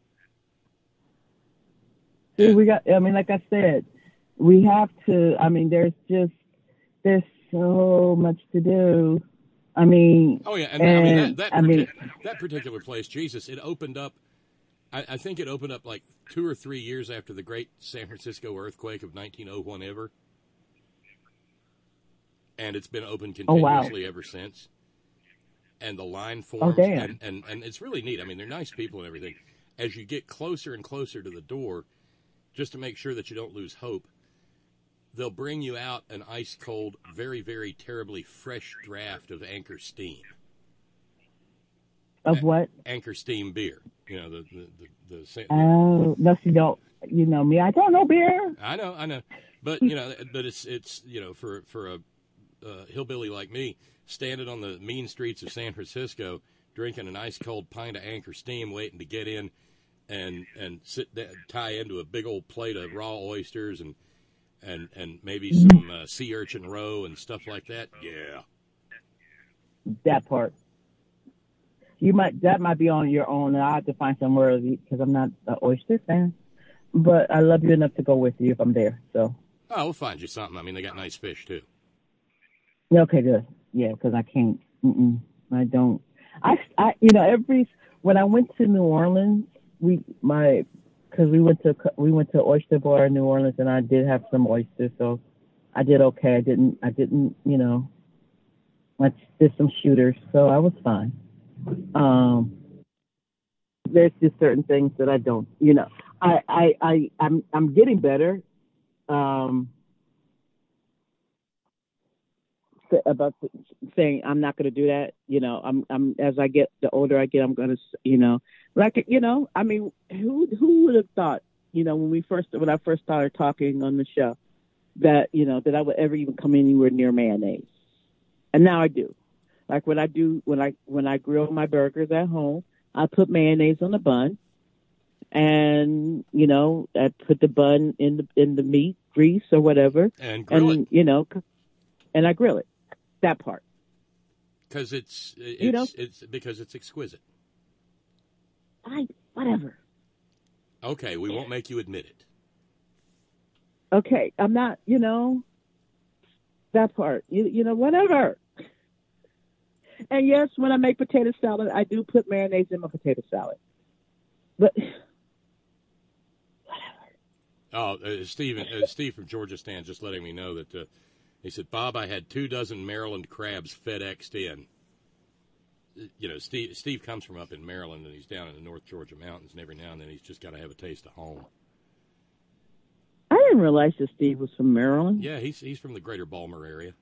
See, we got, I mean, like I said, we have to, I mean, there's just, there's so much to do. I mean, oh yeah, and, and I mean, that, that, I mean, that particular place, Jesus, it opened up, I, I think it opened up like two or three years after the great San Francisco earthquake of nineteen oh one ever. And it's been open continuously oh, wow. ever since. And the line forms, oh, damn. And, and, and it's really neat. I mean, they're nice people and everything. As you get closer and closer to the door, just to make sure that you don't lose hope, they'll bring you out an ice-cold, very, very terribly fresh draft of Anchor Steam. Of what? Anchor Steam beer. You know, the the the. the, the oh no, you don't. You know me. I don't know beer. I know, I know, but you know, but it's it's you know for for a uh, hillbilly like me, standing on the mean streets of San Francisco, drinking an ice cold pint of Anchor Steam, waiting to get in, and and sit down, tie into a big old plate of raw oysters and and and maybe some uh, sea urchin roe and stuff like that. Yeah, that part. You might that might be on your own, and I have to find somewhere because I'm not an oyster fan. But I love you enough to go with you if I'm there. So. Oh, we'll find you something. I mean, they got nice fish too. Yeah. Okay. Good. Yeah, because I can't. Mm-mm, I don't. I, I. You know, every when I went to New Orleans, we my because we went to we went to Oyster Bar in New Orleans, and I did have some oysters, so I did okay. I didn't. I didn't. You know, I did some shooters, so I was fine. Um. There's just certain things that I don't. You know. I, I, I, I'm, I'm getting better, um, about saying I'm not going to do that. You know, I'm, I'm, as I get, the older I get, I'm going to, you know, like, you know, I mean, who, who would have thought, you know, when we first, when I first started talking on the show that, you know, that I would ever even come anywhere near mayonnaise. And now I do. Like when I do, when I, when I grill my burgers at home, I put mayonnaise on the bun. And, you know, I put the bun in the in the meat, grease or whatever. And grill and, it. You know, and I grill it. That part. Because it's, it's, you know? it's, because it's exquisite. I, whatever. Okay, we won't make you admit it. Okay, I'm not, you know, that part. You, you know, whatever. And yes, when I make potato salad, I do put mayonnaise in my potato salad. But... Oh, uh, Steve, uh, Steve from Georgia Stan just letting me know that uh, he said, Bob, I had two dozen Maryland crabs FedExed in. You know, Steve Steve comes from up in Maryland, and he's down in the North Georgia mountains, and every now and then he's just got to have a taste of home. I didn't realize that Steve was from Maryland. Yeah, he's he's from the greater Baltimore area.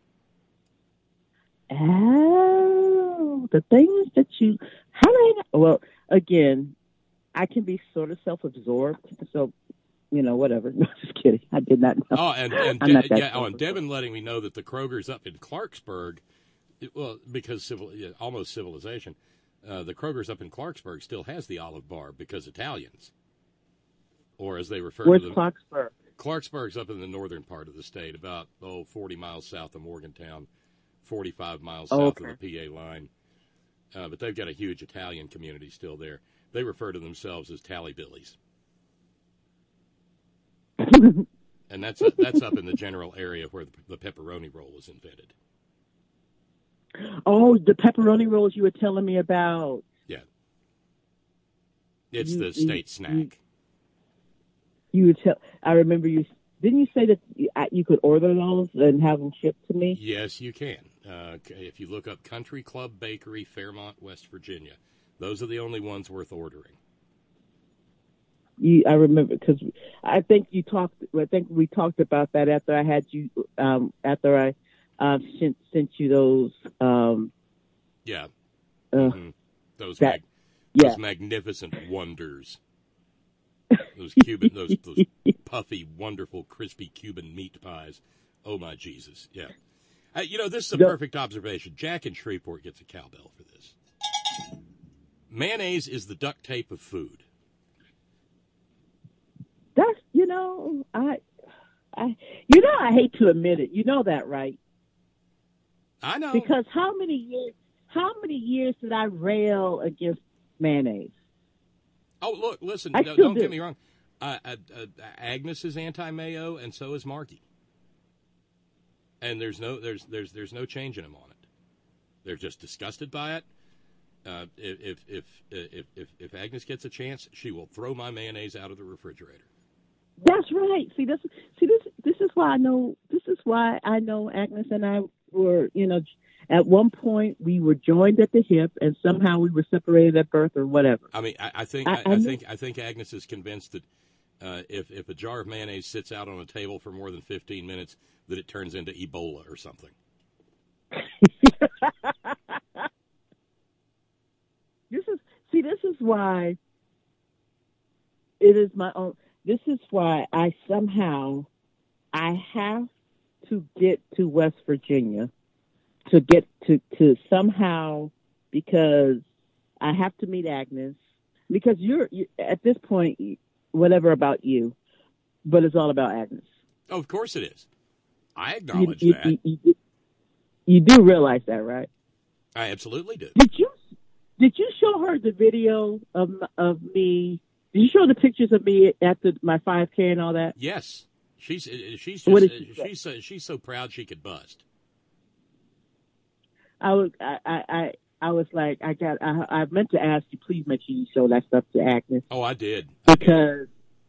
Oh, the things that you... How do I know? Well, again, I can be sort of self-absorbed, so... You know, whatever. No, just kidding. I did not know. Oh, and, and, De- yeah, oh, and Devin letting me know that the Kroger's up in Clarksburg, it, well, because civil, yeah, almost civilization, uh, the Kroger's up in Clarksburg still has the olive bar because Italians, or as they refer Where's to them. Where's Clarksburg? Clarksburg's up in the northern part of the state, about, oh, forty miles south of Morgantown, forty-five miles south oh, okay. of the P A line. Uh, but they've got a huge Italian community still there. They refer to themselves as Tally-Billies. And that's that's up in the general area where the, the pepperoni roll was invented. Oh, the pepperoni rolls you were telling me about. Yeah. It's you, the state you, snack. You, you would tell. I remember you. Didn't you say that you, you could order those and have them shipped to me? Yes, you can. Uh, if you look up Country Club Bakery, Fairmont, West Virginia, those are the only ones worth ordering. You, I remember because I think you talked. I think we talked about that after I had you. Um, after I uh, sent sent you those. Um, yeah. Uh, mm-hmm. Those that, mag- yeah. those magnificent wonders. Those Cuban, those those puffy, wonderful, crispy Cuban meat pies. Oh my Jesus! Yeah. Uh, you know, this is a perfect observation. Jack in Shreveport gets a cowbell for this. Mayonnaise is the duct tape of food. That's, you know, I, I, you know, I hate to admit it. You know that, right? I know. Because how many years, how many years did I rail against mayonnaise? Oh, look, listen, I no, still don't do. get me wrong. Uh, uh, uh, Agnes is anti-mayo, and so is Marky. And there's no, there's, there's, there's no changing them on it. They're just disgusted by it. Uh, if, if, if, if, if Agnes gets a chance, she will throw my mayonnaise out of the refrigerator. That's right. See, this, see, this, this is why I know. This is why I know Agnes and I were, you know, at one point we were joined at the hip, and somehow we were separated at birth, or whatever. I mean, I, I think, I, I, I think, I think Agnes is convinced that uh, if if a jar of mayonnaise sits out on a table for more than fifteen minutes, that it turns into Ebola or something. This is see. This is why it is my own. This is why I somehow I have to get to West Virginia to get to, to somehow, because I have to meet Agnes, because you're, you, at this point, whatever about you, but it's all about Agnes. Oh, of course it is. I acknowledge you, that. You, you, you, you do realize that, right? I absolutely do. Did you did you show her the video of of me? Did you show the pictures of me at the, my five K and all that? Yes, she's she's What just, did she she's so, she's so proud she could bust. I was I, I, I, I was like I got I, I meant to ask you, please make sure you show that stuff to Agnes. Oh, I did I because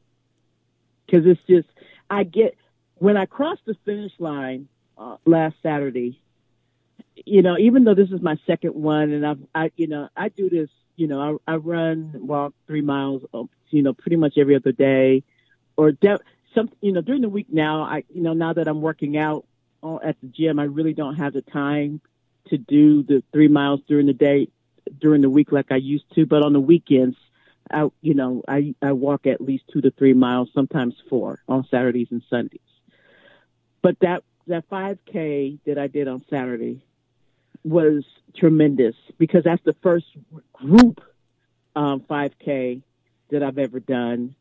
because it's just I get when I crossed the finish line uh, last Saturday. You know, even though this is my second one, and I've, I, you know, I do this, you know, I, I run, walk three miles, you know, pretty much every other day, or de- some, you know, during the week now, I, you know, now that I'm working out at the gym, I really don't have the time to do the three miles during the day, during the week like I used to. But on the weekends, I, you know, I, I walk at least two to three miles, sometimes four on Saturdays and Sundays. But that, that five K that I did on Saturday was tremendous, because that's the first group um, five K that I've ever done.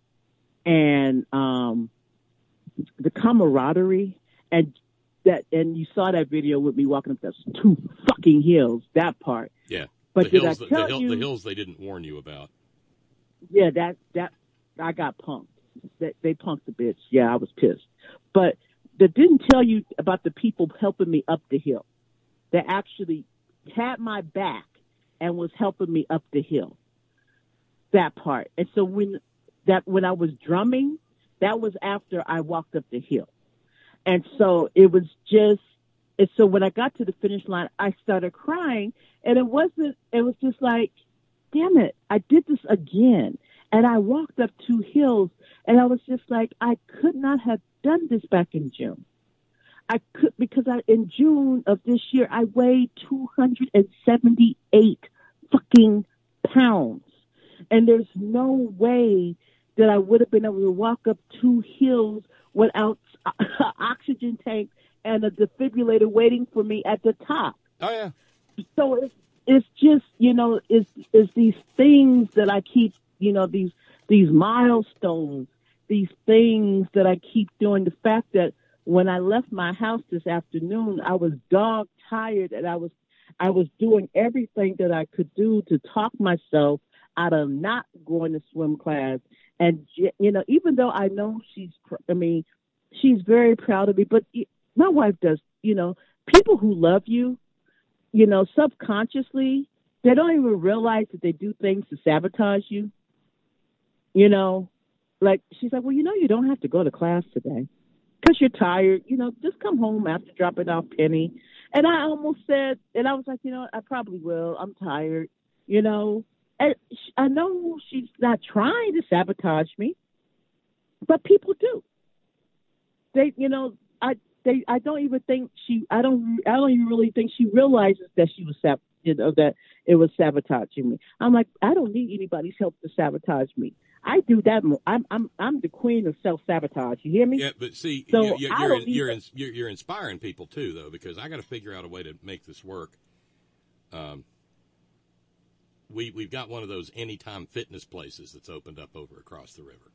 And um, the camaraderie, and that, and you saw that video with me walking up those two fucking hills, that part. Yeah. But the did hills, I tell the, hill, you, the hills they didn't warn you about. Yeah, that, that, I got punked. They, they punked the bitch. Yeah, I was pissed. But they didn't tell you about the people helping me up the hill. That actually had my back and was helping me up the hill. That part. And so when that when I was drumming, that was after I walked up the hill. And so it was just, and so when I got to the finish line, I started crying, and it wasn't, it was just like, damn it, I did this again. And I walked up two hills, and I was just like, I could not have done this back in June. I could, because I, in June of this year, I weighed two hundred seventy-eight fucking pounds. And there's no way that I would have been able to walk up two hills without an oxygen tank and a defibrillator waiting for me at the top. Oh, yeah. So it's, it's just, you know, it's, it's these things that I keep, you know, these, these milestones, these things that I keep doing. The fact that when I left my house this afternoon, I was dog tired, and I was, I was doing everything that I could do to talk myself out of not going to swim class. And, you know, even though I know she's, I mean, she's very proud of me, but my wife does, you know, people who love you, you know, subconsciously, they don't even realize that they do things to sabotage you. You know, like she's like, well, you know, you don't have to go to class today because you're tired. You know, just come home after dropping off Penny. And I almost said, and I was like, you know, I probably will. I'm tired, you know. And I know she's not trying to sabotage me, but people do. They, you know, I, they, I don't even think she, I don't, I don't even really think she realizes that she was, sab- you know, that it was sabotaging me. I'm like, I don't need anybody's help to sabotage me. I do that. I'm, I'm, I'm the queen of self-sabotage. You hear me? Yeah, but see, so you're, I you're, don't in, need you're, to- in, you're, you're inspiring people too, though, because I got to figure out a way to make this work. Um, we, we've got one of those anytime fitness places that's opened up over across the river.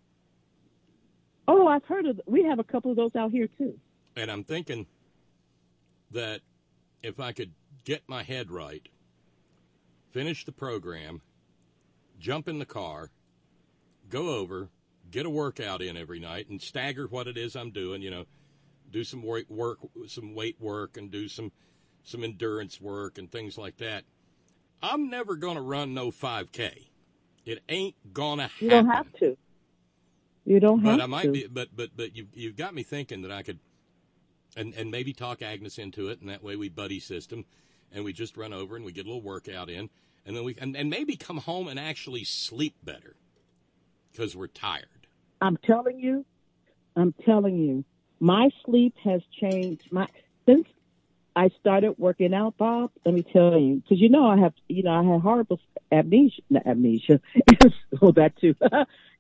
Oh, I've heard of, we have a couple of those out here too. And I'm thinking that if I could get my head right, finish the program, jump in the car, go over, get a workout in every night, and stagger what it is I'm doing. You know, do some weight work, some weight work, and do some some endurance work and things like that. I'm never gonna run no five K. It ain't gonna happen. You don't have to. You don't have to. But I might be. But but but you you've got me thinking that I could, and and maybe talk Agnes into it, and that way we buddy system, and we just run over and we get a little workout in, and then we and, and maybe come home and actually sleep better. Because we're tired. I'm telling you, I'm telling you, my sleep has changed. My since I started working out, Bob. Let me tell you, because you know I have, you know, I had horrible amnesia, not amnesia. Well, that too.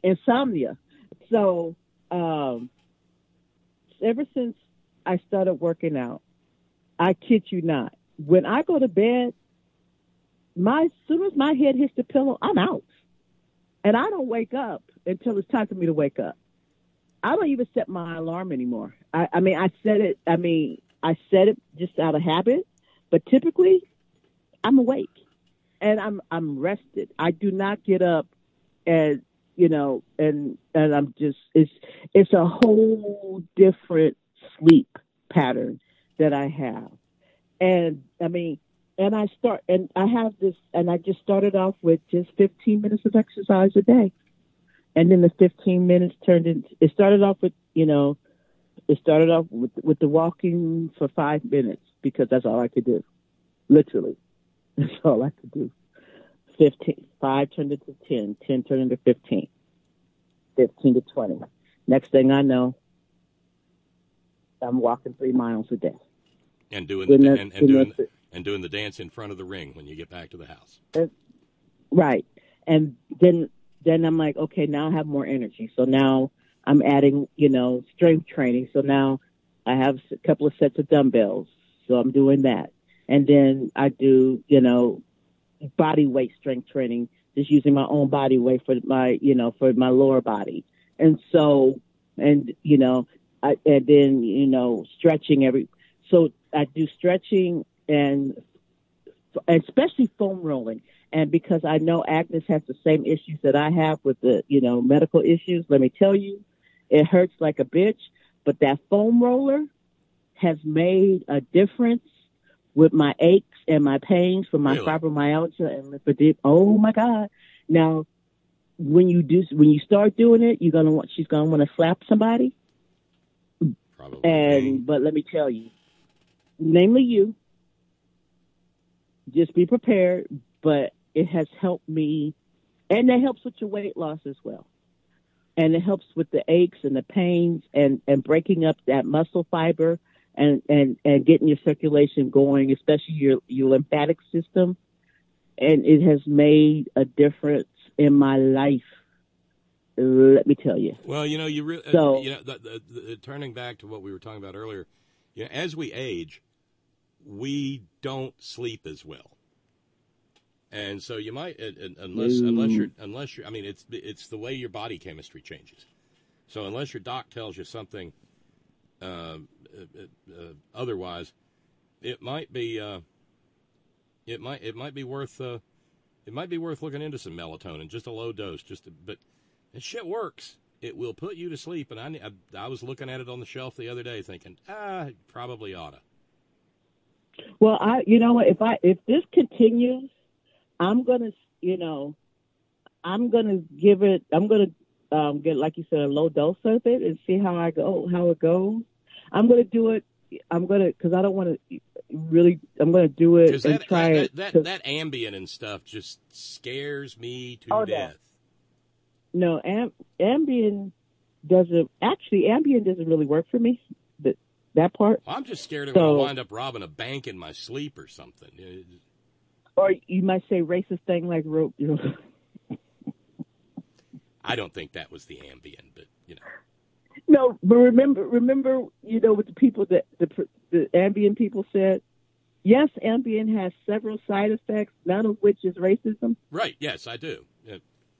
insomnia. So um, ever since I started working out, I kid you not, when I go to bed, my as soon as my head hits the pillow, I'm out. And I don't wake up until it's time for me to wake up. I don't even set my alarm anymore. I, I mean, I set it, I mean, I set it just out of habit, but typically I'm awake and I'm, I'm rested. I do not get up and, you know, and, and I'm just, it's, it's a whole different sleep pattern that I have. And I mean, and I start, and I have this, and I just started off with just fifteen minutes of exercise a day. And then the fifteen minutes turned into, it started off with, you know, it started off with, with the walking for five minutes because that's all I could do. Literally. That's all I could do. fifteen, five turned into ten, ten turned into fifteen, fifteen to twenty. Next thing I know, I'm walking three miles a day. And doing the, and, and doing the, and doing the dance in front of the ring when you get back to the house. Right. And then then I'm like, okay, now I have more energy. So now I'm adding, you know, strength training. So now I have a couple of sets of dumbbells. So I'm doing that. And then I do, you know, body weight strength training, just using my own body weight for my, you know, for my lower body. And so, and, you know, I, and then, you know, stretching every, so I do stretching and especially foam rolling. And because I know Agnes has the same issues that I have with the, you know, medical issues, let me tell you, it hurts like a bitch. But that foam roller has made a difference with my aches and my pains from my really? fibromyalgia and lymphedema. Oh my God! Now, when you do, when you start doing it, you're gonna want. She's gonna want to slap somebody. Probably. And but let me tell you, namely you, just be prepared. But it has helped me, and it helps with your weight loss as well. And it helps with the aches and the pains and, and breaking up that muscle fiber and, and, and getting your circulation going, especially your, your lymphatic system. And it has made a difference in my life. Let me tell you. Well, you know, you really, so, uh, you know, the, the, the, turning back to what we were talking about earlier, you know, as we age, we don't sleep as well. And so you might, unless unless you're unless you're, I mean, it's it's the way your body chemistry changes. So unless your doc tells you something uh, uh, uh, otherwise, it might be uh, it might it might be worth uh, it might be worth looking into some melatonin, just a low dose, just to, but that shit works. It will put you to sleep. And I I, I was looking at it on the shelf the other day, thinking, ah, probably oughta. Well, I you know what, if I if this continues, I'm going to, you know, I'm going to give it, I'm going to um, get, like you said, a low dose of it and see how I go, how it goes. I'm going to do it. I'm going to, because I don't want to really, I'm going to do it and that, try that, it. That, that, that Ambien and stuff just scares me to oh, death. No, Am, Ambien doesn't, actually, Ambien doesn't really work for me, but that part. Well, I'm just scared of so, I'll wind up robbing a bank in my sleep or something. Or you might say racist thing like, you know. I don't think that was the Ambien, but you know. No, but remember, remember, you know, with the people that the the Ambien people said, yes, Ambien has several side effects, none of which is racism. Right? Yes, I do. Yeah.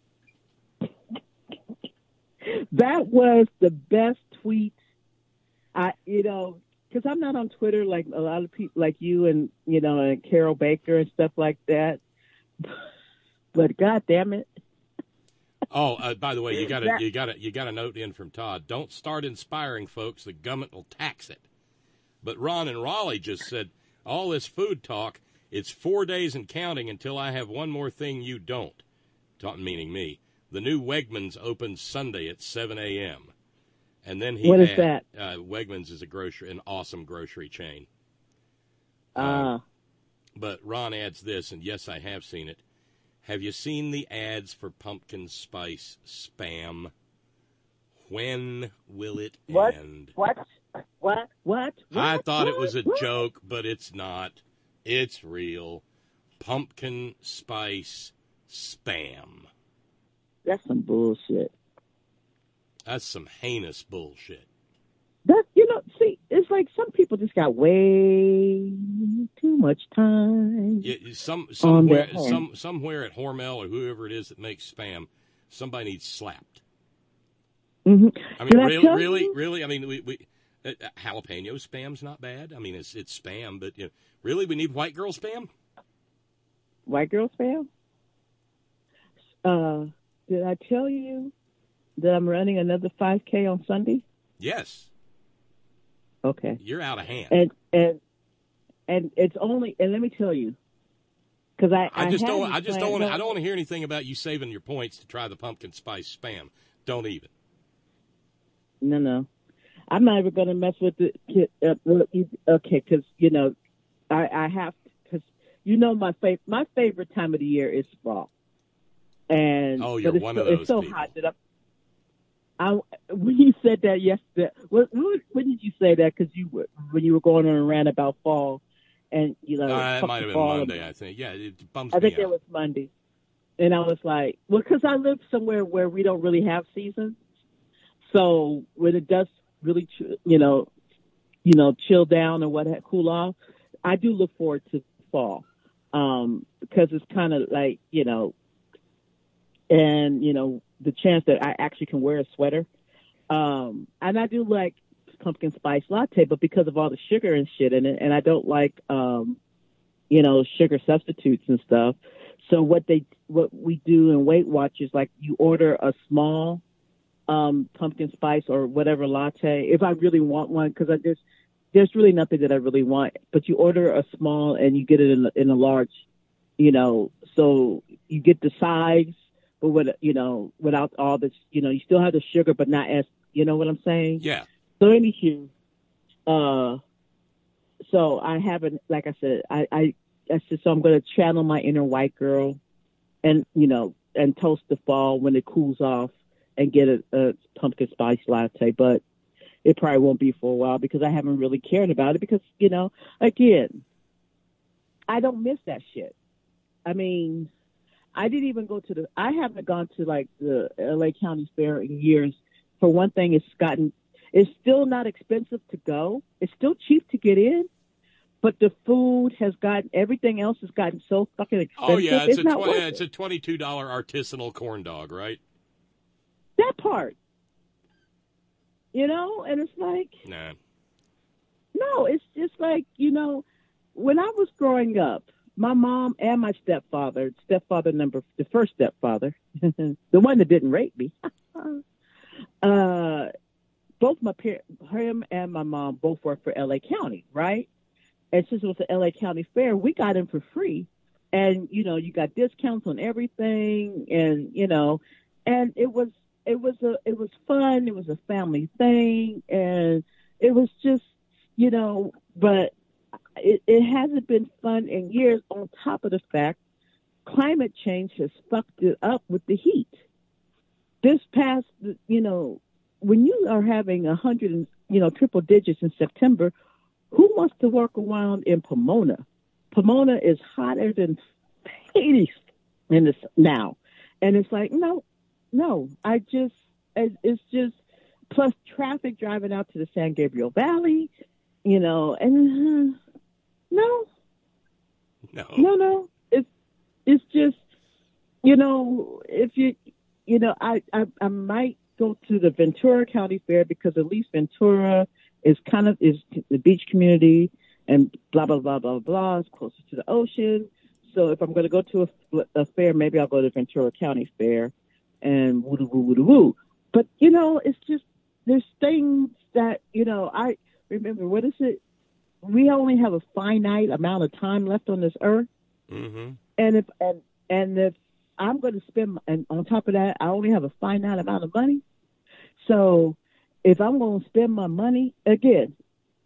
That was the best tweet. I, you know. Because I'm not on Twitter like a lot of people, like you and, you know, and Carol Baker and stuff like that. But God damn it. Oh, uh, by the way, you got to you got to you got a note in from Todd. Don't start inspiring folks. The government will tax it. But Ron in Raleigh just said, all this food talk, it's four days and counting until I have one more thing you don't. Meaning me. The new Wegmans opens Sunday at seven a.m. And then he what had, is that? Uh, Wegmans is a grocery, an awesome grocery chain. Ah. Uh, but Ron adds this, and yes, I have seen it. Have you seen the ads for pumpkin spice spam? When will it what? end? What? What? What? I what? thought what? it was a what? joke, but it's not. It's real. Pumpkin spice spam. That's some bullshit. That's some heinous bullshit. That, you know, see, it's like some people just got way too much time. Yeah, some on somewhere, their hands. some somewhere at Hormel or whoever it is that makes Spam, somebody needs slapped. Mm-hmm. I mean, Did I really, tell really, you? really. I mean, we, we uh, jalapeno Spam's not bad. I mean, it's it's Spam, but you know, really, we need white girl Spam. White girl Spam? Uh, did I tell you that I'm running another five K on Sunday? Yes. Okay. You're out of hand. And and and it's only, and let me tell you, because I, I just I don't. hadn't I just planned- don't want. no, I don't want to hear anything about you saving your points to try the pumpkin spice Spam. Don't even. No, no. I'm not even going to mess with the kid. Uh, well, you- okay, because, you know, I, I have, because, you know, my, fav- my favorite time of the year is fall. And Oh, you're but it's one so, of those It's so people. hot that I, I, when you said that yesterday, when, when when did you say that? Because you were, when you were going on a rant about fall, and, you know, Uh, it fuck might the have been fall Monday. and- I think. Yeah, it bums I think me it out. was Monday. And I was like, well, because I live somewhere where we don't really have seasons. So when it does really, ch- you know, you know, chill down or what, cool off, I do look forward to fall. Um, because it's kind of like, you know, and, you know, the chance that I actually can wear a sweater. Um, and I do like pumpkin spice latte, but because of all the sugar and shit in it, and I don't like, um, you know, sugar substitutes and stuff. So what they, what we do in Weight Watchers, like you order a small, um, pumpkin spice or whatever latte, if I really want one, because I just, there's really nothing that I really want, but you order a small and you get it in, in a large, you know, so you get the size, but with, you know, without all this, you know, you still have the sugar, but not as, you know what I'm saying? Yeah. So anywho, uh, so I haven't, like I said, I, I, I said, so I'm going to channel my inner white girl and, you know, and toast the fall when it cools off and get a, a pumpkin spice latte. But it probably won't be for a while because I haven't really cared about it because, you know, again, I don't miss that shit. I mean, I didn't even go to the, I haven't gone to like the L A County Fair in years. For one thing, it's gotten, it's still not expensive to go. It's still cheap to get in. But the food has gotten, everything else has gotten so fucking expensive. Oh yeah, it's, it's a not tw- worth yeah, it's it. a twenty-two dollar artisanal corn dog, right? That part. You know, and it's like, Nah. no, it's just like, you know, when I was growing up, my mom and my stepfather, stepfather number, the first stepfather, the one that didn't rape me, uh, both my parents, him and my mom both worked for L A County, right? And since it was the L A County Fair, we got in for free. And, you know, you got discounts on everything and, you know, and it was, it was a, it was fun. It was a family thing. And it was just, you know, but it, it hasn't been fun in years on top of the fact climate change has fucked it up with the heat. This past, you know, when you are having a hundred and, you know, triple digits in September, who wants to work around in Pomona? Pomona is hotter than Hades in this now. And it's like, no, no, I just, it's just, plus traffic driving out to the San Gabriel Valley, you know, and uh, no, No. no, no, it's, it's just, you know, if you, you know, I, I, I might go to the Ventura County Fair because at least Ventura is kind of, is the beach community and blah, blah, blah, blah, blah. It's closer to the ocean. So if I'm going to go to a, a fair, maybe I'll go to Ventura County Fair and woo woo woo woo. But, you know, it's just, there's things that, you know, I remember, what is it? We only have a finite amount of time left on this earth. Mm-hmm. And if, and, and if I'm going to spend, and on top of that, I only have a finite amount of money. So if I'm going to spend my money, again,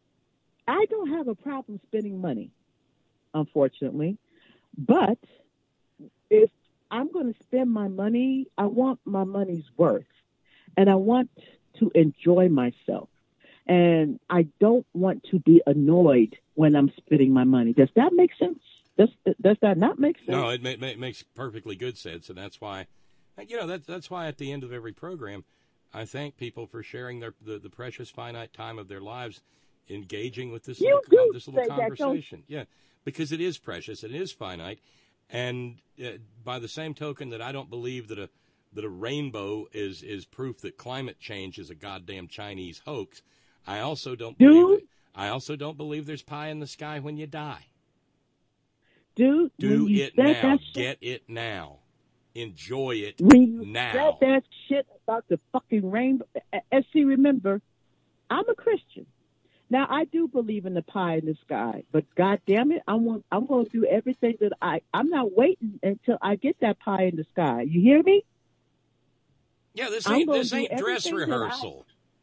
I don't have a problem spending money, unfortunately. But if I'm going to spend my money, I want my money's worth. And I want to enjoy myself. And I don't want to be annoyed when I'm spending my money. Does that make sense? Does, does that not make sense? No, it ma- ma- makes perfectly good sense, and that's why, you know, that's that's why at the end of every program, I thank people for sharing their the, the precious finite time of their lives engaging with this You little, do this little say that, don't conversation. Yeah, because it is precious, it is finite, and uh, by the same token that I don't believe that a that a rainbow is is proof that climate change is a goddamn Chinese hoax, I also don't Dude. believe that, I also don't believe there's pie in the sky when you die. Dude, Do when you it said now. that shit, Get it now. Enjoy it when you now. said that shit about the fucking rainbow, and see, remember, I'm a Christian. Now I do believe in the pie in the sky, but God damn it, I'm going, I'm going to do everything that I. I'm not waiting until I get that pie in the sky. You hear me? Yeah, this I'm ain't gonna this do ain't dress everything that I- rehearsal.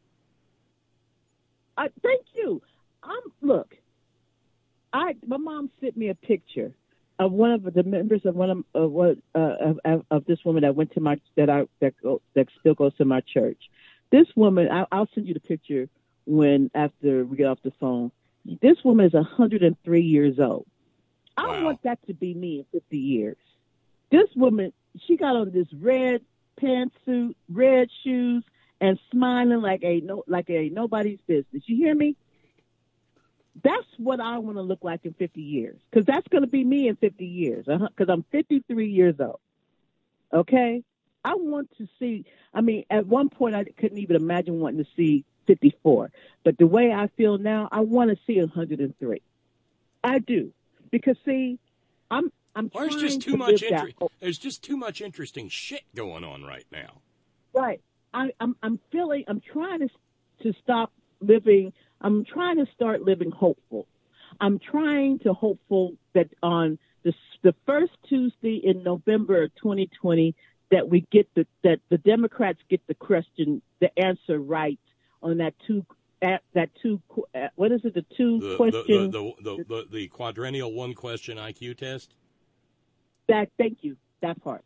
I thank you. I'm look. I my mom sent me a picture of one of the members of one of of what uh, of, of this woman that went to my that I that go, that still goes to my church. This woman, I, I'll send you the picture when after we get off the phone. This woman is one hundred three years old. I Wow. want that to be me in fifty years. This woman, she got on this red pantsuit, red shoes, and smiling like a no like a nobody's business. You hear me? That's what I want to look like in fifty years, because that's going to be me in fifty years, because uh-huh, I'm fifty-three years old. Okay? I want to see, I mean, at one point I couldn't even imagine wanting to see fifty-four. But the way I feel now, I want to see one hundred three. I do. Because, see, I'm I'm Well, there's trying just too to much live that inter- There's just too much interesting shit going on right now. Right. I, I'm I'm feeling I'm trying to to stop living. I'm trying to start living hopeful. I'm trying to hopeful that on the the first Tuesday in November of twenty twenty that we get the that the Democrats get the question the answer right on that two uh, that two uh, what is it the two The question the the, the, the, the quadrennial one question I Q test. that thank you that part.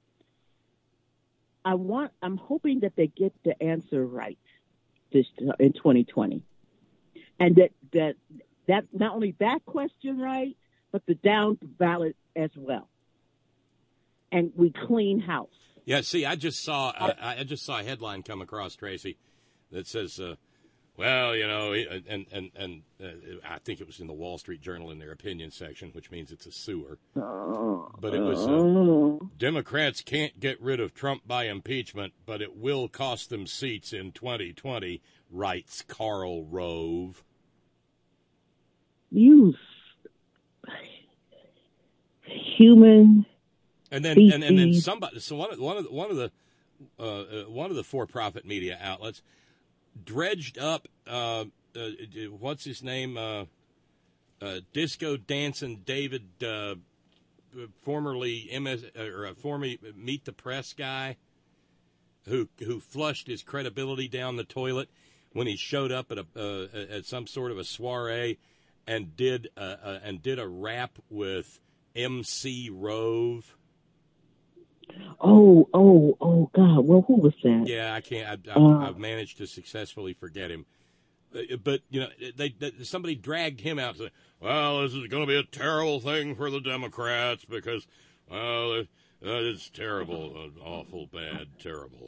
I want. I'm hoping that they get the answer right this in twenty twenty, and that that that not only that question right, but the down ballot as well, and we clean house. Yeah, see, I just saw uh, I just saw a headline come across, Tracy, that says, uh, well, you know, and and and uh, I think it was in the Wall Street Journal in their opinion section, which means it's a sewer. But it was uh, Democrats can't get rid of Trump by impeachment, but it will cost them seats in twenty twenty, writes Karl Rove. You human. And then, and, and then somebody. So one of one of the, one of the uh, uh, one of the for-profit media outlets dredged up. Uh, uh, what's his name? Uh, uh, disco dancing David, uh, formerly M S or uh, formerly Meet the Press guy, who who flushed his credibility down the toilet when he showed up at a uh, at some sort of a soiree and did uh, uh, and did a rap with M C Rove. Oh, oh, oh, God. Well, who was that? Yeah, I can't. I, I've, Uh, I've managed to successfully forget him. Uh, But, you know, they, they somebody dragged him out and said, well, this is going to be a terrible thing for the Democrats because, well, uh, it's terrible, uh, awful, bad, terrible.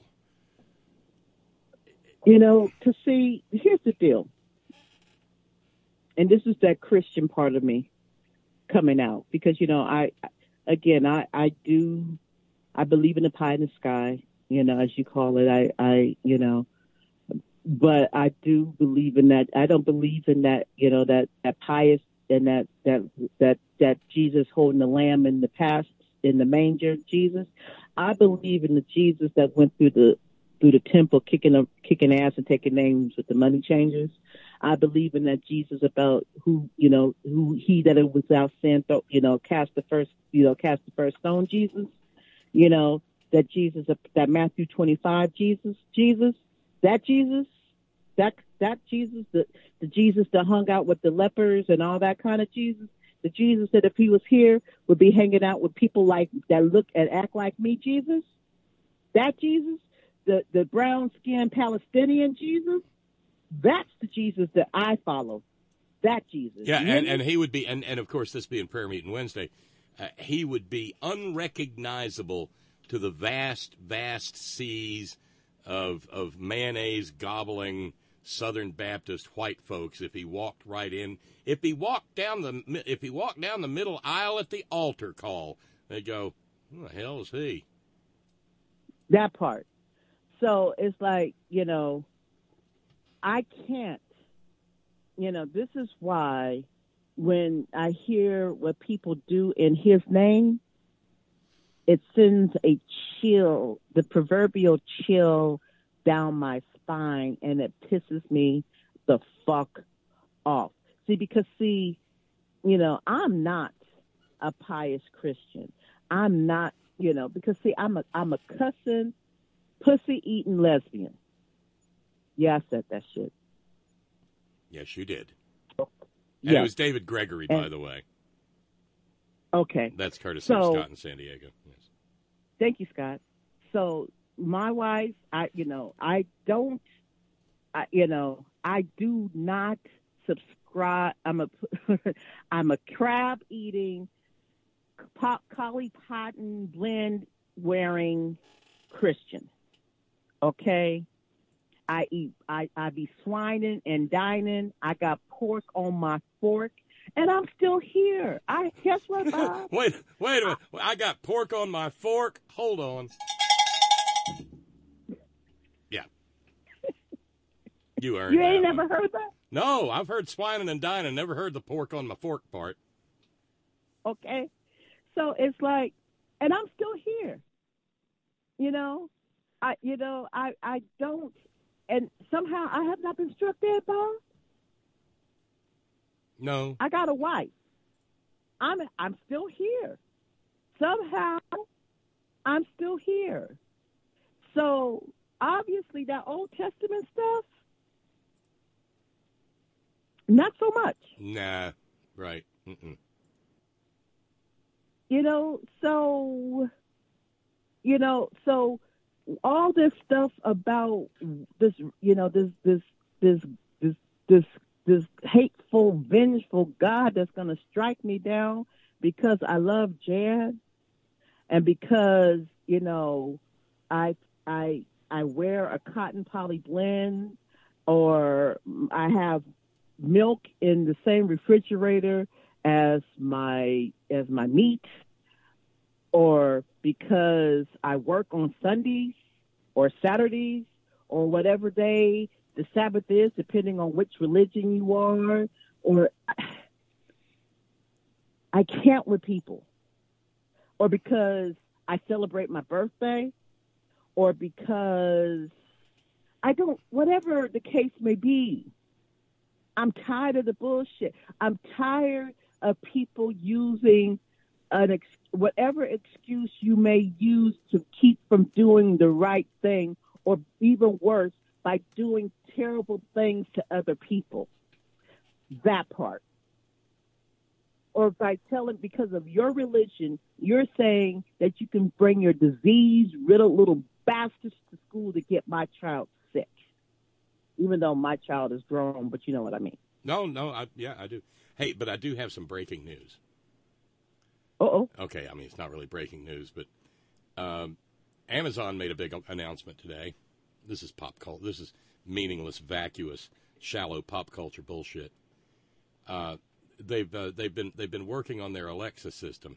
You know, to see, here's the deal. And this is that Christian part of me coming out because, you know, I, again, I, I do, I believe in the pie in the sky, you know, as you call it. I, I, you know, but I do believe in that. I don't believe in that, you know, that, that pious and that, that, that, that Jesus holding the lamb in the past in the manger, Jesus. I believe in the Jesus that went through the, through the temple, kicking up, kicking ass and taking names with the money changers. I believe in that Jesus about who, you know, who he that it was without sin, you know, cast the first, you know, cast the first stone, Jesus. You know, that Jesus, that Matthew twenty-five Jesus, Jesus, that Jesus, that that Jesus, the, the Jesus that hung out with the lepers and all that kind of Jesus, the Jesus that if he was here would be hanging out with people like that look and act like me, Jesus, that Jesus, the, the brown-skinned Palestinian Jesus, that's the Jesus that I follow, that Jesus. Yeah, You and, know? and he would be, and, and of course, this being prayer meeting Wednesday, uh, he would be unrecognizable to the vast, vast seas of of mayonnaise gobbling Southern Baptist white folks if he walked right in. If he walked down the if he walked down the middle aisle at the altar call, they'd go, "Who the hell is he?" That part. So it's like, you know, I can't, you know, this is why when I hear what people do in his name, it sends a chill, the proverbial chill down my spine, and it pisses me the fuck off. See, because see, you know, I'm not a pious Christian. I'm not, you know, because see, I'm a I'm a cussing, pussy eating lesbian. Yeah, I said that shit. Yes, you did. Yeah. And it was David Gregory, by And- the way. Okay. That's courtesy So- of Scott in San Diego. Yes. Thank you, Scott. So my wife, I, you know, I don't, I, you know, I do not subscribe. I'm a, I'm a crab eating, pop, collie cotton blend wearing Christian. Okay. I eat, I, I be swining and dining. I got pork on my fork. And I'm still here. I guess what, Bob? wait, wait a minute. I got pork on my fork. Hold on. Yeah. You earned You that ain't one. never heard that? No, I've heard swining and dining. Never heard the pork on my fork part. Okay. So it's like, and I'm still here. You know, I, you know, I, I don't, and somehow I have not been struck dead, Bob. No. I got a wife. I'm, I'm still here. Somehow I'm still here. So obviously that Old Testament stuff, not so much. Nah. Right. Mm-mm. You know, so, you know, so all this stuff about this, you know, this, this, this, this, this, this hateful, vengeful God that's going to strike me down because I love Jan and because, you know, I, I, I wear a cotton poly blend or I have milk in the same refrigerator as my as my meat, or because I work on Sundays or Saturdays or whatever day the Sabbath is, depending on which religion you are, or I can't with people, or because I celebrate my birthday, or because I don't, whatever the case may be. I'm tired of the bullshit. I'm tired of people using an ex- whatever excuse you may use to keep from doing the right thing, or even worse, by doing terrible things to other people. That part. Or by telling, because of your religion, you're saying that you can bring your disease-riddled little bastards to school to get my child sick. Even though my child is grown, but you know what I mean. No, no, I, yeah, I do. Hey, but I do have some breaking news. Uh-oh. Okay, I mean, it's not really breaking news, but um, Amazon made a big announcement today. This is pop culture. This is meaningless, vacuous, shallow pop culture bullshit. Uh, they've uh, they've been they've been working on their Alexa system,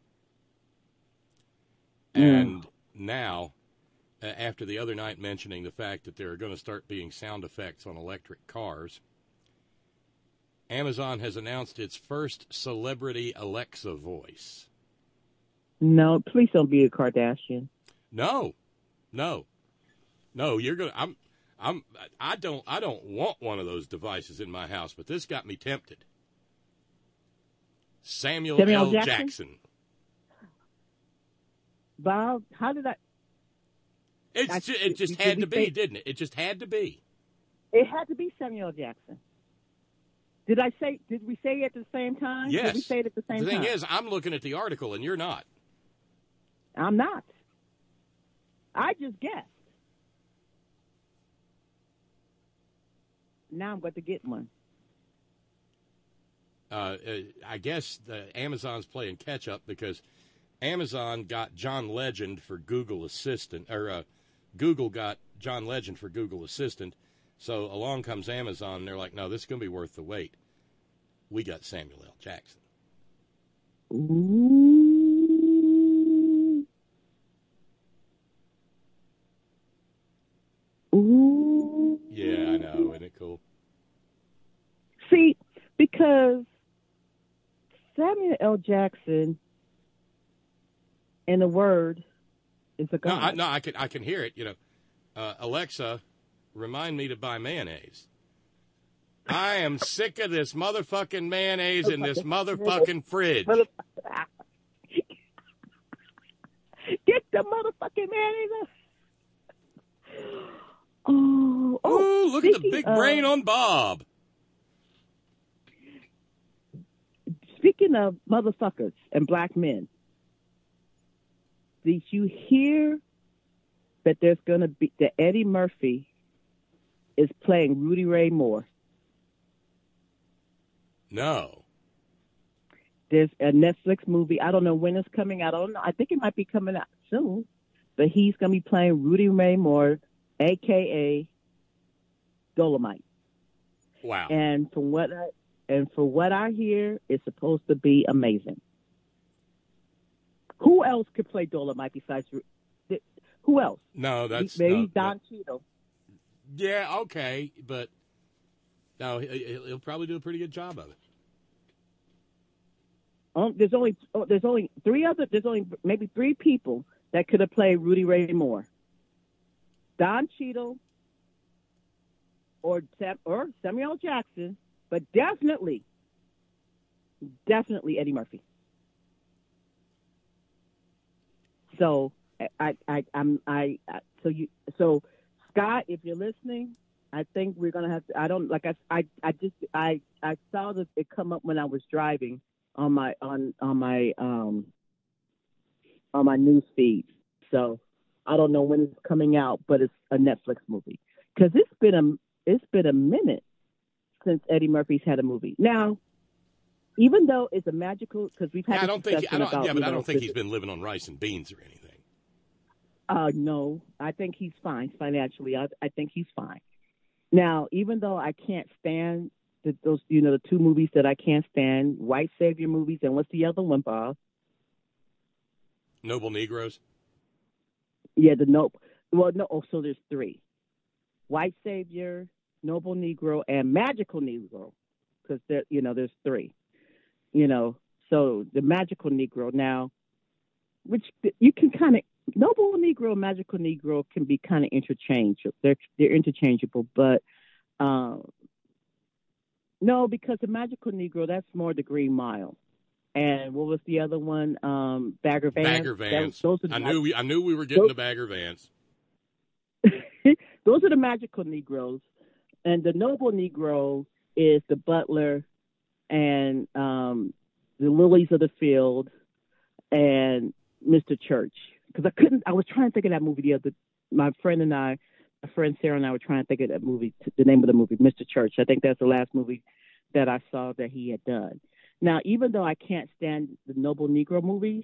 and mm. now, uh, after the other night mentioning the fact that there are going to start being sound effects on electric cars, Amazon has announced its first celebrity Alexa voice. No, please don't be a Kardashian. No, no, no. You're gonna. I'm. I'm. I don't. I don't want one of those devices in my house. But this got me tempted. Samuel, Samuel L. Jackson? Jackson. Bob, how did I? It's I, ju- it just did had to be, say, didn't it? It just had to be. It had to be Samuel Jackson. Did I say? Did we say it at the same time? Yes. Did we say it at the same time? The thing time? is, I'm looking at the article and you're not. I'm not. I just guessed. Now I'm going to get one. Uh, uh, I guess the Amazon's playing catch up because Amazon got John Legend for Google Assistant, or uh, Google got John Legend for Google Assistant. So along comes Amazon, and they're like, no, this is going to be worth the wait. We got Samuel L. Jackson. Ooh. Ooh. Yeah, I know. Isn't it cool? See, because Samuel L. Jackson, in a word, is a No, god. I, no, I can I can hear it. You know, uh, Alexa, remind me to buy mayonnaise. I am sick of this motherfucking mayonnaise in this motherfucking fridge. Get the motherfucking mayonnaise. Oh, oh Ooh, look at the speaking big of- brain on Bob. Speaking of motherfuckers and black men, did you hear that there's going to be, that Eddie Murphy is playing Rudy Ray Moore? No. There's a Netflix movie. I don't know when it's coming out. I don't know. I think it might be coming out soon. But he's going to be playing Rudy Ray Moore, a k a. Dolomite. Wow. And from what I, and for what I hear, it's supposed to be amazing. Who else could play Dolomite besides Ru- who else? No, that's maybe no, Don no. Cheadle. Yeah, okay, but no, he- he'll probably do a pretty good job of it. Um, there's only oh, there's only three other there's only maybe three people that could have played Rudy Ray Moore. Don Cheadle or Sam, or Samuel L. Jackson, but definitely, definitely Eddie Murphy. So I I I'm I so you so Scott, if you're listening, I think we're gonna have to. I don't like I I I just I I saw that it come up when I was driving on my on on my um on my news feed. So I don't know when it's coming out, but it's a Netflix movie because it's been a it's been a minute since Eddie Murphy's had a movie. Now, even though it's a magical, because we've had Yeah, I a don't think. I discussion don't, about, yeah, but you I know, don't think the- he's been living on rice and beans or anything. Uh, no, I think he's fine financially. I, I think he's fine. Now, even though I can't stand the, those, you know, the two movies that I can't stand, White Savior movies, and what's the other one, Bob? Noble Negroes. Yeah, the Nope. Well, no. Oh, so there's three: White Savior, Noble Negro, and Magical Negro. Because there, you know, there's three. You know, so the Magical Negro now, which you can kind of Noble Negro and Magical Negro can be kind of interchangeable. They're they're interchangeable, but um, no, because the Magical Negro, that's more the Green Mile. And what was the other one? Um, Bagger Vance. Bagger Vance. That, those are the I mag- knew we. I knew we were getting those, the Bagger Vance. those are the Magical Negroes, and the Noble Negro is the Butler and um, the Lilies of the Field and Mister Church. Because I couldn't. I was trying to think of that movie the other. My friend and I, my friend Sarah and I were trying to think of that movie. The name of the movie, Mister Church. I think that's the last movie that I saw that he had done. Now, even though I can't stand the Noble Negro movies,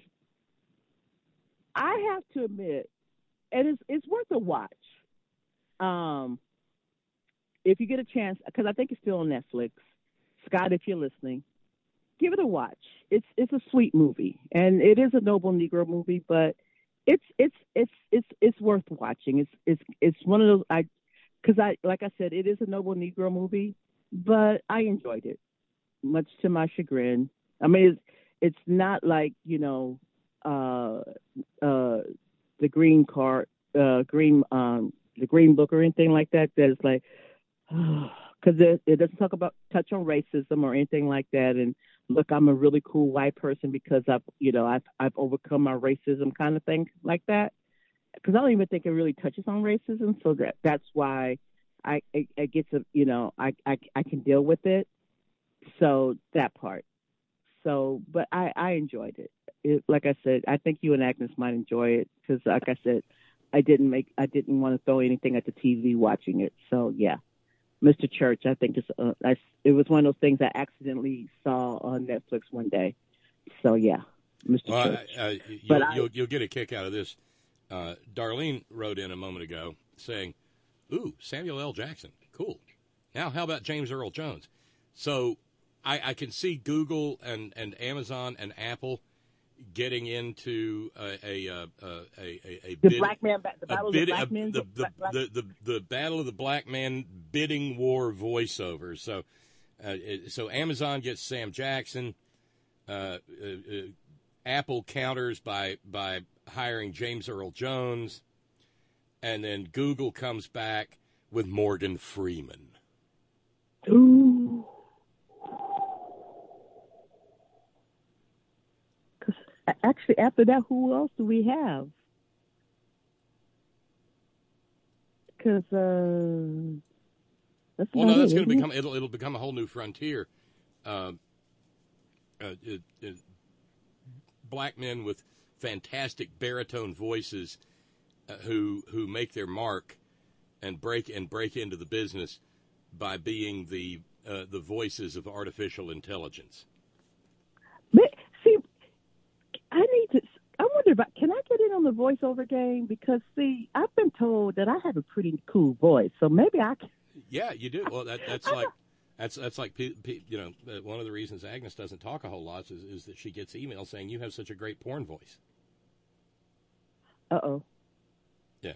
I have to admit, and it's it's worth a watch. Um, if you get a chance, because I think it's still on Netflix. Scott, if you're listening, give it a watch. It's it's a sweet movie, and it is a Noble Negro movie, but it's it's it's it's it's worth watching. It's it's it's one of those I, because I like I said, it is a Noble Negro movie, but I enjoyed it, much to my chagrin. I mean, it's it's not like, you know, uh, uh, the Green Card, uh, Green um, the Green Book or anything like that. That it's like, because it, it doesn't talk about touch on racism or anything like that. And look, I'm a really cool white person because I've, you know, I've I've overcome my racism kind of thing like that. Because I don't even think it really touches on racism, so that that's why I it, it gets a, you know, I, I I can deal with it. So that part. So, but I, I enjoyed it. it. Like I said, I think you and Agnes might enjoy it because, like I said, I didn't make, I didn't want to throw anything at the T V watching it. So yeah, Mister Church, I think it's, uh, I, it was one of those things I accidentally saw on Netflix one day. So yeah, Mister Well, Church. uh, you'll, But I- you'll, you'll get a kick out of this. Uh, Darlene wrote in a moment ago saying, ooh, Samuel L. Jackson, cool. Now, how about James Earl Jones? So I, I can see Google and, and Amazon and Apple getting into a a a a, a, a the bid, black man, the battle of the bid, black a, men, the, the, black, the, the, the battle of the black man bidding war voiceovers. So, uh, so Amazon gets Sam Jackson. Uh, uh, uh, Apple counters by by hiring James Earl Jones, and then Google comes back with Morgan Freeman. Ooh. Actually, after that, who else do we have? Because uh, that's well, no, that's going to it, become it'll it'll become a whole new frontier. Uh, uh, it, it, black men with fantastic baritone voices uh, who who make their mark and break and break into the business by being the uh, the voices of artificial intelligence. But, see, I need to. I wonder about. Can I get in on the voiceover game? Because see, I've been told that I have a pretty cool voice, so maybe I can. Yeah, you do. Well, that, that's like that's that's like you know one of the reasons Agnes doesn't talk a whole lot is, is that she gets emails saying you have such a great porn voice. Uh oh. Yeah.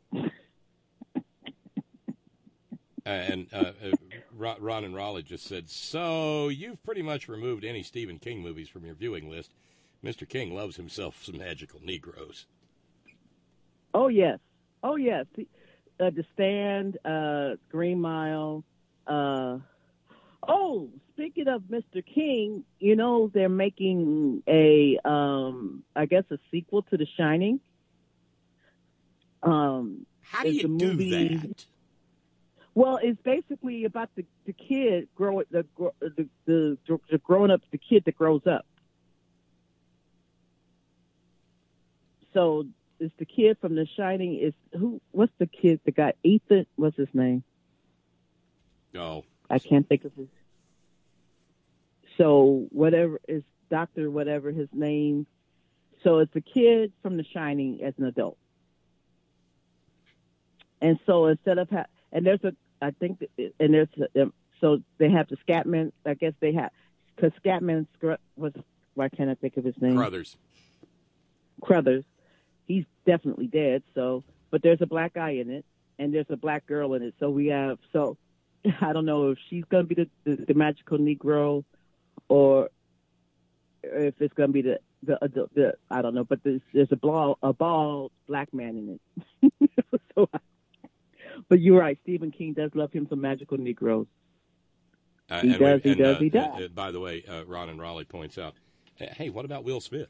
Uh, and uh, uh, Ron and Raleigh just said, so you've pretty much removed any Stephen King movies from your viewing list. Mister King loves himself some magical Negroes. Oh, yes. Oh, yes. Uh, The Stand, uh, Green Mile. Uh, oh, speaking of Mister King, you know, they're making a, um, I guess, a sequel to The Shining. Um, How do you do movie, that? Well, it's basically about the, the kid grow the the the the grown up the kid that grows up. So it's the kid from The Shining. Is who? What's the kid? The guy Ethan. What's his name? Oh, I can't think of his. So whatever is Doctor whatever his name. So it's the kid from The Shining as an adult. And so instead of ha- and there's a I think that, and there's a, um, so they have the Scatman. I guess they have because Scatman was why can't I think of his name? Crothers. Crothers. He's definitely dead. So, but there's a black guy in it, and there's a black girl in it. So we have so I don't know if she's gonna be the the, the magical Negro, or if it's gonna be the the, the, the I don't know. But there's there's a bald a bald black man in it. so. I, But you're right. Stephen King does love him some magical Negroes. Uh, he, and does, we, he and, does. uh, He does. Uh, by the way, uh, Ron and Raleigh points out, hey, what about Will Smith?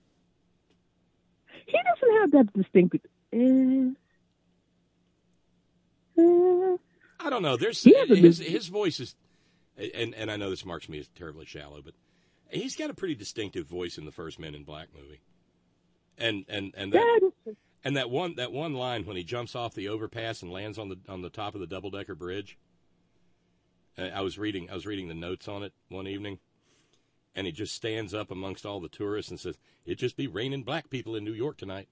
He doesn't have that distinct. Uh, uh, I don't know. There's He has a his dis- his voice is, and and I know this marks me as terribly shallow, but he's got a pretty distinctive voice in the first Men in Black movie, and and and that. yeah, And that one that one line when he jumps off the overpass and lands on the on the top of the double decker bridge. Uh, I was reading I was reading the notes on it one evening, and he just stands up amongst all the tourists and says, "It just be raining black people in New York tonight."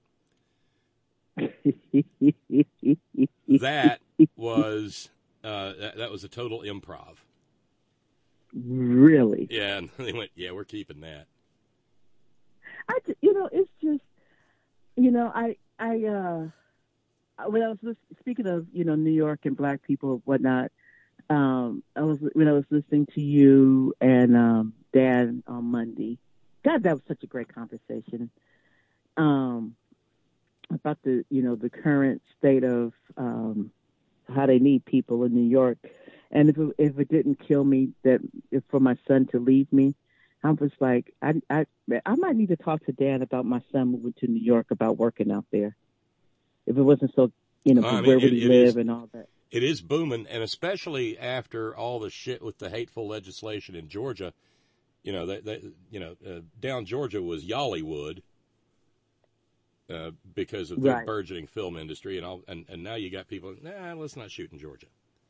That was uh, that, that was a total improv. Really? Yeah, and they went, "Yeah, we're keeping that." I, ju- you know, it's just, you know, I, I, uh, when I was lis- speaking of, you know, New York and black people and whatnot, um, I was when I was listening to you and um, Dan on Monday. God, that was such a great conversation. Um, about the, you know, the current state of um, how they need people in New York, and if it, if it didn't kill me, that if for my son to leave me. I was like, I, I, I might need to talk to Dan about my son moving to New York about working out there. If it wasn't so, you know, I mean, where would it- he it live is- and all that. It is booming, and especially after all the shit with the hateful legislation in Georgia. You know, they, they, you know, uh, down Georgia was Yollywood uh, because of the Right. burgeoning film industry, and all, and, and now you got people. Nah, let's not shoot in Georgia.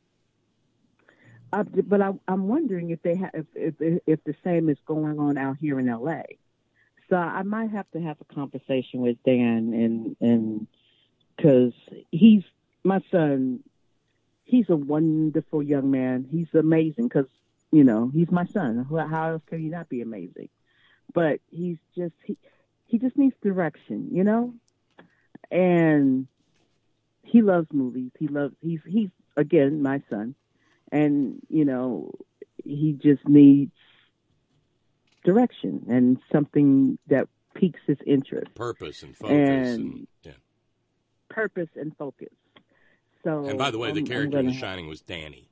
Uh, but I, I'm wondering if they have, if, if if the same is going on out here in L A. So I might have to have a conversation with Dan, and and because he's my son he's a wonderful young man. He's amazing because, you know, he's my son. How else can he not be amazing? But he's just, he, he just needs direction, you know? And he loves movies. He loves, he's, he's, again, my son. And, you know, he just needs direction and something that piques his interest. Purpose and focus. And, and yeah. Purpose and focus. So, and by the way, I'm, the character in The have... Shining was Danny.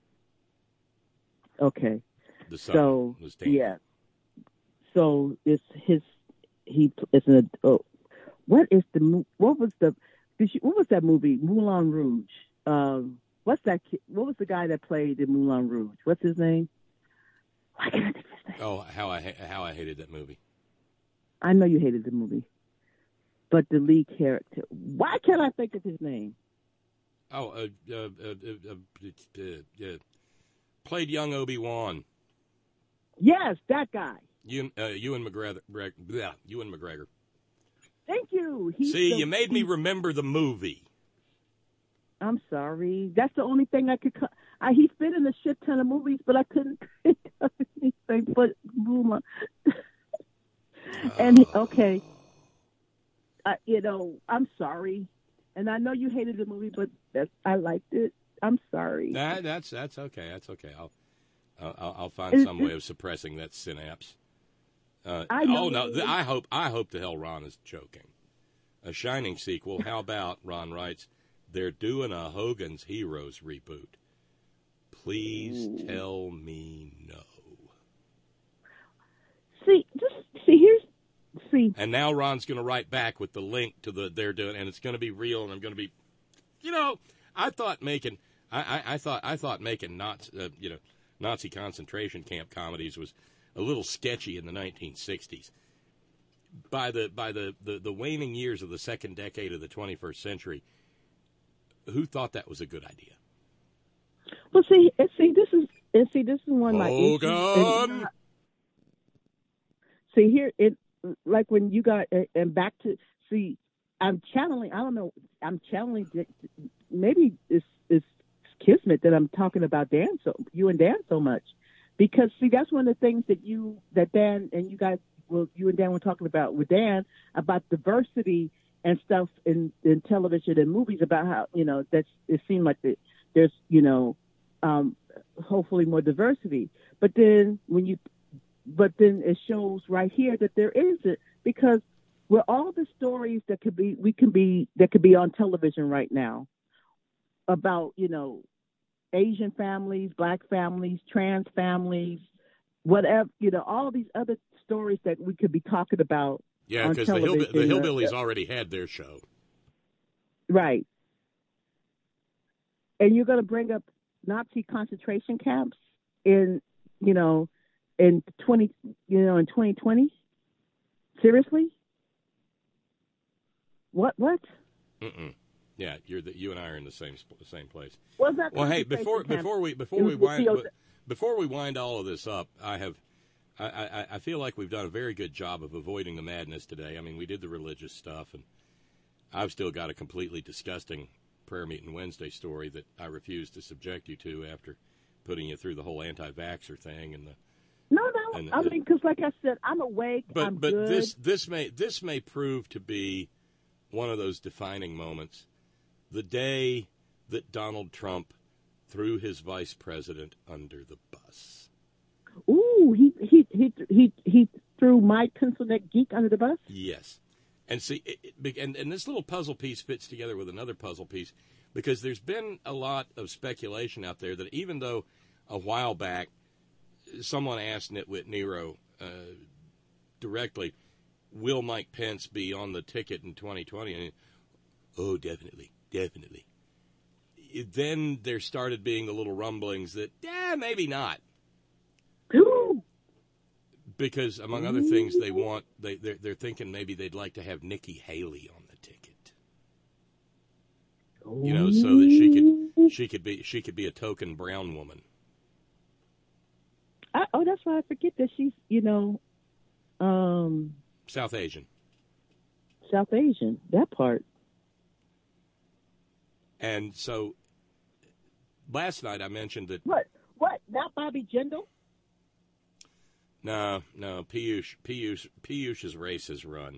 Okay. The son so, was Danny. Yeah. So it's his. He is an. Oh, what is the? What was the? Did you, what was that movie? Moulin Rouge. Um, what's that? What was the guy that played in Moulin Rouge? What's his name? Why can't I think of his name? Oh, how I how I hated that movie. I know you hated the movie, but the lead character. Why can't I think of his name? Oh, uh, uh, uh, uh, uh, uh, uh, played young Obi-Wan. Yes, that guy. You, uh, Ewan McGregor. Yeah, Ewan McGregor. Thank you. He's See, the, you made me remember the movie. I'm sorry. That's the only thing I could. I he's been in a shit ton of movies, but I couldn't think of anything but Boomer. and he, okay, uh, you know, I'm sorry, and I know you hated the movie, but that's, I liked it. I'm sorry. Nah, that's that's okay. That's okay. I'll I'll, I'll find It's- some way of suppressing that synapse. Uh, I know. oh no! th- I hope I hope to hell Ron is joking. A Shining sequel. How about, Ron writes, they're doing a Hogan's Heroes reboot. Please Ooh. tell me no. See, just see here's see. And now Ron's going to write back with the link to the they're doing, and it's going to be real, and I'm going to be, you know, I thought making, I, I, I thought I thought making Nazi, uh, you know, Nazi concentration camp comedies was a little sketchy in the nineteen sixties. By the by the, the, the waning years of the second decade of the twenty-first century, who thought that was a good idea? Well, see, and see, this is and see, this is one of my Hogan! issues. And, uh, see here, it like when you got and back to see, I'm channeling. I don't know. I'm channeling. Maybe it's it's kismet that I'm talking about Dan so you and Dan so much. Because, see, that's one of the things that you, that Dan and you guys, well, you and Dan were talking about with Dan, about diversity and stuff in, in television and movies, about how, you know, that's, it seemed like the, there's, you know, um, hopefully more diversity. But then when you, but then it shows right here that there isn't, because with all the stories that could be, we can be, that could be on television right now about, you know, Asian families, black families, trans families, whatever, you know, all these other stories that we could be talking about. Yeah, because the, Hillb- the Hillbillies uh, already had their show. Right. And you're going to bring up Nazi concentration camps in, you know, in twenty, you know, in twenty twenty? Seriously? What, what? Mm-mm. Yeah, you're the, you and I are in the same same place. Was that well, hey, before camp? before we before we wind before we wind all of this up, I have I, I, I feel like we've done a very good job of avoiding the madness today. I mean, we did the religious stuff, and I've still got a completely disgusting prayer meeting Wednesday story that I refuse to subject you to after putting you through the whole anti-vaxxer thing and the. No, no, and, I mean, because like I said, I'm awake. But I'm but good. this this may this may prove to be one of those defining moments. The day that Donald Trump threw his vice president under the bus. Ooh, he he he he he threw my pencil neck geek under the bus. Yes, and see, it, it, and and this little puzzle piece fits together with another puzzle piece, because there's been a lot of speculation out there that even though a while back someone asked Nitwit Nero uh, directly, will Mike Pence be on the ticket in twenty twenty? And, oh, definitely. Definitely. Then there started being the little rumblings that, yeah, maybe not. Because, among other things, they want, they, they're, they're thinking maybe they'd like to have Nikki Haley on the ticket. You know, so that she could, she could be, she could be a token brown woman. I, oh, that's why I forget that she's, you know, um, South Asian. South Asian, that part. And so last night I mentioned that. What? What? Not Bobby Jindal? No, no. Piyush, Piyush, Piyush's race has run.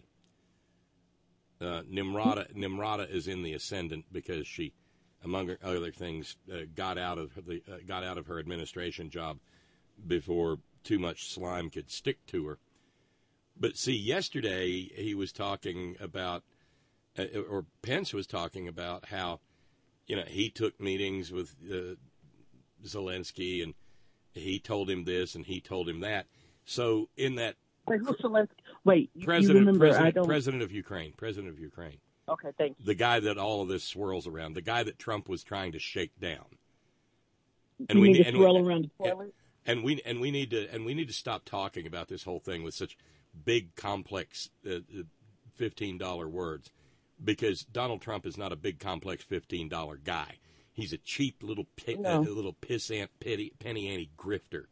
Uh, Nimrata, Nimrata is in the ascendant because she, among other things, uh, got out of the uh, got out of her administration job before too much slime could stick to her. But see, yesterday he was talking about, uh, or Pence was talking about how, you know, he took meetings with uh, Zelensky and he told him this and he told him that. So in that, wait, who's Zelensky? Wait, you, president, you remember? president, I don't. President of Ukraine, president of Ukraine. Okay, thank you. The guy that all of this swirls around, the guy that Trump was trying to shake down. And you we need to swirl we, around the toilet. And we and we need to and we need to stop talking about this whole thing with such big, complex, uh, fifteen dollar words, because Donald Trump is not a big, complex fifteen dollar guy. He's a cheap little pi- no. uh, little pissant, penny, penny ante grifter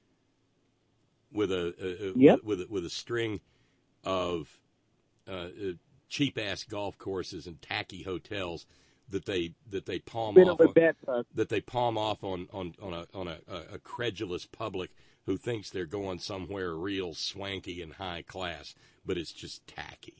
with a, a, a yep. with, with a, with a string of uh, uh, cheap ass golf courses and tacky hotels that they that they palm Bit off of on, that they palm off on on on a on a, a credulous public who thinks they're going somewhere real swanky and high class, but it's just tacky.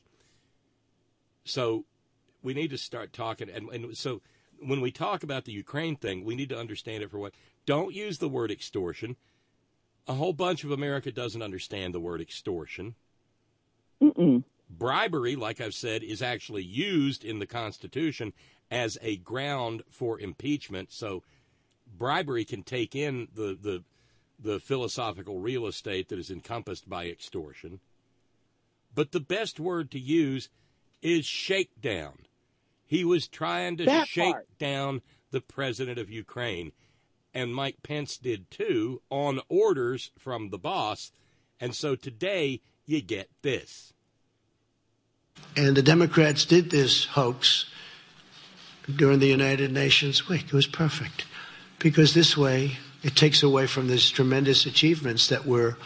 So we need to start talking, and, and so when we talk about the Ukraine thing, we need to understand it for what. Don't use the word extortion. A whole bunch of America doesn't understand the word extortion. Mm-mm. Bribery, like I've said, is actually used in the Constitution as a ground for impeachment. So bribery can take in the, the, the philosophical real estate that is encompassed by extortion. But the best word to use is shakedown. He was trying to that shake part. down the president of Ukraine. And Mike Pence did too, on orders from the boss. And so today you get this. And the Democrats did this hoax during the United Nations week. It was perfect. Because this way, it takes away from these tremendous achievements that we're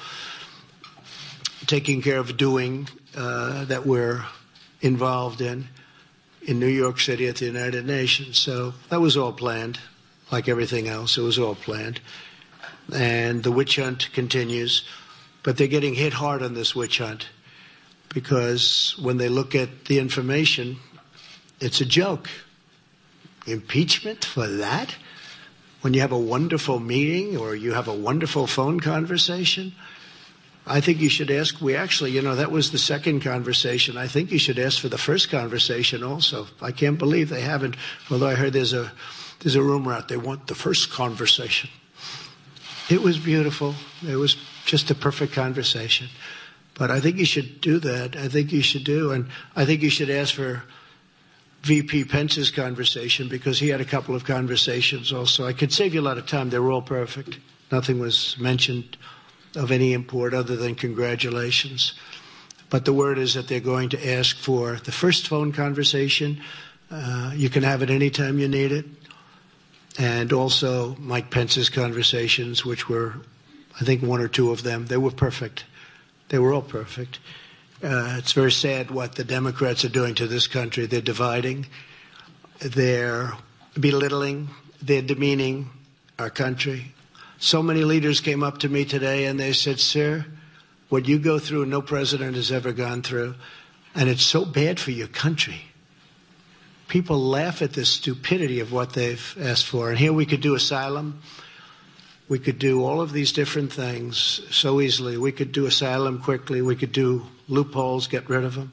taking care of doing, uh, that we're involved in, in New York City at the United Nations. So that was all planned. Like everything else, it was all planned. And the witch hunt continues. But they're getting hit hard on this witch hunt because when they look at the information, it's a joke. Impeachment for that? When you have a wonderful meeting or you have a wonderful phone conversation? I think you should ask. We actually, you know, that was the second conversation. I think you should ask for the first conversation also. I can't believe they haven't, although I heard there's a There's a rumor out there, they want the first conversation. It was beautiful. It was just a perfect conversation. But I think you should do that. I think you should do. And I think you should ask for V P Pence's conversation because he had a couple of conversations also. I could save you a lot of time. They were all perfect. Nothing was mentioned of any import other than congratulations. But the word is that they're going to ask for the first phone conversation. Uh, you can have it anytime you need it. And also Mike Pence's conversations, which were, I think, one or two of them. They were perfect. They were all perfect. Uh, it's very sad what the Democrats are doing to this country. They're dividing. They're belittling. They're demeaning our country. So many leaders came up to me today and they said, sir, what you go through, no president has ever gone through. And it's so bad for your country. People laugh at the stupidity of what they've asked for. And here we could do asylum. We could do all of these different things so easily. We could do asylum quickly. We could do loopholes, get rid of them.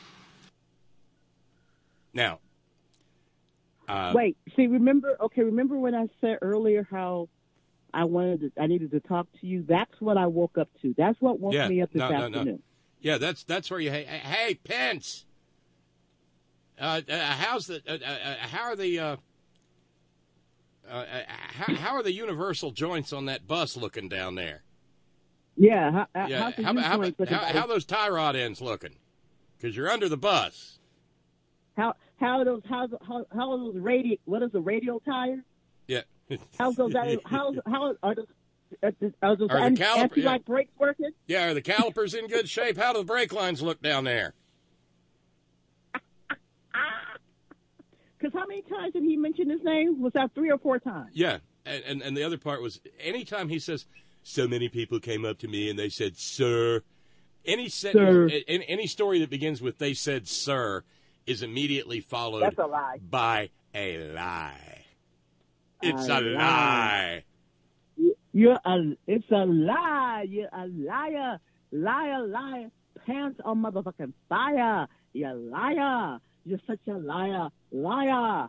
Now, uh, wait, see, remember, okay, remember when I said earlier how I wanted to, I needed to talk to you? That's what I woke up to. That's what woke yeah, me up this no, afternoon. No, no. Yeah, that's, that's where you, hey, hey Pence. Uh, uh, how's the? Uh, uh, how are the? Uh, uh, how, how are the universal joints on that bus looking down there? Yeah. How, yeah. How's the how, how, looking how, how are those tie rod ends looking? Because you're under the bus. How how are those how how how are those radial? What is a radial tire? Yeah. How's those? How how are those? Are those are the caliper, anti-lock yeah. brakes working? Yeah. Are the calipers in good shape? How do the brake lines look down there? Because how many times did he mention his name? Was that three or four times? Yeah, and, and, and the other part was anytime he says, so many people came up to me and they said, sir, any sentence, any, any story that begins with they said, sir, is immediately followed That's a lie. by a lie. It's A a lie. lie. You're a, it's a lie. You're a liar. Liar, liar. Pants on motherfucking fire. You're a liar. You're such a liar. Liar.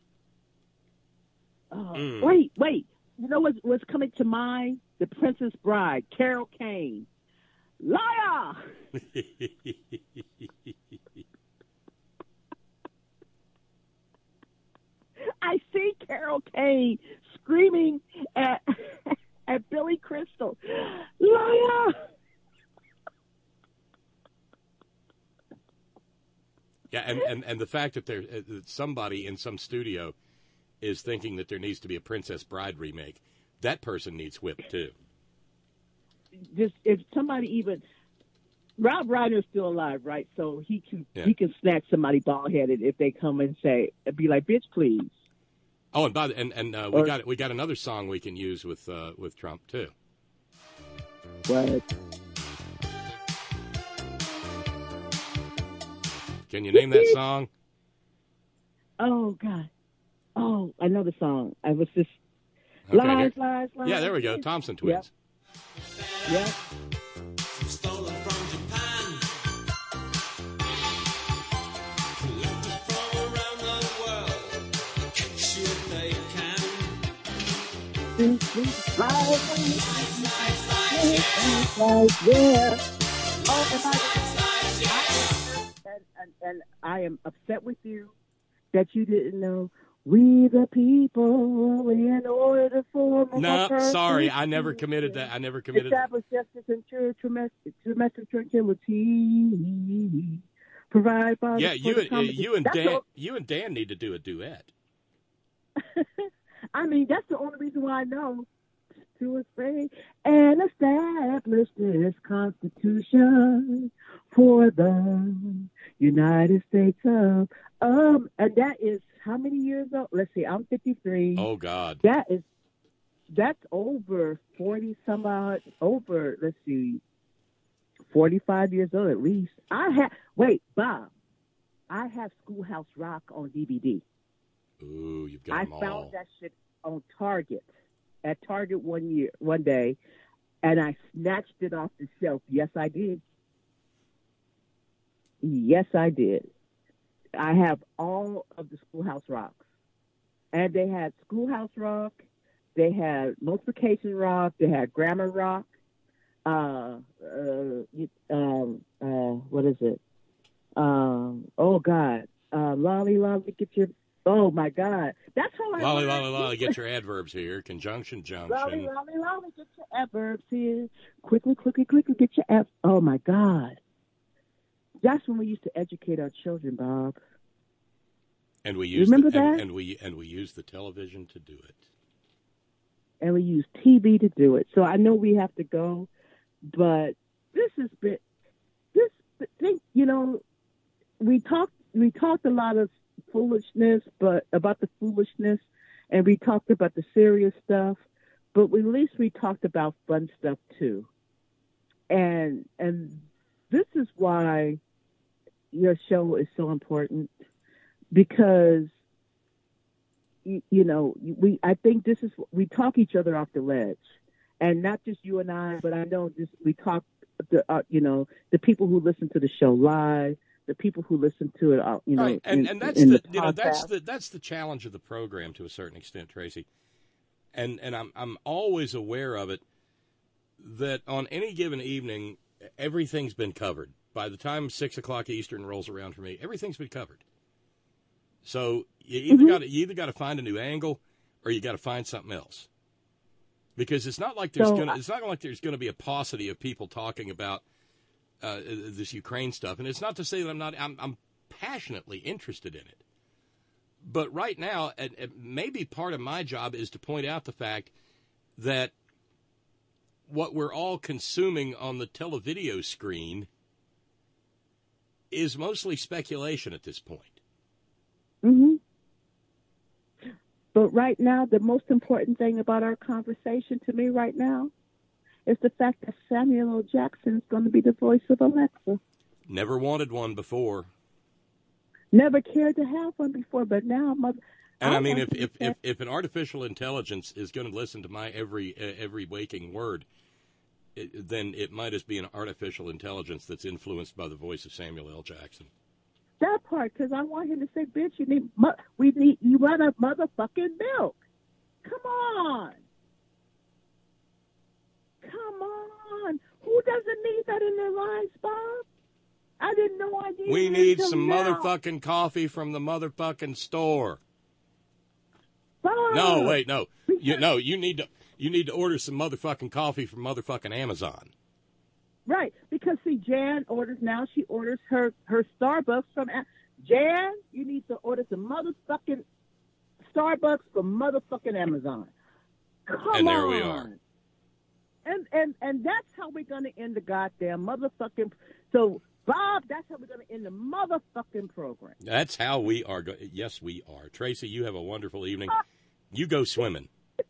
Uh, Mm. Wait, wait. You know what's, what's coming to mind? The Princess Bride, Carol Kane. Liar! I see Carol Kane screaming at at Billy Crystal. Liar! Yeah, and, and, and the fact that there uh, that somebody in some studio is thinking that there needs to be a Princess Bride remake, that person needs whipped too. Just if somebody even Rob Reiner's still alive, right? So he can Yeah. he can snatch somebody bald headed if they come and say, be like, bitch, please. Oh, and by the, and and uh, we Or- got we got another song we can use with uh, with Trump too. What? Can you name that song? Oh God. Oh, I know the song. I was just Okay, lies, here- lies, lies. Yeah, there we go. Thompson Twins. Yeah. Stolen from Japan. Collected from around the world. Catch you if they can. Lies, lies, lies, lies, yeah. Oh, and I, and, and, and I am upset with you that you didn't know we the people in order to form a No, perfect sorry, I never committed that. I never committed. establish justice and true domestic, domestic tranquility. Provide for Yeah, the- you for the and uh, common- you and That's Dan, all- you and Dan need to do a duet. I mean, that's the only reason why I know to say and establish this Constitution for the United States of um, and that is how many years old? Let's see, I'm fifty-three. Oh God, That is that's over forty some odd over. Let's see, forty-five years old at least. I have wait, Bob. I have Schoolhouse Rock on D V D. Ooh, you've got I them all. found that shit on Target at Target one year, one day, and I snatched it off the shelf. Yes, I did. Yes, I did. I have all of the Schoolhouse Rocks, and they had Schoolhouse Rock, they had Multiplication Rock, they had Grammar Rock. Uh, uh, um, uh, what is it? Um, oh God, uh, Lolly Lolly, get your. Oh my God, that's how I. Lolly, learned. lolly, lolly, get your adverbs here. Conjunction, junction. Lolly, lolly, lolly, get your adverbs here. Quickly, quickly, quickly, get your adverbs. Oh my God. That's when we used to educate our children, Bob. And we use Remember the, and, that? and we and we use the television to do it. And we use T V to do it. So I know we have to go, but this has been, this thing, you know, we talked, we talked a lot of foolishness, but about the foolishness, and we talked about the serious stuff, but at least we talked about fun stuff too. And, and this is why your show is so important, because you, you know, we, I think this is, we talk each other off the ledge, and not just you and I, but I know this, we talk the, uh, you know, the people who listen to the show live, the people who listen to it, uh, you know, Right, and in, and that's in the, the you know that's podcast. the that's the challenge of the program to a certain extent, Tracy. And and I'm I'm always aware of it, that on any given evening, everything's been covered. By the time six o'clock Eastern rolls around for me, everything's been covered. So you either Mm-hmm. got to you either got to find a new angle, or you got to find something else. Because it's not like there's So, gonna I- it's not like there's gonna be a paucity of people talking about uh, this Ukraine stuff, and it's not to say that I'm not I'm, I'm passionately interested in it. But right now, and, and maybe part of my job is to point out the fact that what we're all consuming on the televideo screen is mostly speculation at this point. Mm-hmm. But right now, the most important thing about our conversation to me right now is the fact that Samuel L. Jackson is going to be the voice of Alexa. Never wanted one before. Never cared to have one before, but now, mother. And I, I mean, want if, to if, if, if an artificial intelligence is going to listen to my every uh, every waking word, it, then it might just be an artificial intelligence that's influenced by the voice of Samuel L. Jackson. That part, because I want him to say, "Bitch, you need, mo- we need, you run a motherfucking milk. Come on, come on. Who doesn't need that in their lives, Bob? I didn't know I needed. We it need until some now. motherfucking coffee from the motherfucking store." Bob, No, wait, no, you no, you need to you need to order some motherfucking coffee from motherfucking Amazon. Right, because see, Jan orders now. She orders her her Starbucks from A- Jan. You need to order some motherfucking Starbucks from motherfucking Amazon. Come And there on. we are. And and and that's how we're gonna end the goddamn motherfucking. So Bob, that's how we're gonna end the motherfucking program. That's how we are. Go- yes, we are. Tracy, you have a wonderful evening. You go swimming.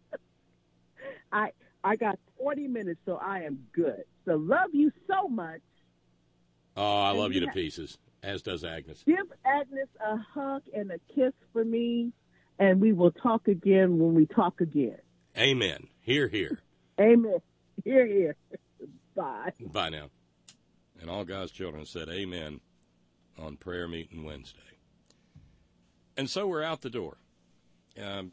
I I got forty minutes, so I am good. So love you so much. Oh, I And love you to ha- pieces, as does Agnes. Give Agnes a hug and a kiss for me, and we will talk again when we talk again. Amen. Here, here. Amen. Here, here. Bye. Bye now. And all God's children said amen on prayer meeting Wednesday. And so we're out the door. Um,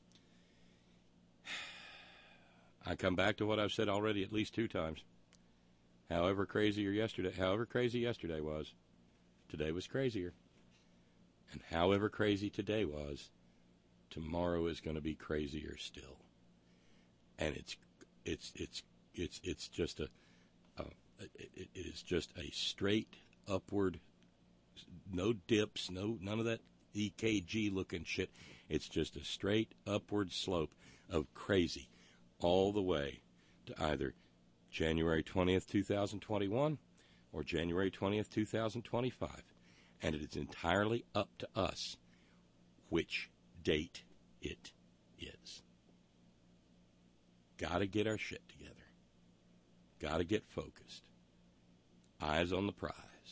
I come back to what I've said already at least two times. However crazy or yesterday, however crazy yesterday was, today was crazier. And however crazy today was, tomorrow is going to be crazier still. And it's it's it's it's it's just a uh, it, it is just a straight upward, no dips, no none of that E K G looking shit. It's just a straight upward slope of crazy all the way to either January twentieth, twenty twenty-one or January twentieth, twenty twenty-five. And it is entirely up to us which date it is. Got to get our shit together. Got to get focused. Eyes on the prize.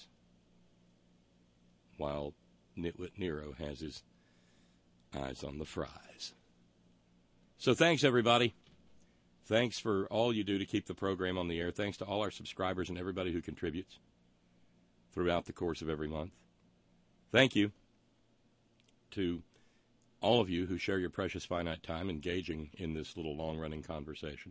While Nitwit Nero has his eyes on the fries. So thanks, everybody. Thanks for all you do to keep the program on the air. Thanks to all our subscribers and everybody who contributes throughout the course of every month. Thank you to all of you who share your precious finite time engaging in this little long-running conversation.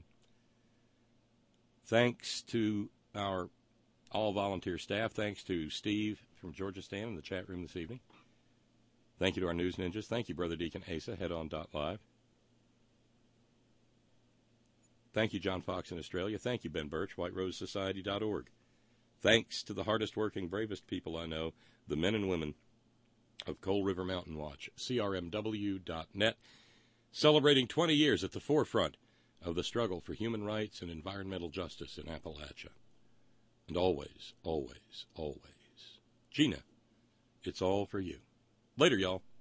Thanks to our all-volunteer staff. Thanks to Steve from Georgia Stan in the chat room this evening. Thank you to our news ninjas. Thank you, Brother Deacon Asa, headon dot live. Thank you, John Fox in Australia. Thank you, Ben Birch, white rose society dot org. Thanks to the hardest-working, bravest people I know, the men and women of Coal River Mountain Watch, C R M W dot net, celebrating twenty years at the forefront of the struggle for human rights and environmental justice in Appalachia. And always, always, always, Gina, it's all for you. Later, y'all.